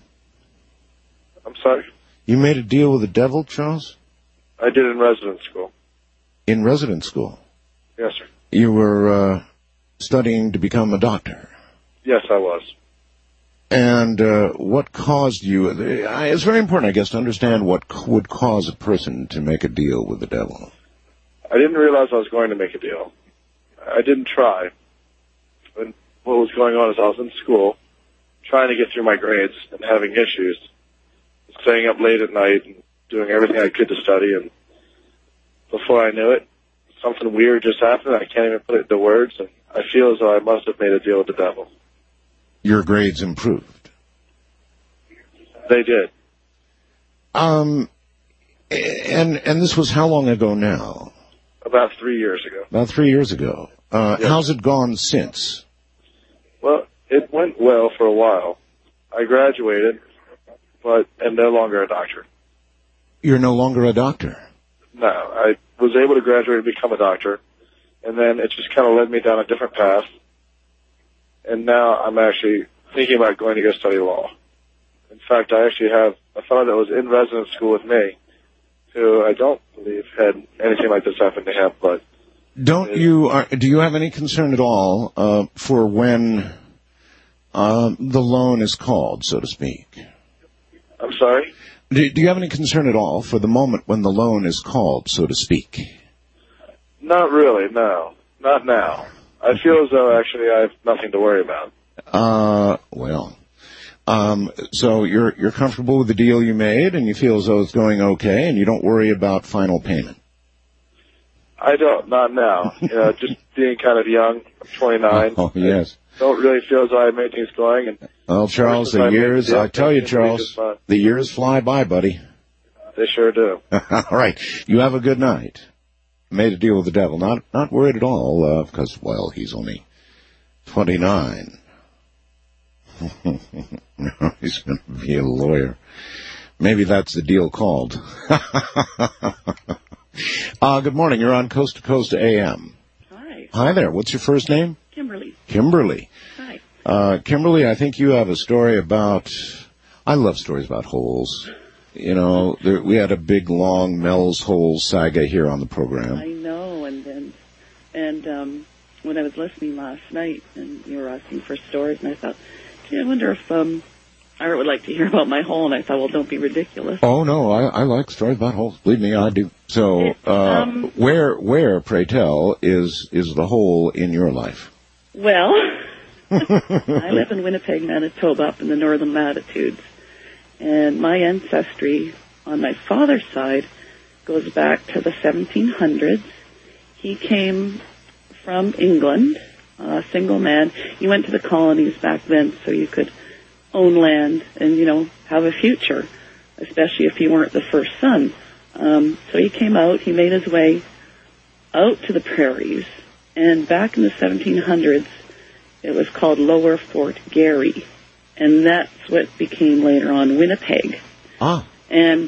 Speaker 13: I'm sorry?
Speaker 1: You made a deal with the devil, Charles?
Speaker 13: I did in residence school.
Speaker 1: In residence school?
Speaker 13: Yes, sir.
Speaker 1: You were studying to become a doctor?
Speaker 13: Yes, I was.
Speaker 1: And what caused you... It's very important, I guess, to understand what would cause a person to make a deal with the devil.
Speaker 13: I didn't realize I was going to make a deal. I didn't try. And what was going on is I was in school, trying to get through my grades and having issues, staying up late at night and doing everything I could to study. And before I knew it, something weird just happened. I can't even put it into words. And I feel as though I must have made a deal with the devil.
Speaker 1: Your grades improved?
Speaker 13: They did.
Speaker 1: And this was how long ago now?
Speaker 13: About 3 years ago.
Speaker 1: About 3 years ago.
Speaker 13: Yes.
Speaker 1: How's it gone since?
Speaker 13: Well, it went well for a while. I graduated, but am no longer a doctor.
Speaker 1: You're no longer a doctor?
Speaker 13: No, I was able to graduate and become a doctor, and then it just kind of led me down a different path. And now I'm actually thinking about going to go study law. In fact, I actually have a fellow that was in residence school with me, who I don't believe had anything like this happen to him. But
Speaker 1: do you have any concern at all for when the loan is called, so to speak?
Speaker 13: I'm sorry?
Speaker 1: Do you have any concern at all for the moment when the loan is called, so to speak?
Speaker 13: Not really, no. Not now. I feel as though, actually, I have nothing to worry about.
Speaker 1: So you're comfortable with the deal you made, and you feel as though it's going okay, and you don't worry about final payment?
Speaker 13: I don't, not now. Just being kind of young, I'm 29.
Speaker 1: Oh, yes.
Speaker 13: I don't really feel as though I have many things going. And
Speaker 1: well, Charles, the years, I tell you, Charles, the years fly by, buddy.
Speaker 13: They sure do.
Speaker 1: All right. You have a good night. Made a deal with the devil. Not worried at all, because, well, he's only 29. He's going to be a lawyer. Maybe that's the deal called. Good morning. You're on Coast to Coast AM.
Speaker 14: Hi.
Speaker 1: Hi there. What's your first name?
Speaker 14: Kimberly.
Speaker 1: Kimberly.
Speaker 14: Hi.
Speaker 1: Kimberly, I think you have a story about... I love stories about holes. You know, we had a big, long Mel's Hole saga here on the program.
Speaker 14: I know, and when I was listening last night, and you were asking for stories, and I thought, gee, I wonder if Art would like to hear about my hole, and I thought, well, don't be ridiculous.
Speaker 1: Oh, no, I like stories about holes. Believe me, I do. So, where, pray tell, is the hole in your life?
Speaker 14: Well, I live in Winnipeg, Manitoba, up in the northern latitudes. And my ancestry on my father's side goes back to the 1700s. He came from England, a single man. He went to the colonies back then so you could own land and, have a future, especially if you weren't the first son. So he came out, he made his way out to the prairies. And back in the 1700s, it was called Lower Fort Garry. And that's what became later on Winnipeg.
Speaker 1: Ah.
Speaker 14: And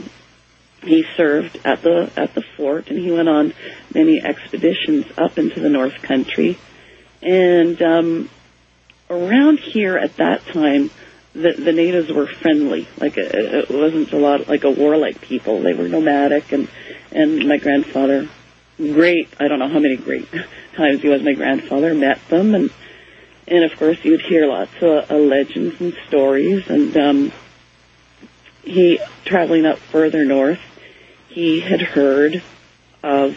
Speaker 14: he served at the fort, and he went on many expeditions up into the North Country. And around here at that time, the natives were friendly. Like it wasn't a lot like a warlike people. They were nomadic, and my grandfather, I don't know how many great times he was my grandfather, met them, and of course, you'd hear lots of legends and stories. And he, traveling up further north, he had heard of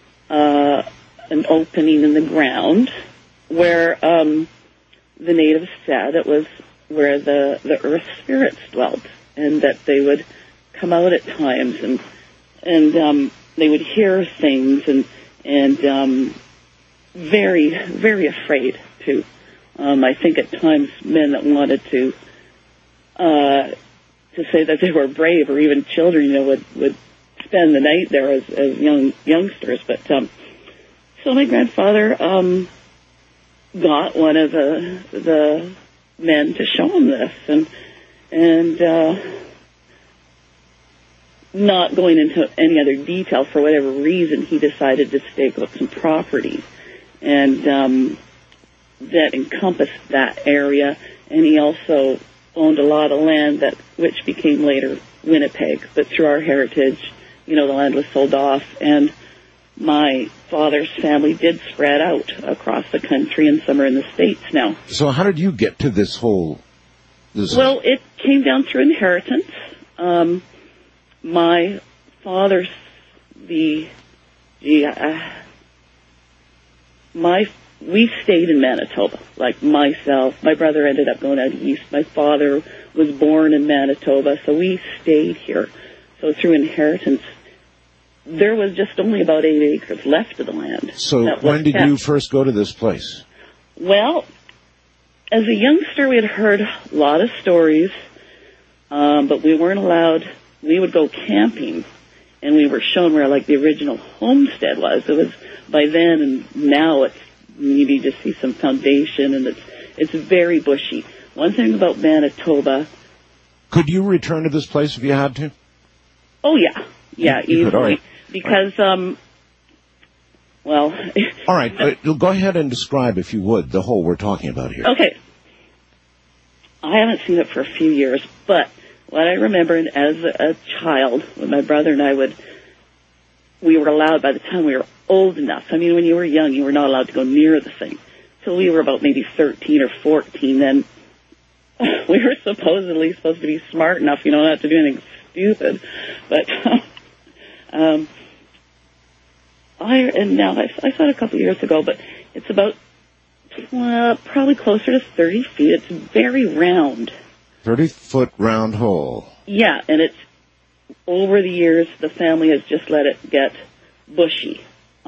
Speaker 14: an opening in the ground where the natives said it was where the earth spirits dwelt, and that they would come out at times, and they would hear things, and very, very afraid too. I think at times men that wanted to say that they were brave, or even children, would spend the night there as youngsters. But so my grandfather got one of the men to show him this, and not going into any other detail, for whatever reason, he decided to stake out some property, and that encompassed that area, and he also owned a lot of land which became later Winnipeg, but through our heritage, the land was sold off, and my father's family did spread out across the country, and some are in the States now.
Speaker 1: So how did you get to this whole...
Speaker 14: Well, it came down through inheritance. My father's, we stayed in Manitoba. Like myself, my brother ended up going out east. My father was born in Manitoba, so we stayed here. So through inheritance, there was just only about 8 acres left of the land.
Speaker 1: So when did you first go to this place?
Speaker 14: Well, as a youngster, we had heard a lot of stories, but we weren't allowed. We would go camping, and we were shown where, like, the original homestead was. It was by then, and now it's, you just see some foundation, and it's very bushy. One thing about Manitoba...
Speaker 1: Could you return to this place if you had to?
Speaker 14: Oh, yeah. Yeah,
Speaker 1: you
Speaker 14: easily.
Speaker 1: Could, all right.
Speaker 14: Because, well...
Speaker 1: All right, go ahead and describe, if you would, the hole we're talking about here.
Speaker 14: Okay. I haven't seen it for a few years, but what I remember as a child, when my brother and I we were allowed by the time we were old enough. I mean, when you were young, you were not allowed to go near the thing. Till we were about maybe 13 or 14, then we were supposedly supposed to be smart enough, not to do anything stupid. But, I saw it a couple of years ago, but it's about, probably closer to 30 feet. It's very round.
Speaker 1: 30-foot round hole.
Speaker 14: Yeah, and it's, over the years, the family has just let it get bushy.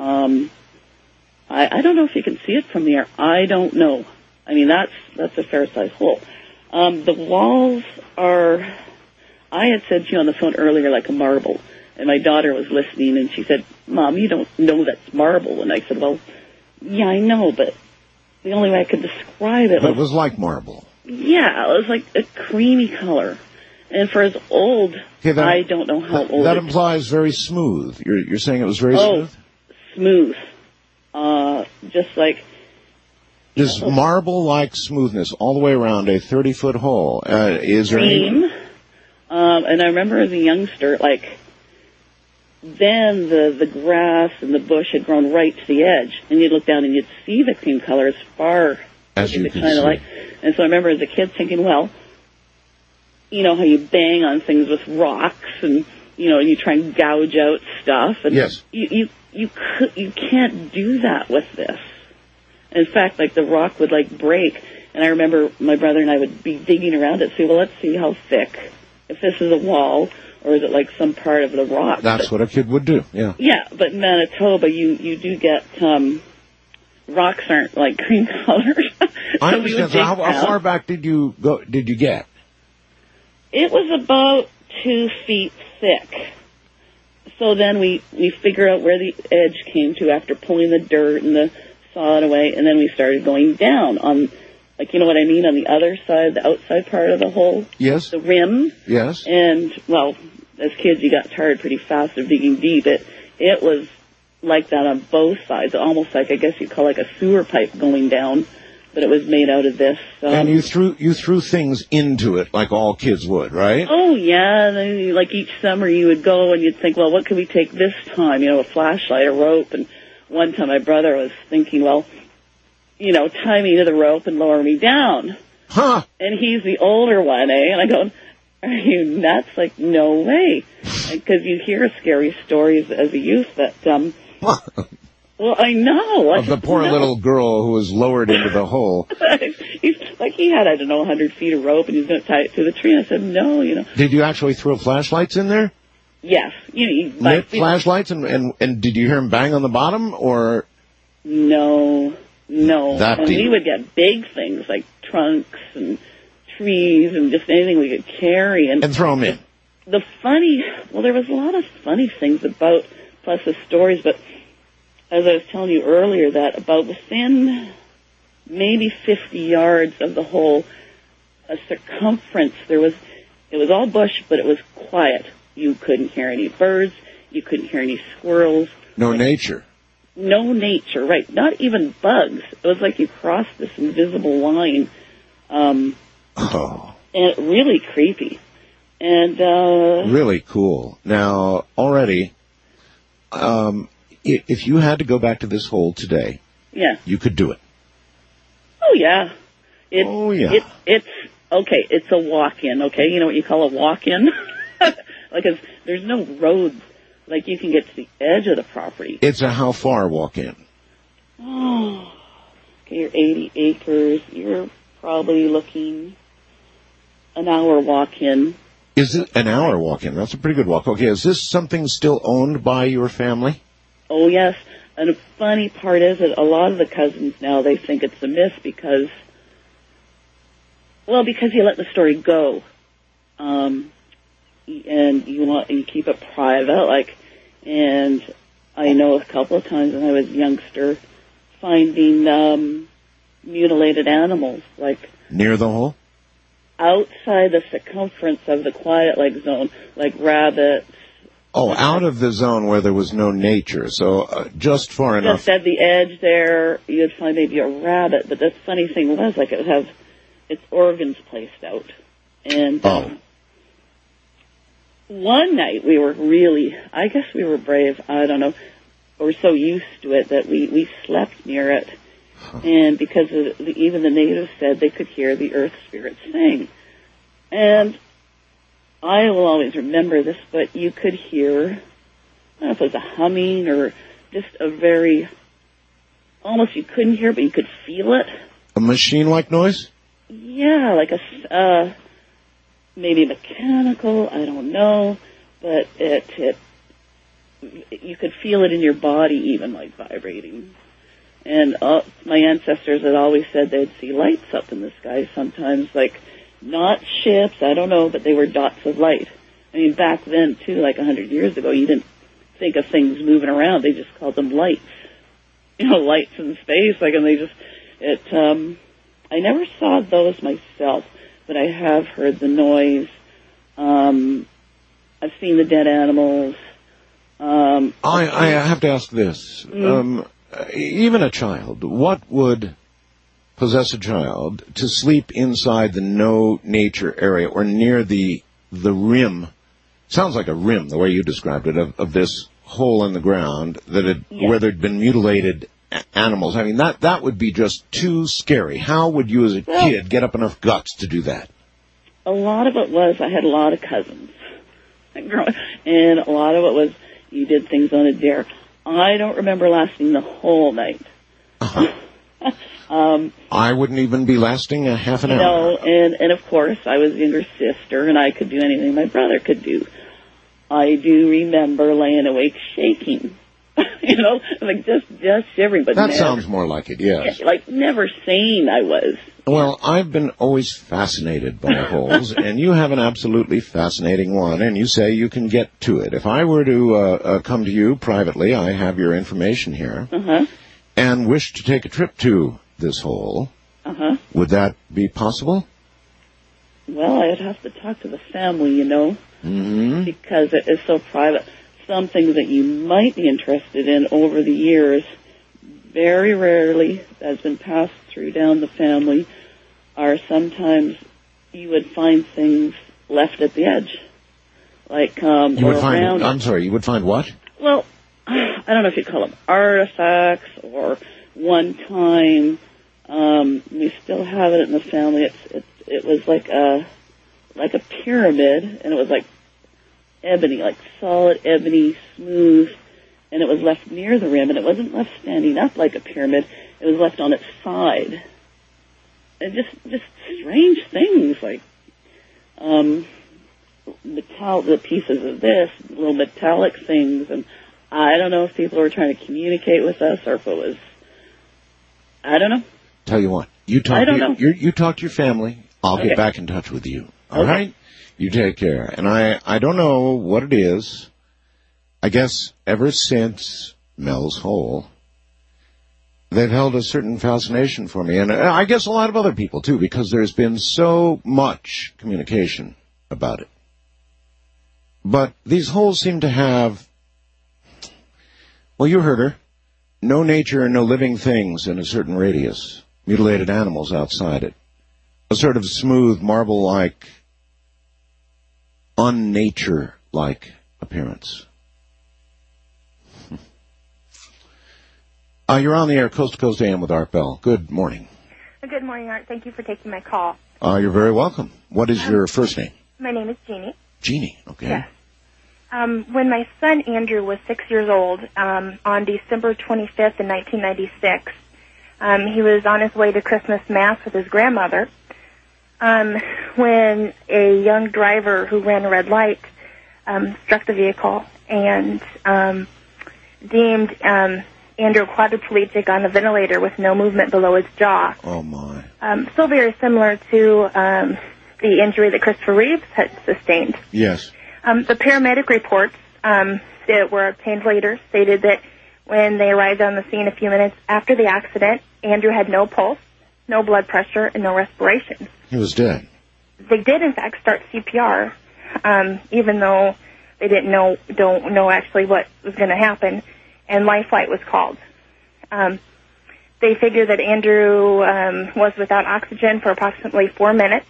Speaker 14: I don't know if you can see it from the air. I don't know. I mean, that's a fair-sized hole. The walls are, I had said to you on the phone earlier, like a marble. And my daughter was listening, and she said, Mom, you don't know that's marble. And I said, well, yeah, I know, but the only way I could describe it
Speaker 1: But it was like marble.
Speaker 14: Yeah, it was like a creamy color. And for as old, I don't know how old
Speaker 1: that implies very smooth. You're saying it was very smooth?
Speaker 14: Smooth. Just like...
Speaker 1: Does marble-like smoothness all the way around a 30-foot hole? Is there
Speaker 14: cream. And I remember as a youngster, like, then the grass and the bush had grown right to the edge, and you'd look down and you'd see the cream color as far
Speaker 1: as you could
Speaker 14: kind of like. And so I remember as a kid thinking, well, you know how you bang on things with rocks, and you try and gouge out stuff, and
Speaker 1: yes,
Speaker 14: you can't do that with this. In fact, like the rock would like break, and I remember my brother and I would be digging around it, say, well, let's see how thick. If this is a wall, or is it like some part of the rock?
Speaker 1: That's what a kid would do, yeah.
Speaker 14: Yeah, but in Manitoba, you do get, rocks aren't like cream colors.
Speaker 1: I understand. So how far back did you get?
Speaker 14: It was about 2 feet thick. So then we figure out where the edge came to after pulling the dirt and the sod away, and then we started going down on, like, you know what I mean, on the other side, the outside part of the hole?
Speaker 1: Yes.
Speaker 14: The rim?
Speaker 1: Yes.
Speaker 14: And, well, as kids, you got tired pretty fast of digging deep. It was like that on both sides, almost like, I guess you'd call like a sewer pipe going down, but it was made out of this.
Speaker 1: And you threw things into it like all kids would, right?
Speaker 14: Oh, yeah. And then, like, each summer you would go and you'd think, well, what can we take this time? A flashlight, a rope. And one time my brother was thinking, well, tie me to the rope and lower me down.
Speaker 1: Huh.
Speaker 14: And he's the older one, eh? And I go, are you nuts? Like, no way. Because you hear scary stories as a youth that, well, I know.
Speaker 1: Of the poor little girl who was lowered into the hole.
Speaker 14: He's like, he had, 100 feet of rope, and he's going to tie it to the tree. And I said, no,
Speaker 1: Did you actually throw flashlights in there?
Speaker 14: Yes.
Speaker 1: Lit flashlights, and did you hear him bang on the bottom, or?
Speaker 14: No.
Speaker 1: That
Speaker 14: and
Speaker 1: deep.
Speaker 14: we would get big things like trunks and trees and just anything we could carry. And
Speaker 1: throw them in.
Speaker 14: There was a lot of funny things about, plus the stories, but as I was telling you earlier, that about within maybe 50 yards of the whole circumference. It was all bush, but it was quiet. You couldn't hear any birds. You couldn't hear any squirrels.
Speaker 1: No nature.
Speaker 14: No nature, right. Not even bugs. It was like you crossed this invisible line. And really creepy. And
Speaker 1: really cool. Now, already, if you had to go back to this hole today,
Speaker 14: yeah,
Speaker 1: you could do it.
Speaker 14: Oh yeah.
Speaker 1: It's
Speaker 14: okay. It's a walk-in. Okay, you know what you call a walk-in? Like, there's no roads. Like, you can get to the edge of the property.
Speaker 1: It's a how far walk-in?
Speaker 14: Oh, okay. You're 80 acres. You're probably looking an hour walk-in.
Speaker 1: Is it an hour walk-in? That's a pretty good walk. Okay, is this something still owned by your family?
Speaker 14: Oh, yes. And the funny part is that a lot of the cousins now, they think it's a myth because you let the story go. And you keep it private, and I know a couple of times when I was a youngster finding mutilated animals,
Speaker 1: near the hole?
Speaker 14: Outside the circumference of the quiet lake zone, like rabbits.
Speaker 1: Oh, out of the zone where there was no nature, so just far enough.
Speaker 14: Just at the edge there, you'd find maybe a rabbit, but the funny thing was, it would have its organs placed out. And one night we were I guess we were brave, I don't know, we're so used to it that we slept near it. And because even the natives said they could hear the earth spirits sing. And I will always remember this, but you could hear, I don't know if it was a humming or just a very, almost you couldn't hear, but you could feel it.
Speaker 1: A machine-like noise?
Speaker 14: Yeah, like maybe mechanical, I don't know, but you could feel it in your body even, like vibrating. And my ancestors had always said they'd see lights up in the sky sometimes, like not ships, I don't know, but they were dots of light. I mean, back then, too, like 100 years ago, you didn't think of things moving around. They just called them lights. You know, lights in space, and I never saw those myself, but I have heard the noise. I've seen the dead animals.
Speaker 1: I have to ask this. Even a child, what would possess a child to sleep inside the no nature area or near the rim? Sounds like a rim, the way you described it, of this hole in the ground where there'd been mutilated animals. I mean, that would be just too scary. How would you as a kid get up enough guts to do that?
Speaker 14: A lot of it was I had a lot of cousins. And a lot of it was you did things on a dare. I don't remember lasting the whole night.
Speaker 1: I wouldn't even be lasting a half an hour.
Speaker 14: No, and of course, I was a younger sister, and I could do anything my brother could do. I do remember laying awake shaking. Just shivering. But
Speaker 1: that sounds more like it, yes.
Speaker 14: Like never sane I was.
Speaker 1: Well, I've been always fascinated by holes, and you have an absolutely fascinating one, and you say you can get to it. If I were to come to you privately, I have your information here, and wish to take a trip to this hole, would that be possible?
Speaker 14: Well, I'd have to talk to the family, because it is so private. Some things that you might be interested in over the years, very rarely, has been passed through down the family, are sometimes you would find things left at the edge. You
Speaker 1: would find what?
Speaker 14: Well, I don't know if you'd call them artifacts or one time, we still have it in the family. It was like a pyramid, and it was like ebony, like solid ebony, smooth, and it was left near the rim, and it wasn't left standing up like a pyramid. It was left on its side. And just strange things, like the pieces of this, little metallic things, and I don't know if people were trying to communicate with us or if it was, I don't know.
Speaker 1: Tell you what, you talk to your family. I'll get back in touch with you. All right? You take care. And I don't know what it is. I guess ever since Mel's Hole, they've held a certain fascination for me, and I guess a lot of other people, too, because there's been so much communication about it. But these holes seem to have, well, you heard her, no nature and no living things in a certain radius, mutilated animals outside it, a sort of smooth, marble-like, unnature-like appearance. You're on the air, Coast to Coast AM with Art Bell. Good morning.
Speaker 15: Good morning, Art. Thank you for taking my call.
Speaker 1: You're very welcome. What is your first name?
Speaker 15: My name is Jeannie.
Speaker 1: Jeannie, okay.
Speaker 15: Yes. When my son Andrew was 6 years old, on December 25th in 1996, he was on his way to Christmas Mass with his grandmother when a young driver who ran a red light struck the vehicle and deemed Andrew quadriplegic on a ventilator with no movement below his jaw.
Speaker 1: Oh, my.
Speaker 15: So very similar to the injury that Christopher Reeves had sustained.
Speaker 1: Yes.
Speaker 15: The paramedic reports that were obtained later stated that when they arrived on the scene a few minutes after the accident, Andrew had no pulse, no blood pressure, and no respiration.
Speaker 1: He was dead.
Speaker 15: They did, in fact, start CPR, even though they don't know actually what was going to happen, and life flight was called. They figured that Andrew was without oxygen for approximately 4 minutes,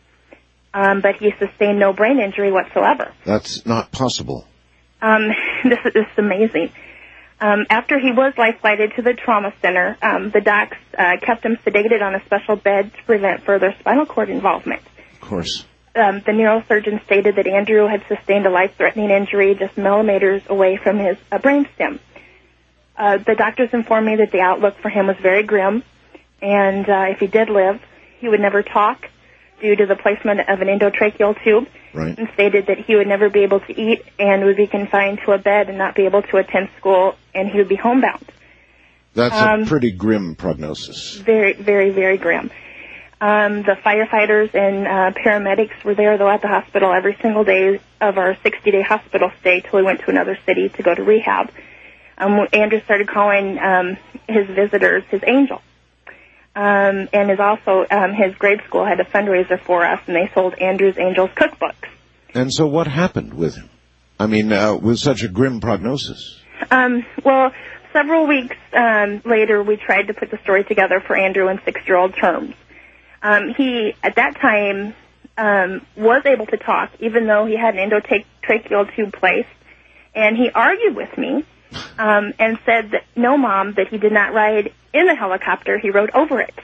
Speaker 15: but he sustained no brain injury whatsoever.
Speaker 1: That's not possible.
Speaker 15: This is amazing. After he was life-flighted to the trauma center, the docs kept him sedated on a special bed to prevent further spinal cord involvement.
Speaker 1: Of course.
Speaker 15: The neurosurgeon stated that Andrew had sustained a life-threatening injury just millimeters away from his brainstem. The doctors informed me that the outlook for him was very grim, and if he did live, he would never talk due to the placement of an endotracheal tube,
Speaker 1: right,
Speaker 15: and stated that he would never be able to eat and would be confined to a bed and not be able to attend school, and he would be homebound.
Speaker 1: That's a pretty grim prognosis.
Speaker 15: Very, very, very grim. The firefighters and paramedics were there, though, at the hospital every single day of our 60-day hospital stay till we went to another city to go to rehab. Andrew started calling his visitors his angel. And his grade school had a fundraiser for us, and they sold Andrew's Angels cookbooks.
Speaker 1: And so what happened with him? I mean, with such a grim prognosis?
Speaker 15: Well, several weeks later, we tried to put the story together for Andrew in 6-year-old terms. He, at that time, was able to talk, even though he had an endotracheal tube placed, and he argued with me and said that, no, Mom, that he did not ride in the helicopter, he rode over it.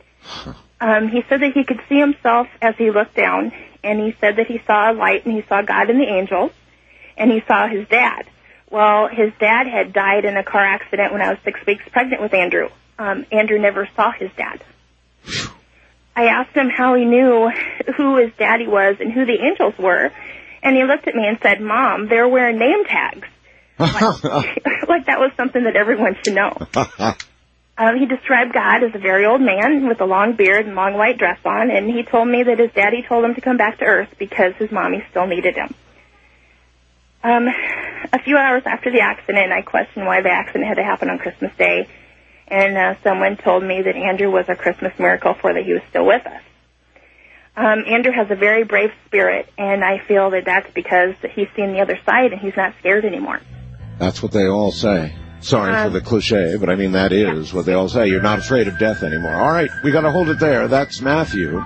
Speaker 15: He said that he could see himself as he looked down, and he said that he saw a light, and he saw God and the angels, and he saw his dad. Well, his dad had died in a car accident when I was 6 weeks pregnant with Andrew. Andrew never saw his dad. I asked him how he knew who his daddy was and who the angels were, and he looked at me and said, Mom, they're wearing name tags. Like that was something that everyone should know. He described God as a very old man with a long beard and long white dress on, and he told me that his daddy told him to come back to Earth because his mommy still needed him. A few hours after the accident, I questioned why the accident had to happen on Christmas Day, and someone told me that Andrew was a Christmas miracle for that he was still with us. Andrew has a very brave spirit, and I feel that that's because he's seen the other side and he's not scared anymore.
Speaker 1: That's what they all say. Sorry for the cliche, but I mean, that is what they all say. You're not afraid of death anymore. All right, we got to hold it there. That's Matthew.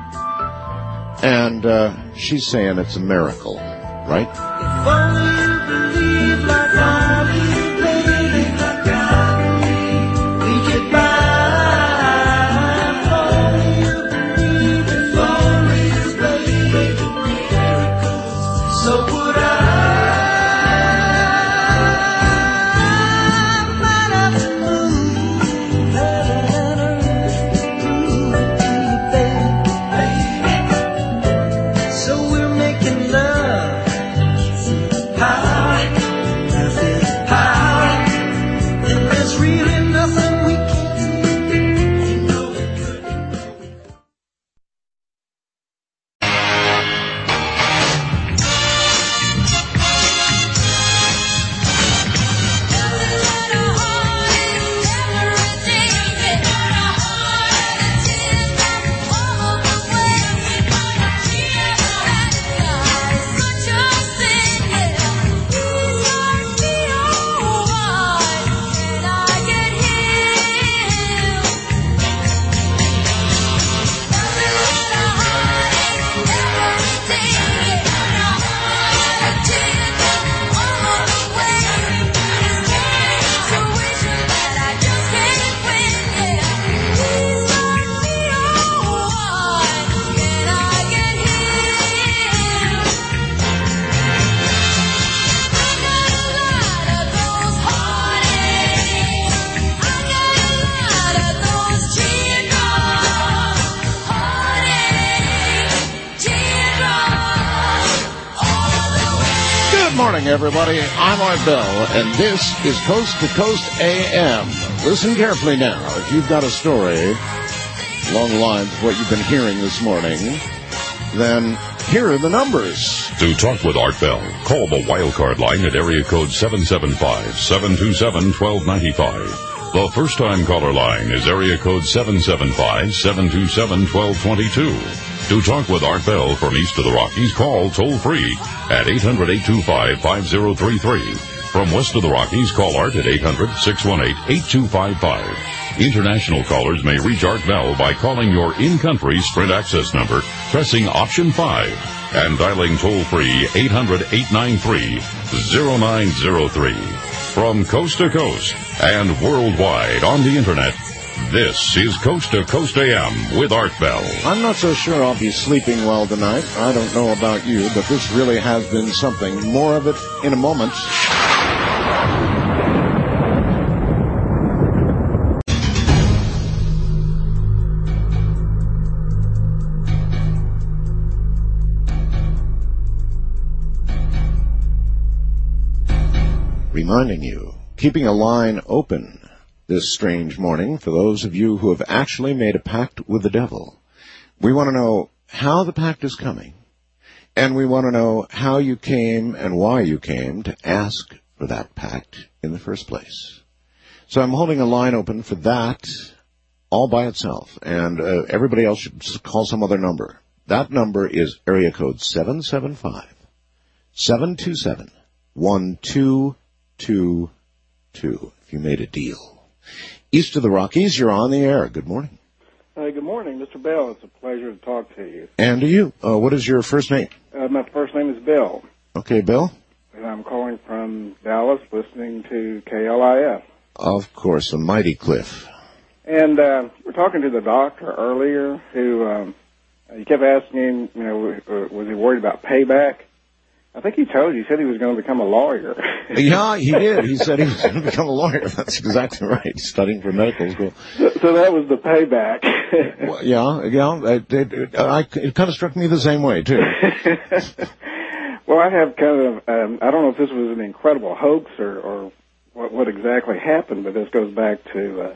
Speaker 1: And she's saying it's a miracle, right?
Speaker 3: If only you believe like I believe, like I believe, we could If only you believe, if only you believe in miracles, so would I. So we're making love high
Speaker 1: morning, everybody. I'm Art Bell, and this is Coast to Coast AM. Listen carefully now. If you've got a story along the lines of what you've been hearing this morning, then here are the numbers.
Speaker 4: To talk with Art Bell, call the wildcard line at area code 775-727-1295. The first-time caller line is area code 775-727-1222. To talk with Art Bell from east of the Rockies, call toll-free at 800-825-5033. From west of the Rockies, call Art at 800-618-8255. International callers may reach Art Bell by calling your in-country Sprint access number, pressing option 5, and dialing toll-free 800-893-0903. From coast to coast and worldwide on the Internet, this is Coast to Coast AM with Art Bell.
Speaker 1: I'm not so sure I'll be sleeping well tonight. I don't know about you, but this really has been something. More of it in a moment. Reminding you, keeping a line open this strange morning for those of you who have actually made a pact with the devil. We want to know how the pact is coming, and we want to know how you came and why you came to ask for that pact in the first place. So I'm holding a line open for that all by itself, and everybody else should call some other number. That number is area code 775-727-1222. If you made a deal. East of the Rockies, you're on the air. Good morning.
Speaker 16: Good morning, Mr. Bell. It's a pleasure to talk to you.
Speaker 1: And to you. What is your first name?
Speaker 16: My first name is Bill.
Speaker 1: Okay, Bill.
Speaker 16: And I'm calling from Dallas, listening to KLIF.
Speaker 1: Of course, a mighty cliff.
Speaker 16: And we're talking to the doctor earlier who, he kept asking him, was he worried about payback? I think he told you. He said he was going to become a lawyer.
Speaker 1: Yeah, he did. He said he was going to become a lawyer. That's exactly right. Studying for medical school.
Speaker 16: So that was the payback.
Speaker 1: Well, it kind of struck me the same way, too.
Speaker 16: Well, I have kind of, I don't know if this was an incredible hoax or what exactly happened, but this goes back to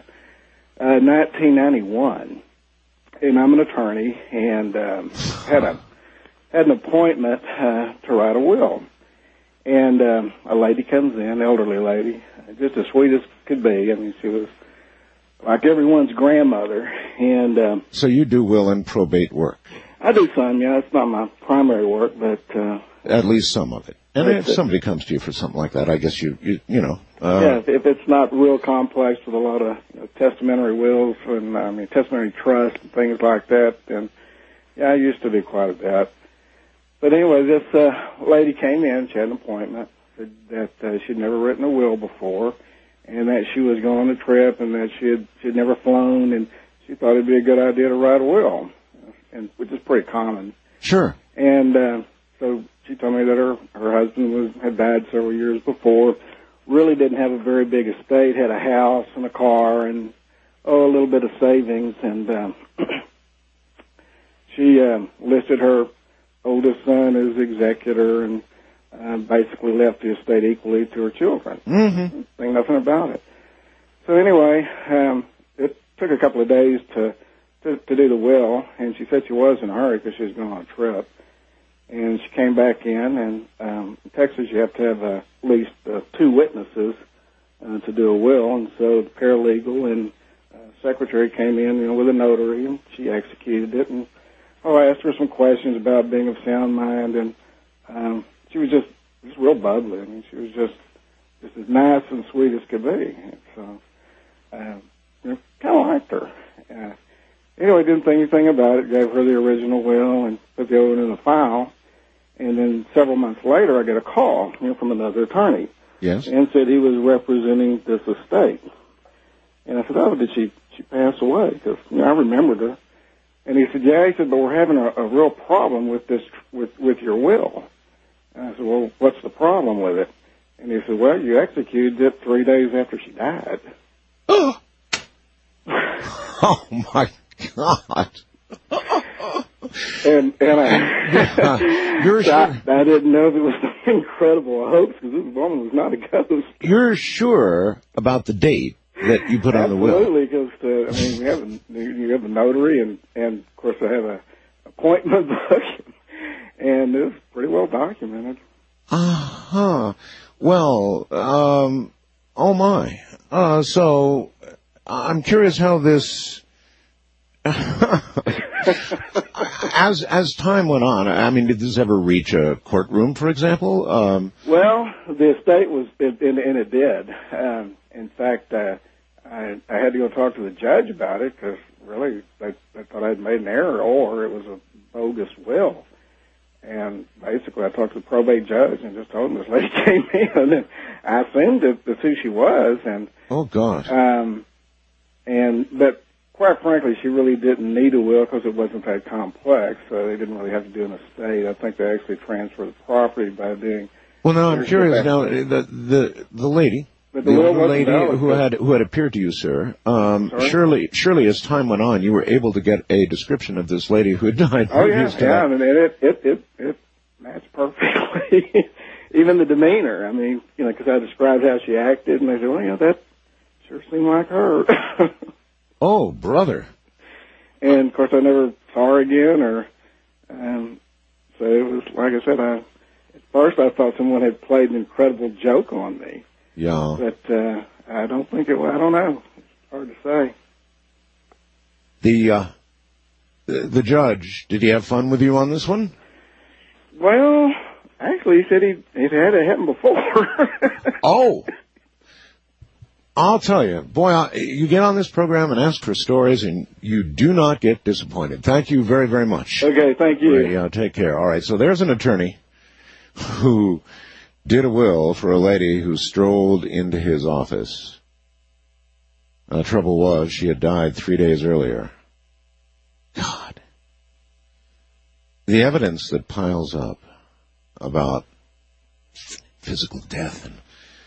Speaker 16: 1991. And I'm an attorney and had an appointment to write a will. And a lady comes in, elderly lady, just as sweet as could be. I mean, she was like everyone's grandmother. And
Speaker 1: so you do will and probate work?
Speaker 16: I do some, yeah. It's not my primary work, but
Speaker 1: at least some of it. And if somebody comes to you for something like that, I guess you know.
Speaker 16: Yeah, if it's not real complex with a lot of testamentary wills and testamentary trust and things like that, then yeah, I used to do quite a bit. But anyway, this lady came in, she had an appointment, said that she'd never written a will before, and that she was going on a trip, and that she'd never flown, and she thought it'd be a good idea to write a will, and which is pretty common.
Speaker 1: Sure.
Speaker 16: And so she told me that her husband had died several years before, really didn't have a very big estate, had a house and a car, and a little bit of savings, and she listed her oldest son as executor and basically left the estate equally to her children.
Speaker 1: Mm-hmm.
Speaker 16: Think nothing about it. So anyway, it took a couple of days to do the will, and she said she was in a hurry because she was going on a trip. And she came back in, and in Texas you have to have at least 2 witnesses to do a will, and so the paralegal and secretary came in, with a notary, and she executed it, and I asked her some questions about being of sound mind, and she was just real bubbly. I mean, she was just as nice and sweet as could be. And so, kind of liked her. Anyway, didn't think anything about it. Gave her the original will and put the other one in the file. And then several months later, I get a call from another attorney.
Speaker 1: Yes.
Speaker 16: And said he was representing this estate. And I said, did she pass away? Because I remembered her. And he said, yeah. He said, but we're having a real problem with this, with your will. And I said, well, what's the problem with it? And he said, well, you executed it 3 days after she died.
Speaker 1: Oh my God.
Speaker 16: and I,
Speaker 1: You're
Speaker 16: so
Speaker 1: sure?
Speaker 16: I didn't know if it was an incredible hoax because this woman was not a ghost.
Speaker 1: You're sure about the date that you put on the will?
Speaker 16: Absolutely, because I mean, you have a notary, and of course I have a appointment book, and it's pretty well documented.
Speaker 1: Well, oh my. So I'm curious how this. As time went on, I mean, did this ever reach a courtroom, for example?
Speaker 16: Well, the estate was, and it did. In fact, I had to go talk to the judge about it because really they thought I'd made an error or it was a bogus will. And basically, I talked to the probate judge and just told him this lady came in, and I assumed that's who she was. And
Speaker 1: oh God.
Speaker 16: But quite frankly, she really didn't need a will because it wasn't that complex, so they didn't really have to do an estate. I think they actually transferred the property by doing.
Speaker 1: Well, now I'm curious. Now the lady, the older lady who had appeared to you, sir. Surely, as time went on, you were able to get a description of this lady who had died.
Speaker 16: Oh yeah. I mean, it matched perfectly. Even the demeanor. I mean, because I described how she acted, and they said, "Well, yeah, that sure seemed like her."
Speaker 1: Oh, brother.
Speaker 16: And, of course, I never saw her again, so it was, like I said, at first I thought someone had played an incredible joke on me.
Speaker 1: Yeah.
Speaker 16: But I don't think it was, I don't know. It's hard to say.
Speaker 1: The judge, did he have fun with you on this one?
Speaker 16: Well, actually, he said he'd had it happen before.
Speaker 1: Oh. I'll tell you, boy, you get on this program and ask for stories, and you do not get disappointed. Thank you very, very much.
Speaker 16: Okay, thank you.
Speaker 1: Yeah, take care. All right, so there's an attorney who did a will for a lady who strolled into his office. The trouble was, she had died 3 days earlier. God. The evidence that piles up about physical death and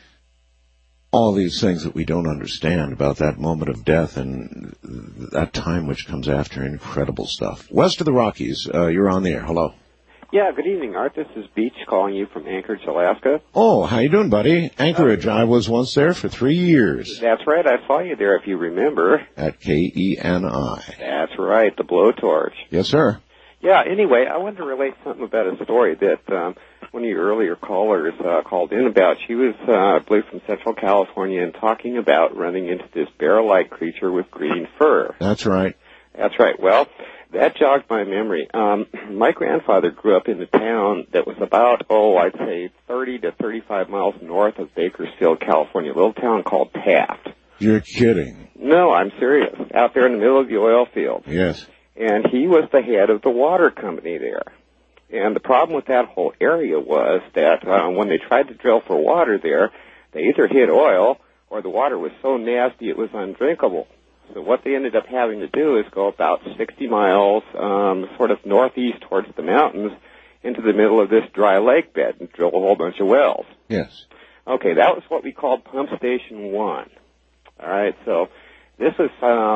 Speaker 1: all these things that we don't understand about that moment of death and that time which comes after, incredible stuff. West of the Rockies, you're on the air. Hello.
Speaker 17: Yeah, good evening, Art. This is Beach calling you from Anchorage, Alaska.
Speaker 1: Oh, how you doing, buddy? Anchorage. I was once there for 3 years.
Speaker 17: That's right. I saw you there, if you remember.
Speaker 1: At KENI.
Speaker 17: That's right, the blowtorch.
Speaker 1: Yes, sir.
Speaker 17: Yeah, anyway, I wanted to relate something about a story that one of your earlier callers called in about. She was, I believe, from Central California and talking about running into this bear-like creature with green fur.
Speaker 1: That's right.
Speaker 17: That's right. Well, that jogged my memory. My grandfather grew up in a town that was about, I'd say 30 to 35 miles north of Bakersfield, California, a little town called Taft.
Speaker 1: You're kidding.
Speaker 17: No, I'm serious. Out there in the middle of the oil field.
Speaker 1: Yes.
Speaker 17: And he was the head of the water company there. And the problem with that whole area was that when they tried to drill for water there, they either hit oil or the water was so nasty it was undrinkable. So what they ended up having to do is go about 60 miles sort of northeast towards the mountains into the middle of this dry lake bed and drill a whole bunch of wells.
Speaker 1: Yes.
Speaker 17: Okay, that was what we called Pump Station 1. All right, so this was,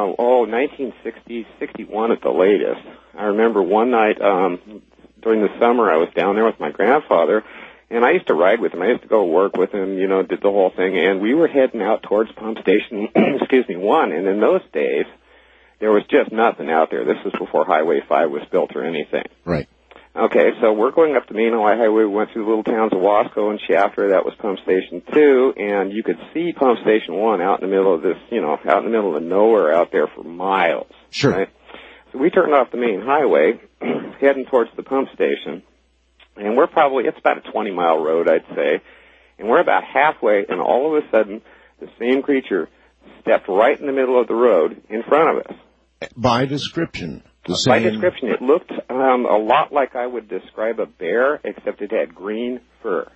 Speaker 17: 1960, 61 at the latest. I remember one night during the summer I was down there with my grandfather, and I used to ride with him. I used to go work with him, did the whole thing, and we were heading out towards Pump Station, 1, and in those days, there was just nothing out there. This was before Highway 5 was built or anything.
Speaker 1: Right.
Speaker 17: Okay, so we're going up the main highway. We went through the little towns of Wasco and Shafter. That was Pump Station 2, and you could see Pump Station 1 out in the middle of this, out in the middle of nowhere out there for miles.
Speaker 1: Sure.
Speaker 17: Right? So we turned off the main highway, heading towards the pump station, and it's about a 20-mile road, I'd say, and we're about halfway, and all of a sudden, the same creature stepped right in the middle of the road in front of us.
Speaker 1: By description.
Speaker 17: By description, it looked a lot like I would describe a bear, except it had green fur.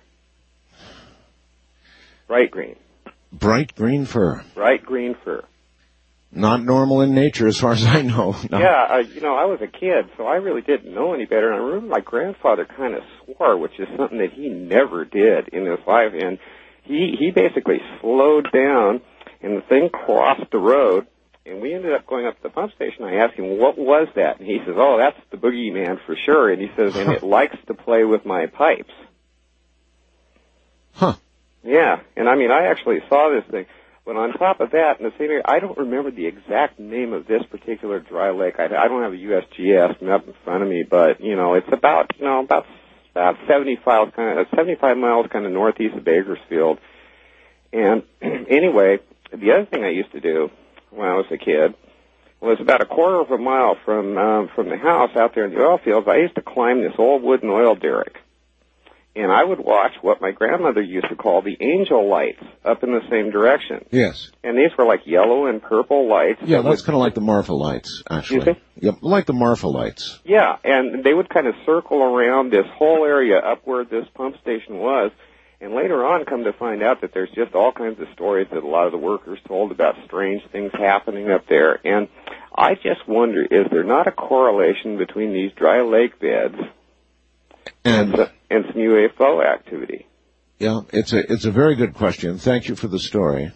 Speaker 17: Bright green.
Speaker 1: Bright green fur.
Speaker 17: Bright green fur.
Speaker 1: Not normal in nature, as far as I know. No.
Speaker 17: Yeah, I was a kid, so I really didn't know any better. And I remember my grandfather kind of swore, which is something that he never did in his life. And he basically slowed down, and the thing crossed the road. And we ended up going up to the pump station. I asked him, what was that? And he says, oh, that's the boogeyman for sure. And he says, and it likes to play with my pipes.
Speaker 1: Huh.
Speaker 17: Yeah, and I mean, I actually saw this thing. But on top of that, in the same area, I don't remember the exact name of this particular dry lake. I don't have a USGS map in front of me, but, you know, it's about 75 miles kind of northeast of Bakersfield. And anyway, the other thing I used to do when I was a kid was about a quarter of a mile from the house out there in the oil fields, I used to climb this old wooden oil derrick. And I would watch what my grandmother used to call the angel lights up in the same direction.
Speaker 1: Yes.
Speaker 17: And these were like yellow and purple lights.
Speaker 1: Yeah, that's kind of like the Marfa lights, actually.
Speaker 17: You see?
Speaker 1: Yep, like the Marfa lights.
Speaker 17: Yeah, and they would kind of circle around this whole area up where this pump station was. And later on, come to find out that there's just all kinds of stories that a lot of the workers told about strange things happening up there. And I just wonder, is there not a correlation between these dry lake beds and some UFO activity?
Speaker 1: Yeah, it's a very good question. Thank you for the story.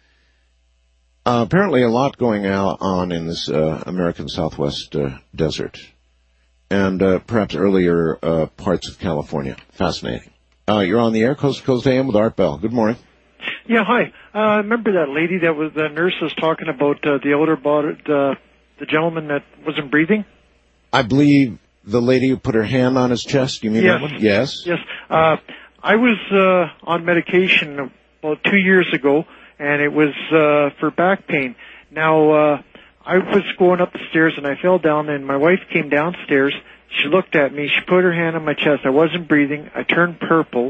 Speaker 1: Apparently a lot going on in this American Southwest desert and perhaps earlier parts of California. Fascinating. You're on the air, Coast to Coast AM with Art Bell. Good morning.
Speaker 18: Yeah, hi. Remember that lady that was the nurse was talking about the older the gentleman that wasn't breathing?
Speaker 1: I believe the lady who put her hand on his chest. You mean
Speaker 18: Yes.
Speaker 1: that one? Yes.
Speaker 18: Yes. I was on medication about 2 years ago, and it was for back pain. Now, I was going up the stairs, and I fell down, and my wife came downstairs. She looked at me. She put her hand on my chest. I wasn't breathing. I turned purple.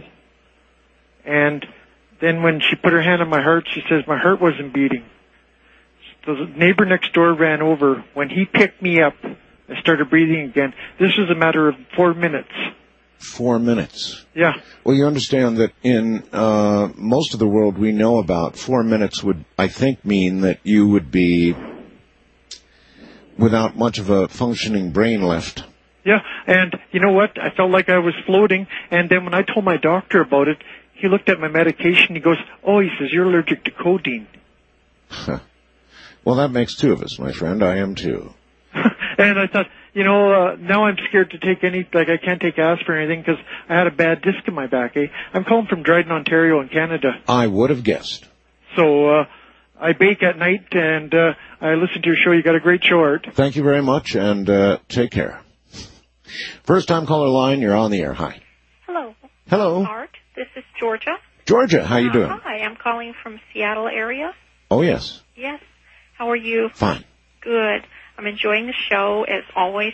Speaker 18: And then when she put her hand on my heart, she says my heart wasn't beating. The neighbor next door ran over. When he picked me up, I started breathing again. This was a matter of 4 minutes.
Speaker 1: 4 minutes.
Speaker 18: Yeah.
Speaker 1: Well, you understand that in most of the world we know about, 4 minutes would, I think, mean that you would be without much of a functioning brain left.
Speaker 18: Yeah, and you know what? I felt like I was floating, and then when I told my doctor about it, he looked at my medication, he goes, oh, he says, you're allergic to codeine.
Speaker 1: Well, that makes two of us, my friend. I am too.
Speaker 18: And I thought, now I'm scared to take I can't take aspirin or anything because I had a bad disc in my back, eh? I'm calling from Dryden, Ontario in Canada.
Speaker 1: I would have guessed.
Speaker 18: So, I bake at night, and I listen to your show. You got a great show, Art.
Speaker 1: Thank you very much, and take care. First time caller line, you're on the air. Hi.
Speaker 19: Hello.
Speaker 1: Hello.
Speaker 19: Art, this is Georgia.
Speaker 1: Georgia, how you doing?
Speaker 19: Hi, I'm calling from Seattle area.
Speaker 1: Oh, yes.
Speaker 19: Yes. How are you?
Speaker 1: Fine.
Speaker 19: Good. I'm enjoying the show, as always.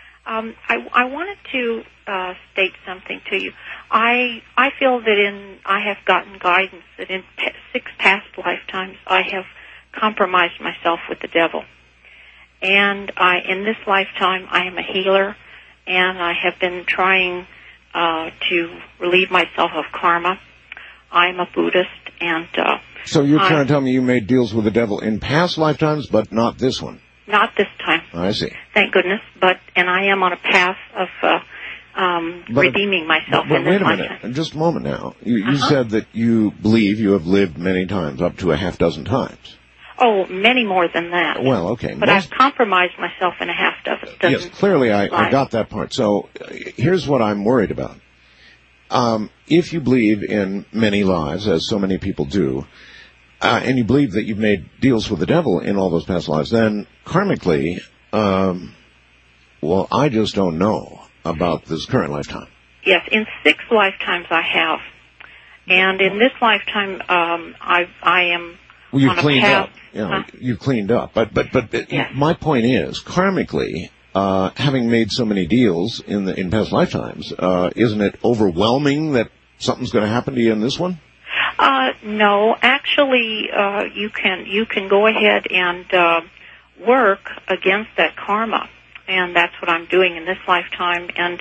Speaker 19: I wanted to state something to you. I feel that I have gotten guidance that in 6 past lifetimes I have compromised myself with the devil. And in this lifetime, I am a healer, and I have been trying to relieve myself of karma. I'm a Buddhist, and
Speaker 1: so you're trying to tell me you made deals with the devil in past lifetimes, but not this one?
Speaker 19: Not this time.
Speaker 1: I see.
Speaker 19: Thank goodness. And I am on a path of redeeming myself in this
Speaker 1: wait a
Speaker 19: lifetime.
Speaker 1: minute. Just a moment now. You said that you believe you have lived many times, up to a half dozen times.
Speaker 19: Oh, many more than that.
Speaker 1: Well, okay.
Speaker 19: But I've compromised myself in a half dozen.
Speaker 1: Yes, clearly I got that part. So here's what I'm worried about. If you believe in many lives, as so many people do, and you believe that you've made deals with the devil in all those past lives, then karmically, well, I just don't know about this current lifetime.
Speaker 19: Yes, in 6 lifetimes I have. And in this lifetime, I am
Speaker 1: well, you've
Speaker 19: on a
Speaker 1: cleaned
Speaker 19: path.
Speaker 1: up. You've cleaned up. But yes. My point is, karmically, having made so many deals in past lifetimes, isn't it overwhelming that something's going to happen to you in this one?
Speaker 19: No, actually, you can go ahead and work against that karma, and that's what I'm doing in this lifetime. And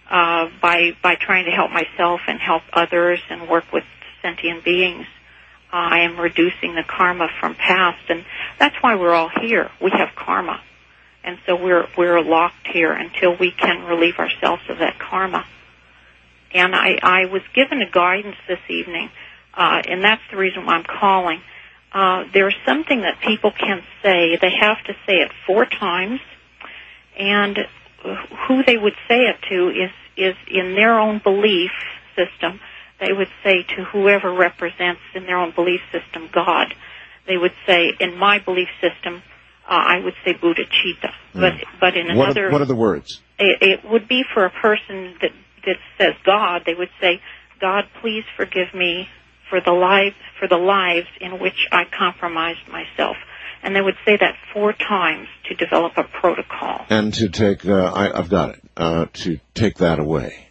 Speaker 19: by trying to help myself and help others and work with sentient beings, I am reducing the karma from past, and that's why we're all here. We have karma, and so we're locked here until we can relieve ourselves of that karma. And I was given a guidance this evening, and that's the reason why I'm calling. there's something that people can say. They have to say it 4 times, and who they would say it to is in their own belief system. They would say to whoever represents in their own belief system God. They would say, in my belief system, I would say Buddha Chitta. But in another...
Speaker 1: What are the words?
Speaker 19: It would be for a person that says God. They would say, God, please forgive me for the lives in which I compromised myself. And they would say that 4 times to develop a protocol.
Speaker 1: And to take, I've got it, to take that away.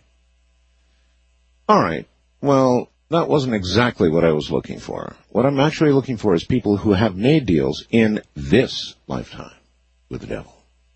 Speaker 1: All right. Well, that wasn't exactly what I was looking for. What I'm actually looking for is people who have made deals in this lifetime with the devil.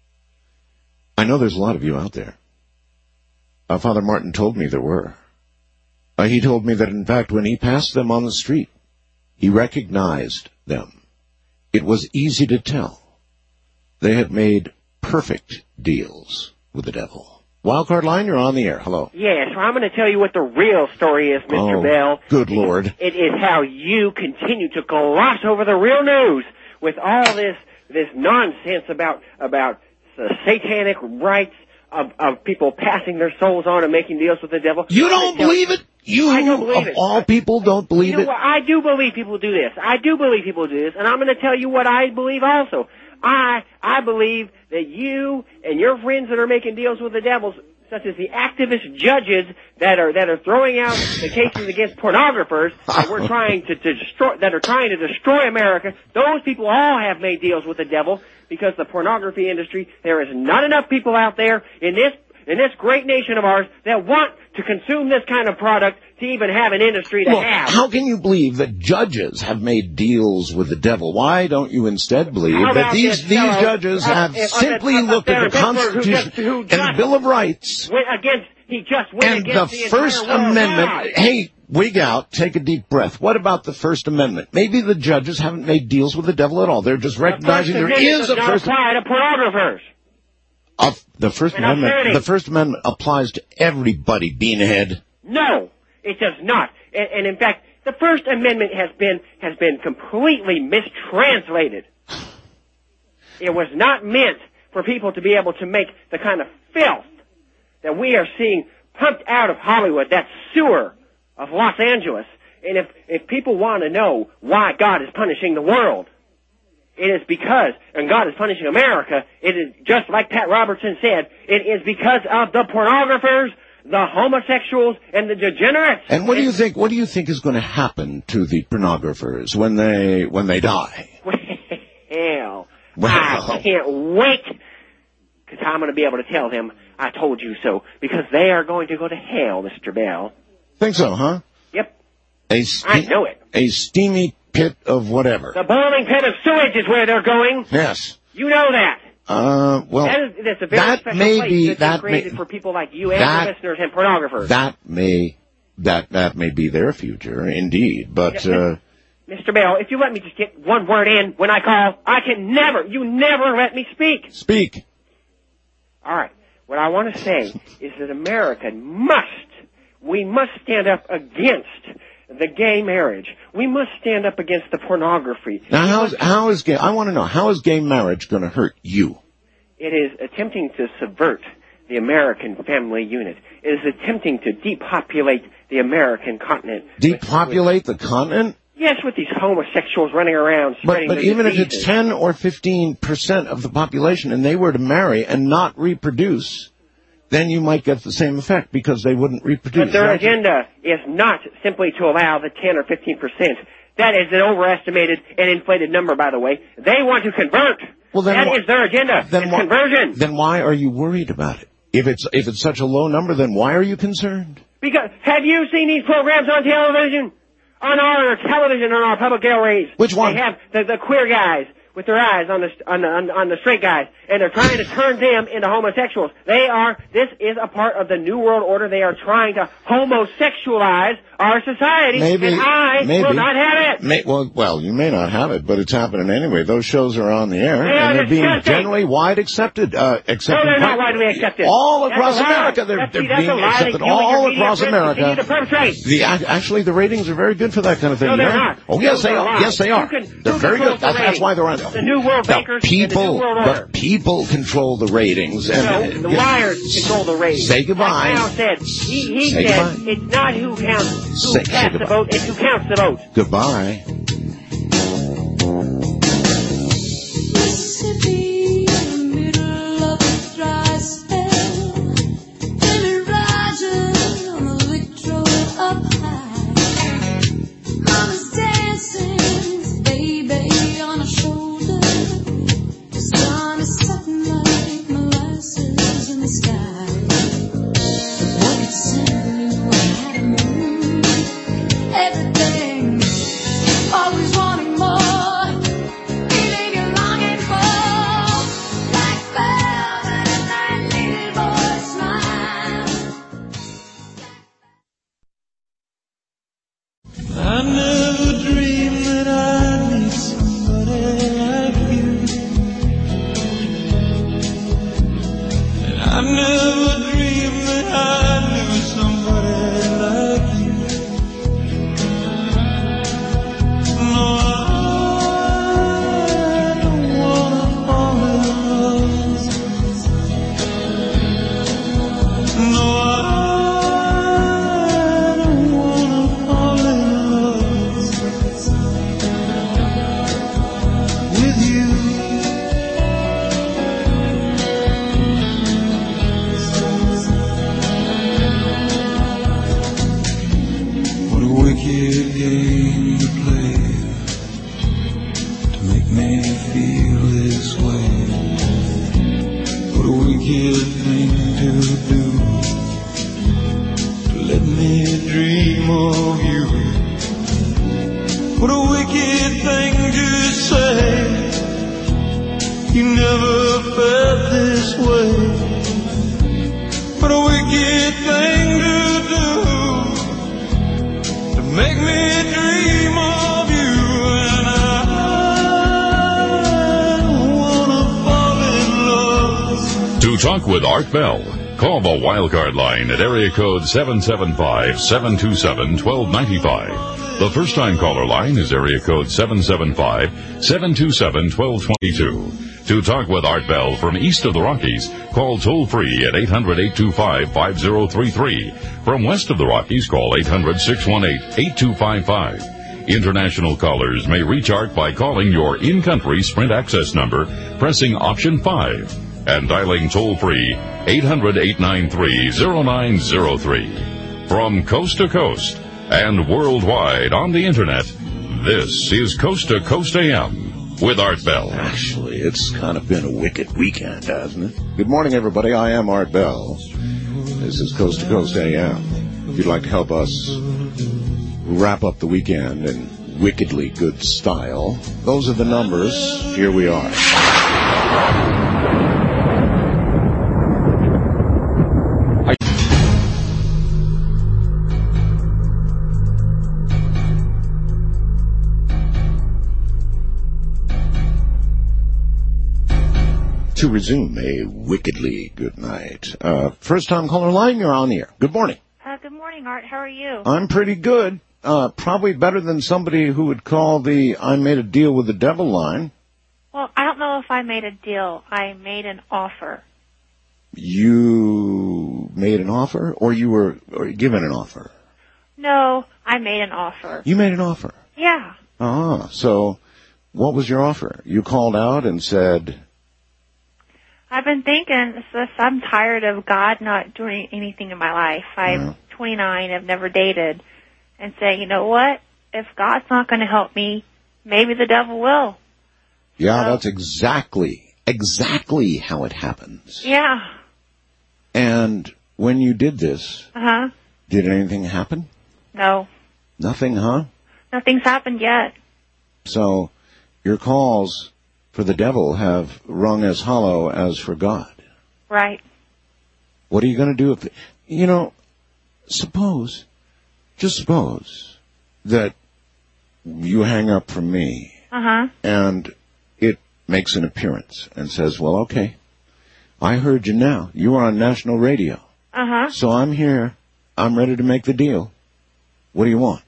Speaker 1: I know there's a lot of you out there. Father Martin told me there were. He told me that, in fact, when he passed them on the street, he recognized them. It was easy to tell. They had made perfect deals with the devil. Wildcard line, you're on the air. Hello.
Speaker 20: Yes, well, I'm going to tell you what the real story is, Mr. Bell.
Speaker 1: Good Lord.
Speaker 20: It is how you continue to gloss over the real news with all this nonsense about satanic rites of people passing their souls on and making deals with the devil.
Speaker 1: You don't believe it?
Speaker 20: I don't believe it.
Speaker 1: All people don't believe
Speaker 20: You know
Speaker 1: it?
Speaker 20: what? I do believe people do this. I do believe people do this, and I'm going to tell you what I believe also. I believe that you and your friends that are making deals with the devils, such as the activist judges that are throwing out the cases against pornographers that we're trying to destroy America, those people all have made deals with the devil because the pornography industry, there is not enough people out there in this great nation of ours that want to consume this kind of product to even have an industry to have.
Speaker 1: How can you believe that judges have made deals with the devil? Why don't you instead believe that these judges have simply looked at the Constitution and the Bill of Rights and the First Amendment? Hey, wig out, take a deep breath. What about the First Amendment? Maybe the judges haven't made deals with the devil at all. They're just recognizing there is a First
Speaker 20: Amendment. Pornographers.
Speaker 1: The First Amendment applies to everybody, Beanhead.
Speaker 20: No, it does not. And in fact, the First Amendment has been completely mistranslated. It was not meant for people to be able to make the kind of filth that we are seeing pumped out of Hollywood, that sewer of Los Angeles. And if people want to know why God is punishing the world, it is because, and God is punishing America, it is just like Pat Robertson said, it is because of the pornographers, the homosexuals, and the degenerates.
Speaker 1: And what do you think is going to happen to the pornographers when they die?
Speaker 20: Well, I can't wait, because I'm going to be able to tell them I told you so, because they are going to go to hell, Mr. Bell.
Speaker 1: Think so, huh?
Speaker 20: Yep. I know it.
Speaker 1: A steamy pit of whatever.
Speaker 20: The boiling pit of sewage is where they're going.
Speaker 1: Yes.
Speaker 20: You know that.
Speaker 1: Well,
Speaker 20: that's a very special place that's created for people like you and your listeners and pornographers.
Speaker 1: That may be their future, indeed. But
Speaker 20: Mr. Bell, if you let me just get one word in when I call, you never let me speak.
Speaker 1: Speak.
Speaker 20: All right. What I want to say is that America we must stand up against the gay marriage. We must stand up against the pornography.
Speaker 1: Now, I want to know, how is gay marriage going to hurt you?
Speaker 20: It is attempting to subvert the American family unit. It is attempting to depopulate the American continent.
Speaker 1: Depopulate the continent?
Speaker 20: Yes, with these homosexuals running around spreading
Speaker 1: But even if it's 10 or 15% of the population and they were to marry and not reproduce, then you might get the same effect because they wouldn't reproduce.
Speaker 20: But their agenda is not simply to allow the 10 or 15%. That is an overestimated and inflated number, by the way. They want to convert.
Speaker 1: Well, then
Speaker 20: that is their agenda. It's conversion.
Speaker 1: Then why are you worried about it? If it's such a low number, then why are you concerned?
Speaker 20: Because have you seen these programs on television? On our television, on our public airways.
Speaker 1: Which one?
Speaker 20: They have the queer guys with their eyes on the straight guys, and they're trying to turn them into homosexuals. This is a part of the New World Order. They are trying to homosexualize our society, and I will not have it.
Speaker 1: Well, you may not have it, but it's happening anyway. Those shows are on the air, and they're being generally wide accepted.
Speaker 20: No, they're not widely accepted.
Speaker 1: All across America, they're being accepted all across America. Actually, the ratings are very good for that kind of thing.
Speaker 20: No, they're not.
Speaker 1: Oh, yes, they are. Yes, they are. They're very good. That's why they're on.
Speaker 20: The New World Bankers and the New World Order.
Speaker 1: But people control the ratings. And,
Speaker 20: the liars control the ratings.
Speaker 1: Say goodbye.
Speaker 20: Like Mao said, he said, it's not who counts, who casts the vote, it's who counts the vote.
Speaker 1: Goodbye.
Speaker 3: Mississippi, in the middle of a dry spell. Jimmy Rogers on the Victrola up high. Mama's dancing, baby on her shoulder. The sun is setting like molasses in the sky. One could send blue, I had a moon. Everything, always wanting more. Feeling you're longing for. Black velvet and that little boy smile.
Speaker 21: I never dreamed that I'd meet somebody like you. And I never dreamed that I'd lose somebody like you. No, I don't wanna fall in love. No, I don't wanna fall in love with you. What a wicked game you play to make me feel this way. What a wicked thing to do to let me dream of you. What a wicked thing to say. You never felt this way. What a wicked thing to do to make me dream of you. And I don't wanna fall in love.
Speaker 4: To talk with Art Bell, call the Wildcard line at area code 775-727-1295. The first-time caller line is area code 775-727-1222. To talk with Art Bell from east of the Rockies, call toll-free at 800-825-5033. From west of the Rockies, call 800-618-8255. International callers may reach Art by calling your in-country Sprint access number, pressing option 5, and dialing toll-free 800-893-0903. From coast to coast and worldwide on the Internet, this is Coast to Coast AM with Art Bell.
Speaker 1: Actually, it's kind of been a wicked weekend, hasn't it? Good morning, everybody. I am Art Bell. This is Coast to Coast AM. If you'd like to help us wrap up the weekend in wickedly good style, those are the numbers. Here we are. To resume a wickedly good night. First-time caller line, you're on the air. Good morning.
Speaker 22: Good morning, Art. How are you?
Speaker 1: I'm pretty good. Probably better than somebody who would call the I made a deal with the devil line.
Speaker 22: Well, I don't know if I made a deal. I made an offer.
Speaker 1: You made an offer, or you were given an offer?
Speaker 22: No, I made an offer.
Speaker 1: You made an offer?
Speaker 22: Yeah.
Speaker 1: So what was your offer? You called out and said...
Speaker 22: I've been thinking, I'm tired of God not doing anything in my life. I'm 29, I've never dated. And say, you know what? If God's not going to help me, maybe the devil will.
Speaker 1: Yeah, that's exactly how it happens.
Speaker 22: Yeah.
Speaker 1: And when you did this, did anything happen?
Speaker 22: No.
Speaker 1: Nothing, huh?
Speaker 22: Nothing's happened yet.
Speaker 1: So your calls for the devil have rung as hollow as for God.
Speaker 22: Right.
Speaker 1: What are you going to do if, just suppose that you hang up from me and it makes an appearance and says, well, okay, I heard you now. You are on national radio. So I'm here. I'm ready to make the deal. What do you want?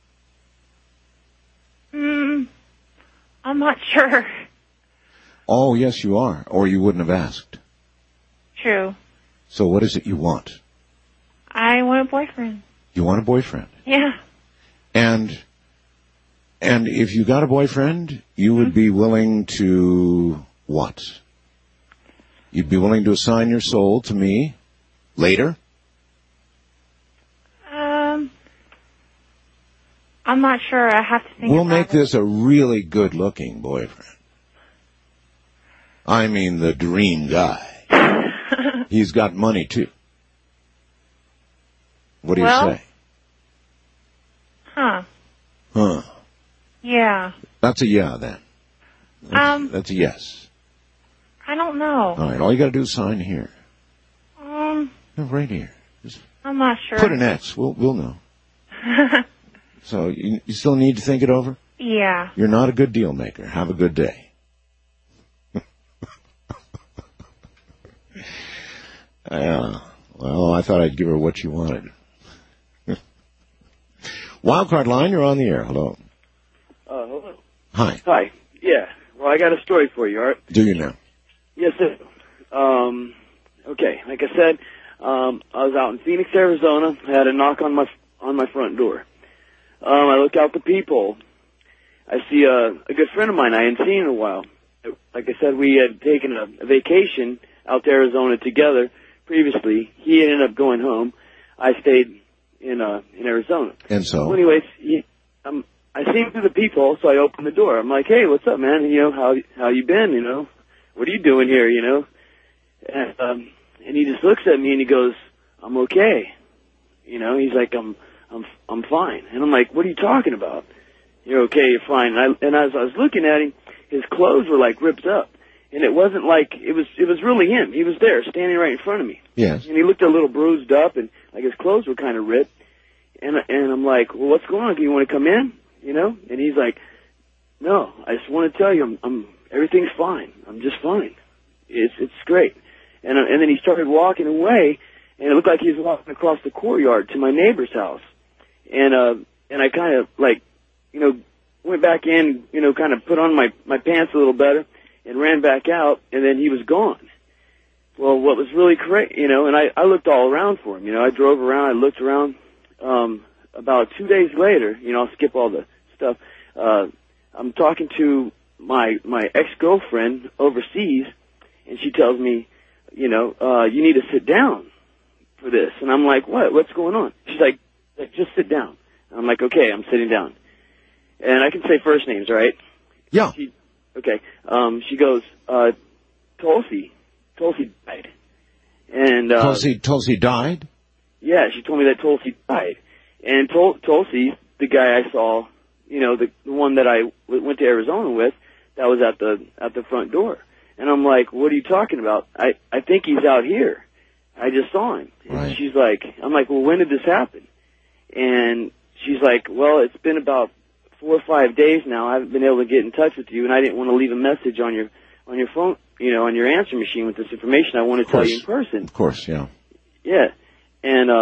Speaker 22: I'm not sure.
Speaker 1: Oh, yes, you are, or you wouldn't have asked.
Speaker 22: True.
Speaker 1: So what is it you want?
Speaker 22: I want a boyfriend.
Speaker 1: You want a boyfriend?
Speaker 22: Yeah.
Speaker 1: And if you got a boyfriend, you would be willing to what? You'd be willing to assign your soul to me later?
Speaker 22: I'm not sure. I have to think
Speaker 1: We'll
Speaker 22: about
Speaker 1: make
Speaker 22: it.
Speaker 1: this a really good-looking boyfriend. I mean, the dream guy. He's got money, too. What do you say? Huh.
Speaker 22: Yeah.
Speaker 1: That's a yeah, then. That's a yes.
Speaker 22: I don't know.
Speaker 1: All right, all you got to do is sign here. No, right here. Just
Speaker 22: I'm not sure.
Speaker 1: put an X. We'll know. So you still need to think it over?
Speaker 22: Yeah.
Speaker 1: You're not a good deal maker. Have a good day. Well, I thought I'd give her what she wanted. Wildcard line, you're on the air. Hello.
Speaker 2: Hello.
Speaker 1: Hi.
Speaker 2: Hi. Yeah. Well, I got a story for you, Art.
Speaker 1: Do you now?
Speaker 2: Yes, sir. Okay. Like I said, I was out in Phoenix, Arizona. I had a knock on my front door. I look out the peephole. I see a good friend of mine I hadn't seen in a while. Like I said, we had taken a vacation out to Arizona together previously. He ended up going home. I stayed in Arizona.
Speaker 1: And so?
Speaker 2: Well, anyways, I see him through the peephole, so I open the door. I'm like, hey, what's up, man? How you been? What are you doing here? And he just looks at me and he goes, I'm okay. He's like, I'm fine. And I'm like, what are you talking about? You're okay, you're fine. And as I was looking at him, his clothes were like ripped up. And it wasn't like, it was really him. He was there, standing right in front of me.
Speaker 1: Yes.
Speaker 2: And he looked a little bruised up and like his clothes were kind of ripped. And I'm like, well, what's going on? Do you want to come in? And he's like, no, I just want to tell you, everything's fine. I'm just fine. It's great. And then he started walking away, and it looked like he was walking across the courtyard to my neighbor's house. And I kind of went back in, kind of put on my pants a little better and ran back out, and then he was gone. Well, what was really great, and I looked all around for him. I drove around, I looked around. About 2 days later, I'll skip all the stuff. I'm talking to my ex-girlfriend overseas, and she tells me, you need to sit down for this. And I'm like, what? What's going on? She's like, just sit down. I'm like, okay, I'm sitting down. And I can say first names, right?
Speaker 1: Yeah.
Speaker 2: Okay. She goes, Tulsi died. And
Speaker 1: Tulsi died?
Speaker 2: Yeah, she told me that Tulsi died. And Tulsi, the guy I saw, the one that I went to Arizona with, that was at the front door. And I'm like, what are you talking about? I think he's out here. I just saw him. And she's like, I'm like, well, when did this happen? And she's like, well, it's been about 4 or 5 days now. I haven't been able to get in touch with you, and I didn't want to leave a message on your phone, on your answer machine with this information. I want to tell you in person.
Speaker 1: Of course, yeah.
Speaker 2: Yeah. And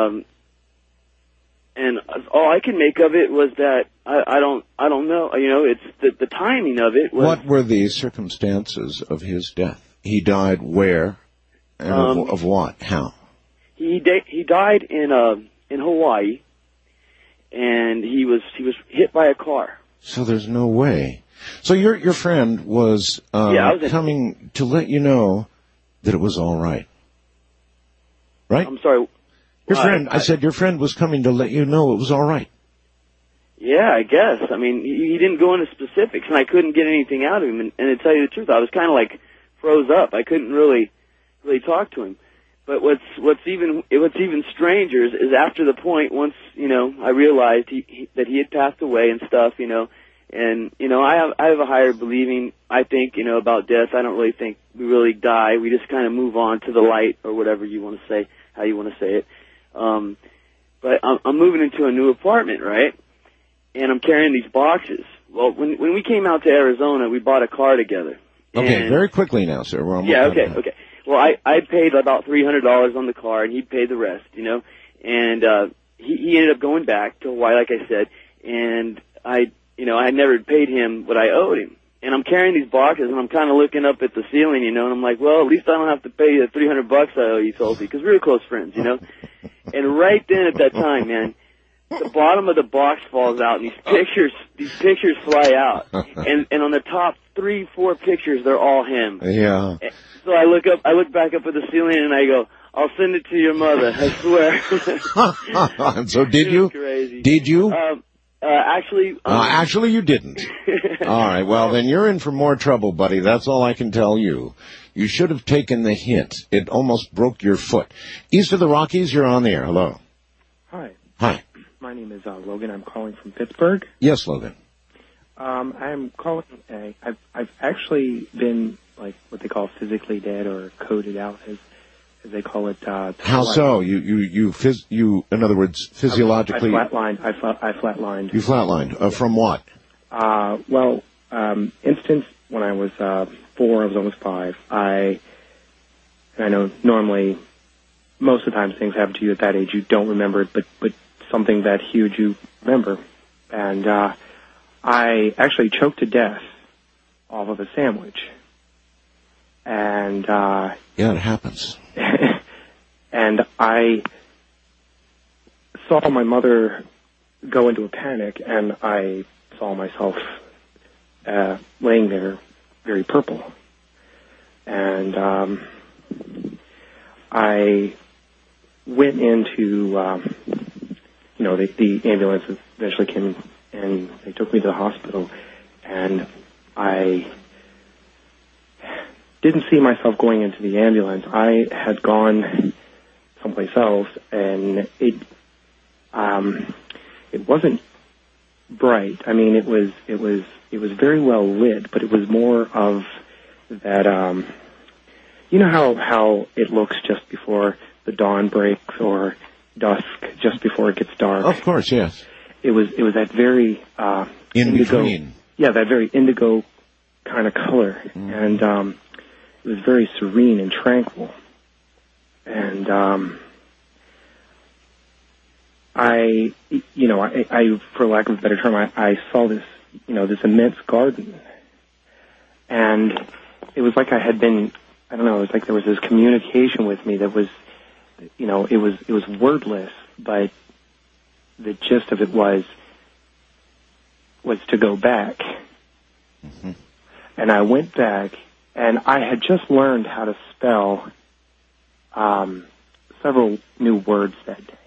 Speaker 2: all I can make of it was that I don't know. It's the timing of it was.
Speaker 1: What were the circumstances of his death? He died where, and of what? How?
Speaker 2: He died in Hawaii, and he was hit by a car.
Speaker 1: So there's no way. So your friend was coming to let you know that it was all right. Right?
Speaker 2: I'm sorry.
Speaker 1: I said your friend was coming to let you know it was all right.
Speaker 2: Yeah, I guess. I mean, he didn't go into specifics, and I couldn't get anything out of him. And to tell you the truth, I was kind of like froze up. I couldn't really talk to him. But what's even stranger is after the point, once I realized that he had passed away and stuff, And, you know, I have a higher believing, I think, you know, about death. I don't really think we really die. We just kind of move on to the light or whatever you want to say, how you want to say it. But I'm moving into a new apartment, right? And I'm carrying these boxes. Well, when we came out to Arizona, we bought a car together.
Speaker 1: Okay,
Speaker 2: And-
Speaker 1: very quickly now, sir. We're almost
Speaker 2: yeah,
Speaker 1: done
Speaker 2: okay,
Speaker 1: now.
Speaker 2: okay. Well, I paid about $300 on the car, and he paid the rest, you know. And he ended up going back to Hawaii, like I said, and I had never paid him what I owed him. And I'm carrying these boxes, and I'm kind of looking up at the ceiling, you know, and I'm like, well, at least I don't have to pay the $300 I owe you, Tulsi, because we were close friends, you know. And right then at that time, man, the bottom of the box falls out, and these pictures fly out. And on the top 3-4 pictures, they're all him.
Speaker 1: Yeah.
Speaker 2: So I look back up at the ceiling, and I go, I'll send it to your mother, I swear.
Speaker 1: So did you?
Speaker 2: Crazy.
Speaker 1: Did you?
Speaker 2: Actually,
Speaker 1: you didn't. All right, well, then you're in for more trouble, buddy. That's all I can tell you. You should have taken the hint. It almost broke your foot. East of the Rockies, you're on the air. Hello.
Speaker 5: Hi.
Speaker 1: Hi.
Speaker 5: My name is Logan. I'm calling from Pittsburgh.
Speaker 1: Yes, Logan.
Speaker 5: I'm calling. I've actually been like what they call physically dead or coded out as they call it.
Speaker 1: How so? You, in other words, physiologically.
Speaker 5: I flatlined. I flatlined.
Speaker 1: You flatlined. From what?
Speaker 5: Instance when I was 4, I was almost 5. I know normally most of the time things happen to you at that age. You don't remember it, but something that huge you remember. And I actually choked to death off of a sandwich. And
Speaker 1: yeah, it happens.
Speaker 5: And I saw my mother go into a panic, and I saw myself laying there very purple. And I went into, the ambulance eventually came and they took me to the hospital, and I didn't see myself going into the ambulance. I had gone someplace else, and it wasn't bright. I mean, it was very well lit, but it was more of that. You know how it looks just before the dawn breaks or dusk, just before it gets dark.
Speaker 1: Of course, yes.
Speaker 5: It was that very
Speaker 1: in
Speaker 5: indigo,
Speaker 1: between. Yeah,
Speaker 5: that very indigo kind of color, and it was very serene and tranquil. And I, for lack of a better term, I saw this, this immense garden, and it was like I had been, I don't know, it was like there was this communication with me that was, it was wordless, but the gist of it was to go back.
Speaker 1: Mm-hmm.
Speaker 5: And I went back, and I had just learned how to spell several new words that day.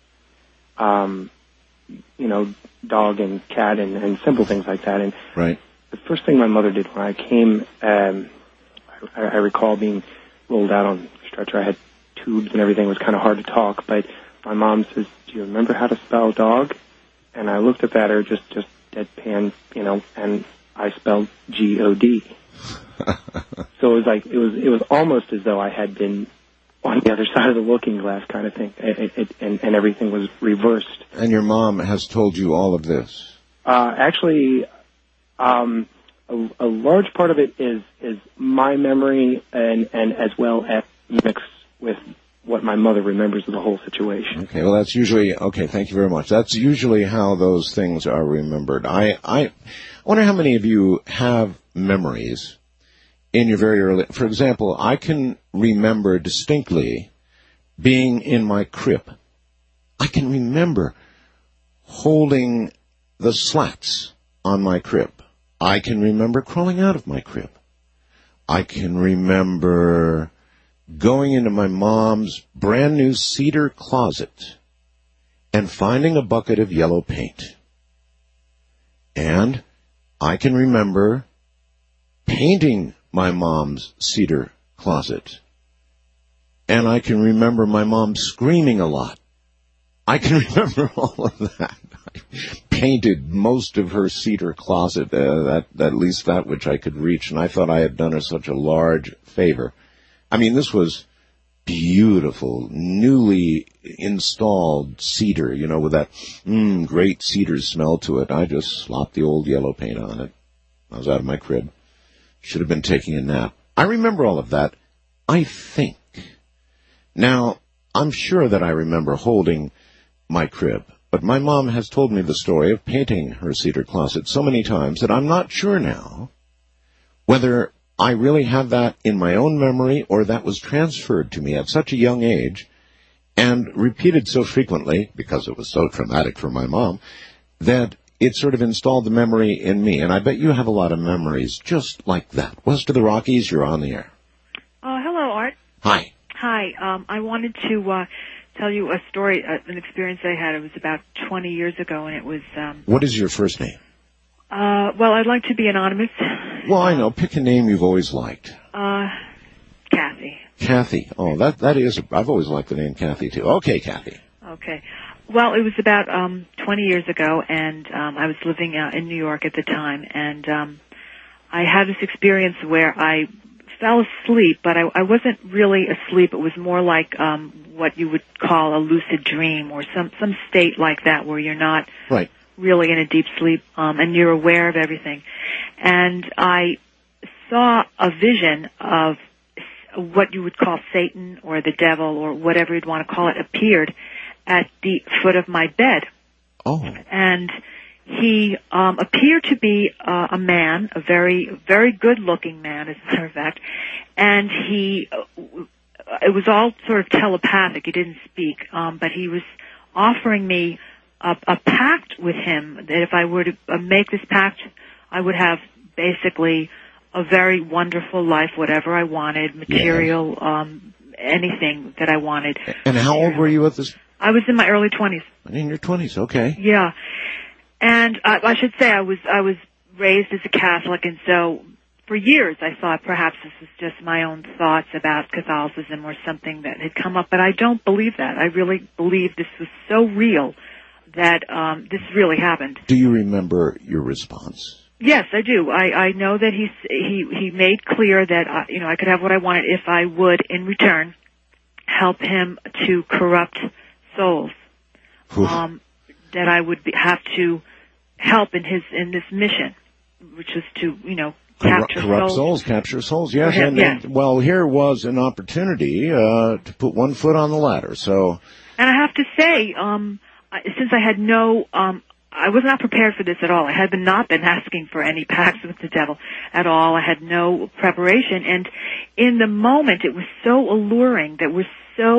Speaker 5: Dog and cat and simple things like that. And
Speaker 1: right.
Speaker 5: The first thing my mother did when I came, I recall being rolled out on a stretcher. I had tubes and everything. It was kind of hard to talk, but my mom says, "Do you remember how to spell dog?" And I looked up at her, just deadpan, and I spelled G-O-D. So it was like, it was almost as though I had been on the other side of the looking glass kind of thing, and everything was reversed.
Speaker 1: And your mom has told you all of this?
Speaker 5: Actually, a large part of it is my memory, and as well as mixed with what my mother remembers of the whole situation.
Speaker 1: Okay, well, that's usually, okay, thank you very much. That's usually how those things are remembered. I wonder how many of you have memories in your very early, for example, I can remember distinctly being in my crib. I can remember holding the slats on my crib. I can remember crawling out of my crib. I can remember going into my mom's brand new cedar closet and finding a bucket of yellow paint. And I can remember painting my mom's cedar closet. And I can remember my mom screaming a lot I can remember all of that. I painted most of her cedar closet, at least that which I could reach, and I thought I had done her such a large favor. I mean, this was beautiful, newly installed cedar, you know, with that great cedar smell to it. I just slopped the old yellow paint on it. I was out of my crib. Should have been taking a nap. I remember all of that, I think. Now, I'm sure that I remember holding my crib, but my mom has told me the story of painting her cedar closet so many times that I'm not sure now whether I really have that in my own memory or that was transferred to me at such a young age and repeated so frequently, because it was so traumatic for my mom, that it sort of installed the memory in me. And I bet you have a lot of memories just like that. West of the Rockies, you're on the air.
Speaker 6: Hello, Art.
Speaker 1: Hi.
Speaker 6: Hi. I wanted to tell you a story, an experience I had. It was about 20 years ago, and it was...
Speaker 1: What is your first name?
Speaker 6: Well, I'd like to be anonymous.
Speaker 1: Well, I know. Pick a name you've always liked.
Speaker 6: Kathy.
Speaker 1: Kathy. Oh, that is... I've always liked the name Kathy, too. Okay, Kathy.
Speaker 6: Okay. Well, it was about 20 years ago, and I was living in New York at the time, and I had this experience where I fell asleep, but I wasn't really asleep. It was more like what you would call a lucid dream or some state like that where you're not really in a deep sleep and you're aware of everything. And I saw a vision of what you would call Satan or the devil or whatever you'd want to call it appeared at the foot of my bed.
Speaker 1: Oh.
Speaker 6: And he appeared to be a man, a very, very good-looking man, as a matter of fact. And it was all sort of telepathic. He didn't speak, but he was offering me a pact with him that if I were to make this pact, I would have basically a very wonderful life, whatever I wanted, material, anything that I wanted.
Speaker 1: And how old were you at this?
Speaker 6: I was in my early 20s.
Speaker 1: In your 20s, okay.
Speaker 6: Yeah. And I should say I was raised as a Catholic, and so for years I thought perhaps this was just my own thoughts about Catholicism or something that had come up, but I don't believe that. I really believe this was so real that this really happened.
Speaker 1: Do you remember your response?
Speaker 6: Yes, I do. I know that he made clear that I could have what I wanted if I would, in return, help him to corrupt souls. That I would have to help in this mission, which is to
Speaker 1: corrupt souls, capture souls. Yes, and well, here was an opportunity to put one foot on the ladder. So,
Speaker 6: and I have to say, since I had I was not prepared for this at all. I had not been asking for any pacts with the devil at all. I had no preparation, and in the moment, it was so alluring. It was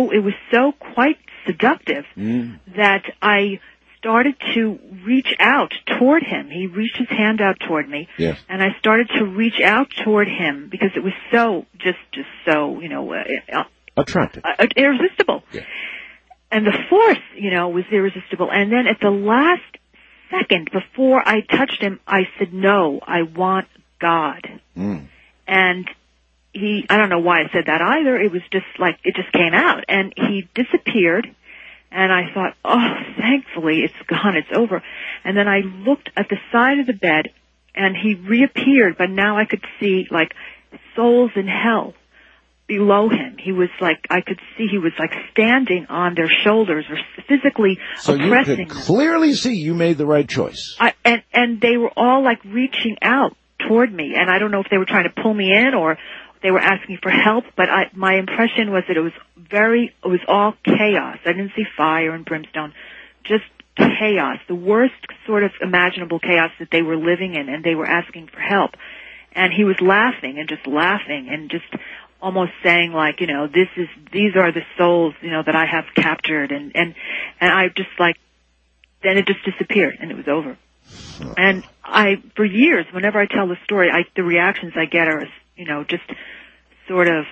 Speaker 6: so quite seductive that I started to reach out toward him. He reached his hand out toward me, and I started to reach out toward him because it was so just so
Speaker 1: attractive,
Speaker 6: irresistible. Yeah. And the force, was irresistible. And then at the last second before I touched him, I said, "No, I want God." And I don't know why I said that either. It was just like, it just came out. And he disappeared. And I thought, oh, thankfully it's gone, it's over. And then I looked at the side of the bed and he reappeared, but now I could see like souls in hell below him. He was like, I could see he was like standing on their shoulders or physically oppressing them.
Speaker 1: So you could clearly see you made the right choice.
Speaker 6: And they were all like reaching out toward me. And I don't know if they were trying to pull me in or they were asking for help, but my impression was that it was all chaos. I didn't see fire and brimstone, just chaos, the worst sort of imaginable chaos that they were living in, and they were asking for help. And he was laughing and just almost saying like, these are the souls, that I have captured, and I just like, then it just disappeared and it was over. And for years, whenever I tell the story, the reactions I get are, just sort of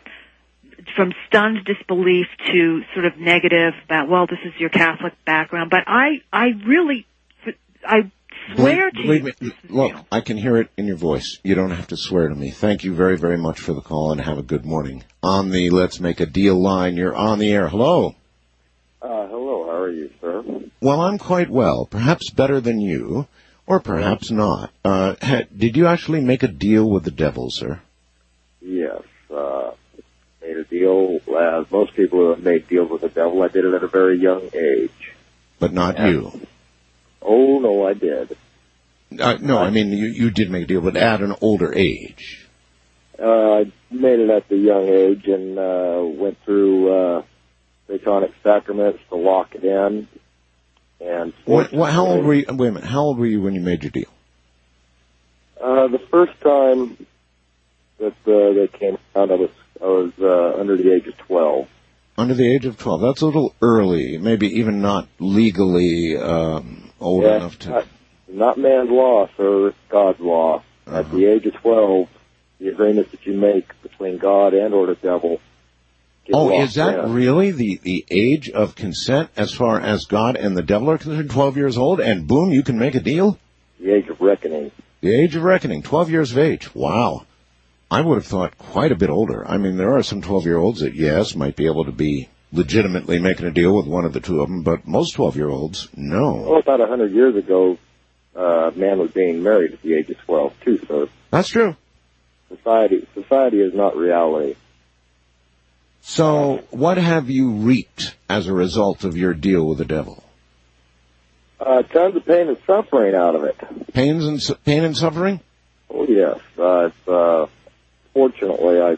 Speaker 6: from stunned disbelief to sort of negative about, well, this is your Catholic background. But I swear to you.
Speaker 1: Believe me, look, I can hear it in your voice. You don't have to swear to me. Thank you very, very much for the call, and have a good morning. On the Let's Make a Deal line, you're on the air. Hello.
Speaker 7: Hello, how are you, sir?
Speaker 1: Well, I'm quite well. Perhaps better than you, or perhaps not. Did you actually make a deal with the devil, sir?
Speaker 7: Yes. Made a deal, as most people who have made deals with the devil. I did it at a very young age.
Speaker 1: But not you.
Speaker 7: Oh, no, I did.
Speaker 1: No, I mean, you did make a deal, but at an older age.
Speaker 7: I made it at the young age and went through Satanic sacraments to lock it in. And
Speaker 1: How old were you? Wait a minute. How old were you when you made your deal?
Speaker 7: The first time that they came out, I was under the age of 12.
Speaker 1: Under the age of 12. That's a little early. Maybe even not legally old enough to...
Speaker 7: Not man's law, sir. It's God's law. At the age of 12, the agreements that you make between God and or the devil get locked
Speaker 1: is that
Speaker 7: in.
Speaker 1: really the age of consent as far as God and the devil are concerned? 12 years old, and boom, you can make a deal?
Speaker 7: The age of reckoning.
Speaker 1: The age of reckoning, 12 years of age. Wow. I would have thought quite a bit older. I mean, there are some 12-year-olds that, yes, might be able to be legitimately making a deal with one of the two of them, but most 12-year-olds, no.
Speaker 7: Well, about 100 years ago, man was being married at the age of 12, too, sir.
Speaker 1: That's true.
Speaker 7: Society is not reality.
Speaker 1: So, what have you reaped as a result of your deal with the devil?
Speaker 7: Tons of pain and suffering out of it.
Speaker 1: Pain and suffering?
Speaker 7: Oh, yes. Fortunately,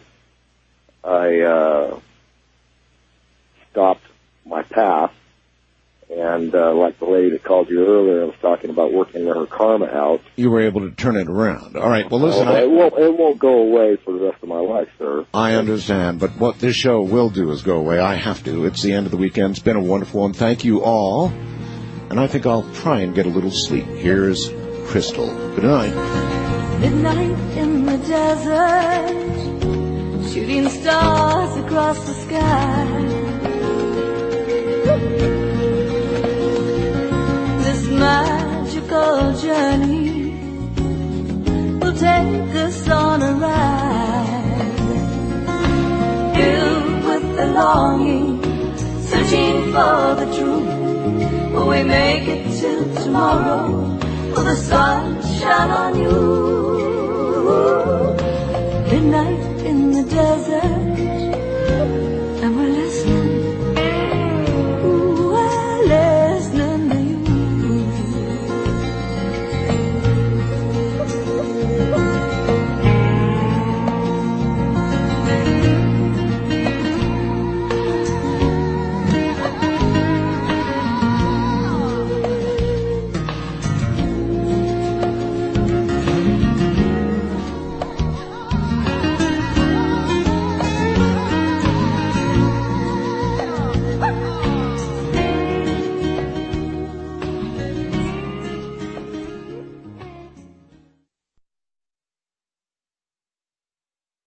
Speaker 7: I stopped my path. And like the lady that called you earlier, I was talking about working her karma out.
Speaker 1: You were able to turn it around. All right. Well, listen.
Speaker 7: It won't go away for the rest of my life, sir.
Speaker 1: I understand, but what this show will do is go away. I have to. It's the end of the weekend. It's been a wonderful one. Thank you all. And I think I'll try and get a little sleep. Here's Crystal. Good night.
Speaker 3: Midnight in the desert, shooting stars across the sky. This magical journey will take us on a ride, filled with the longing, searching for the truth. Will we make it till tomorrow? Will the sun shine on you? Midnight in the desert,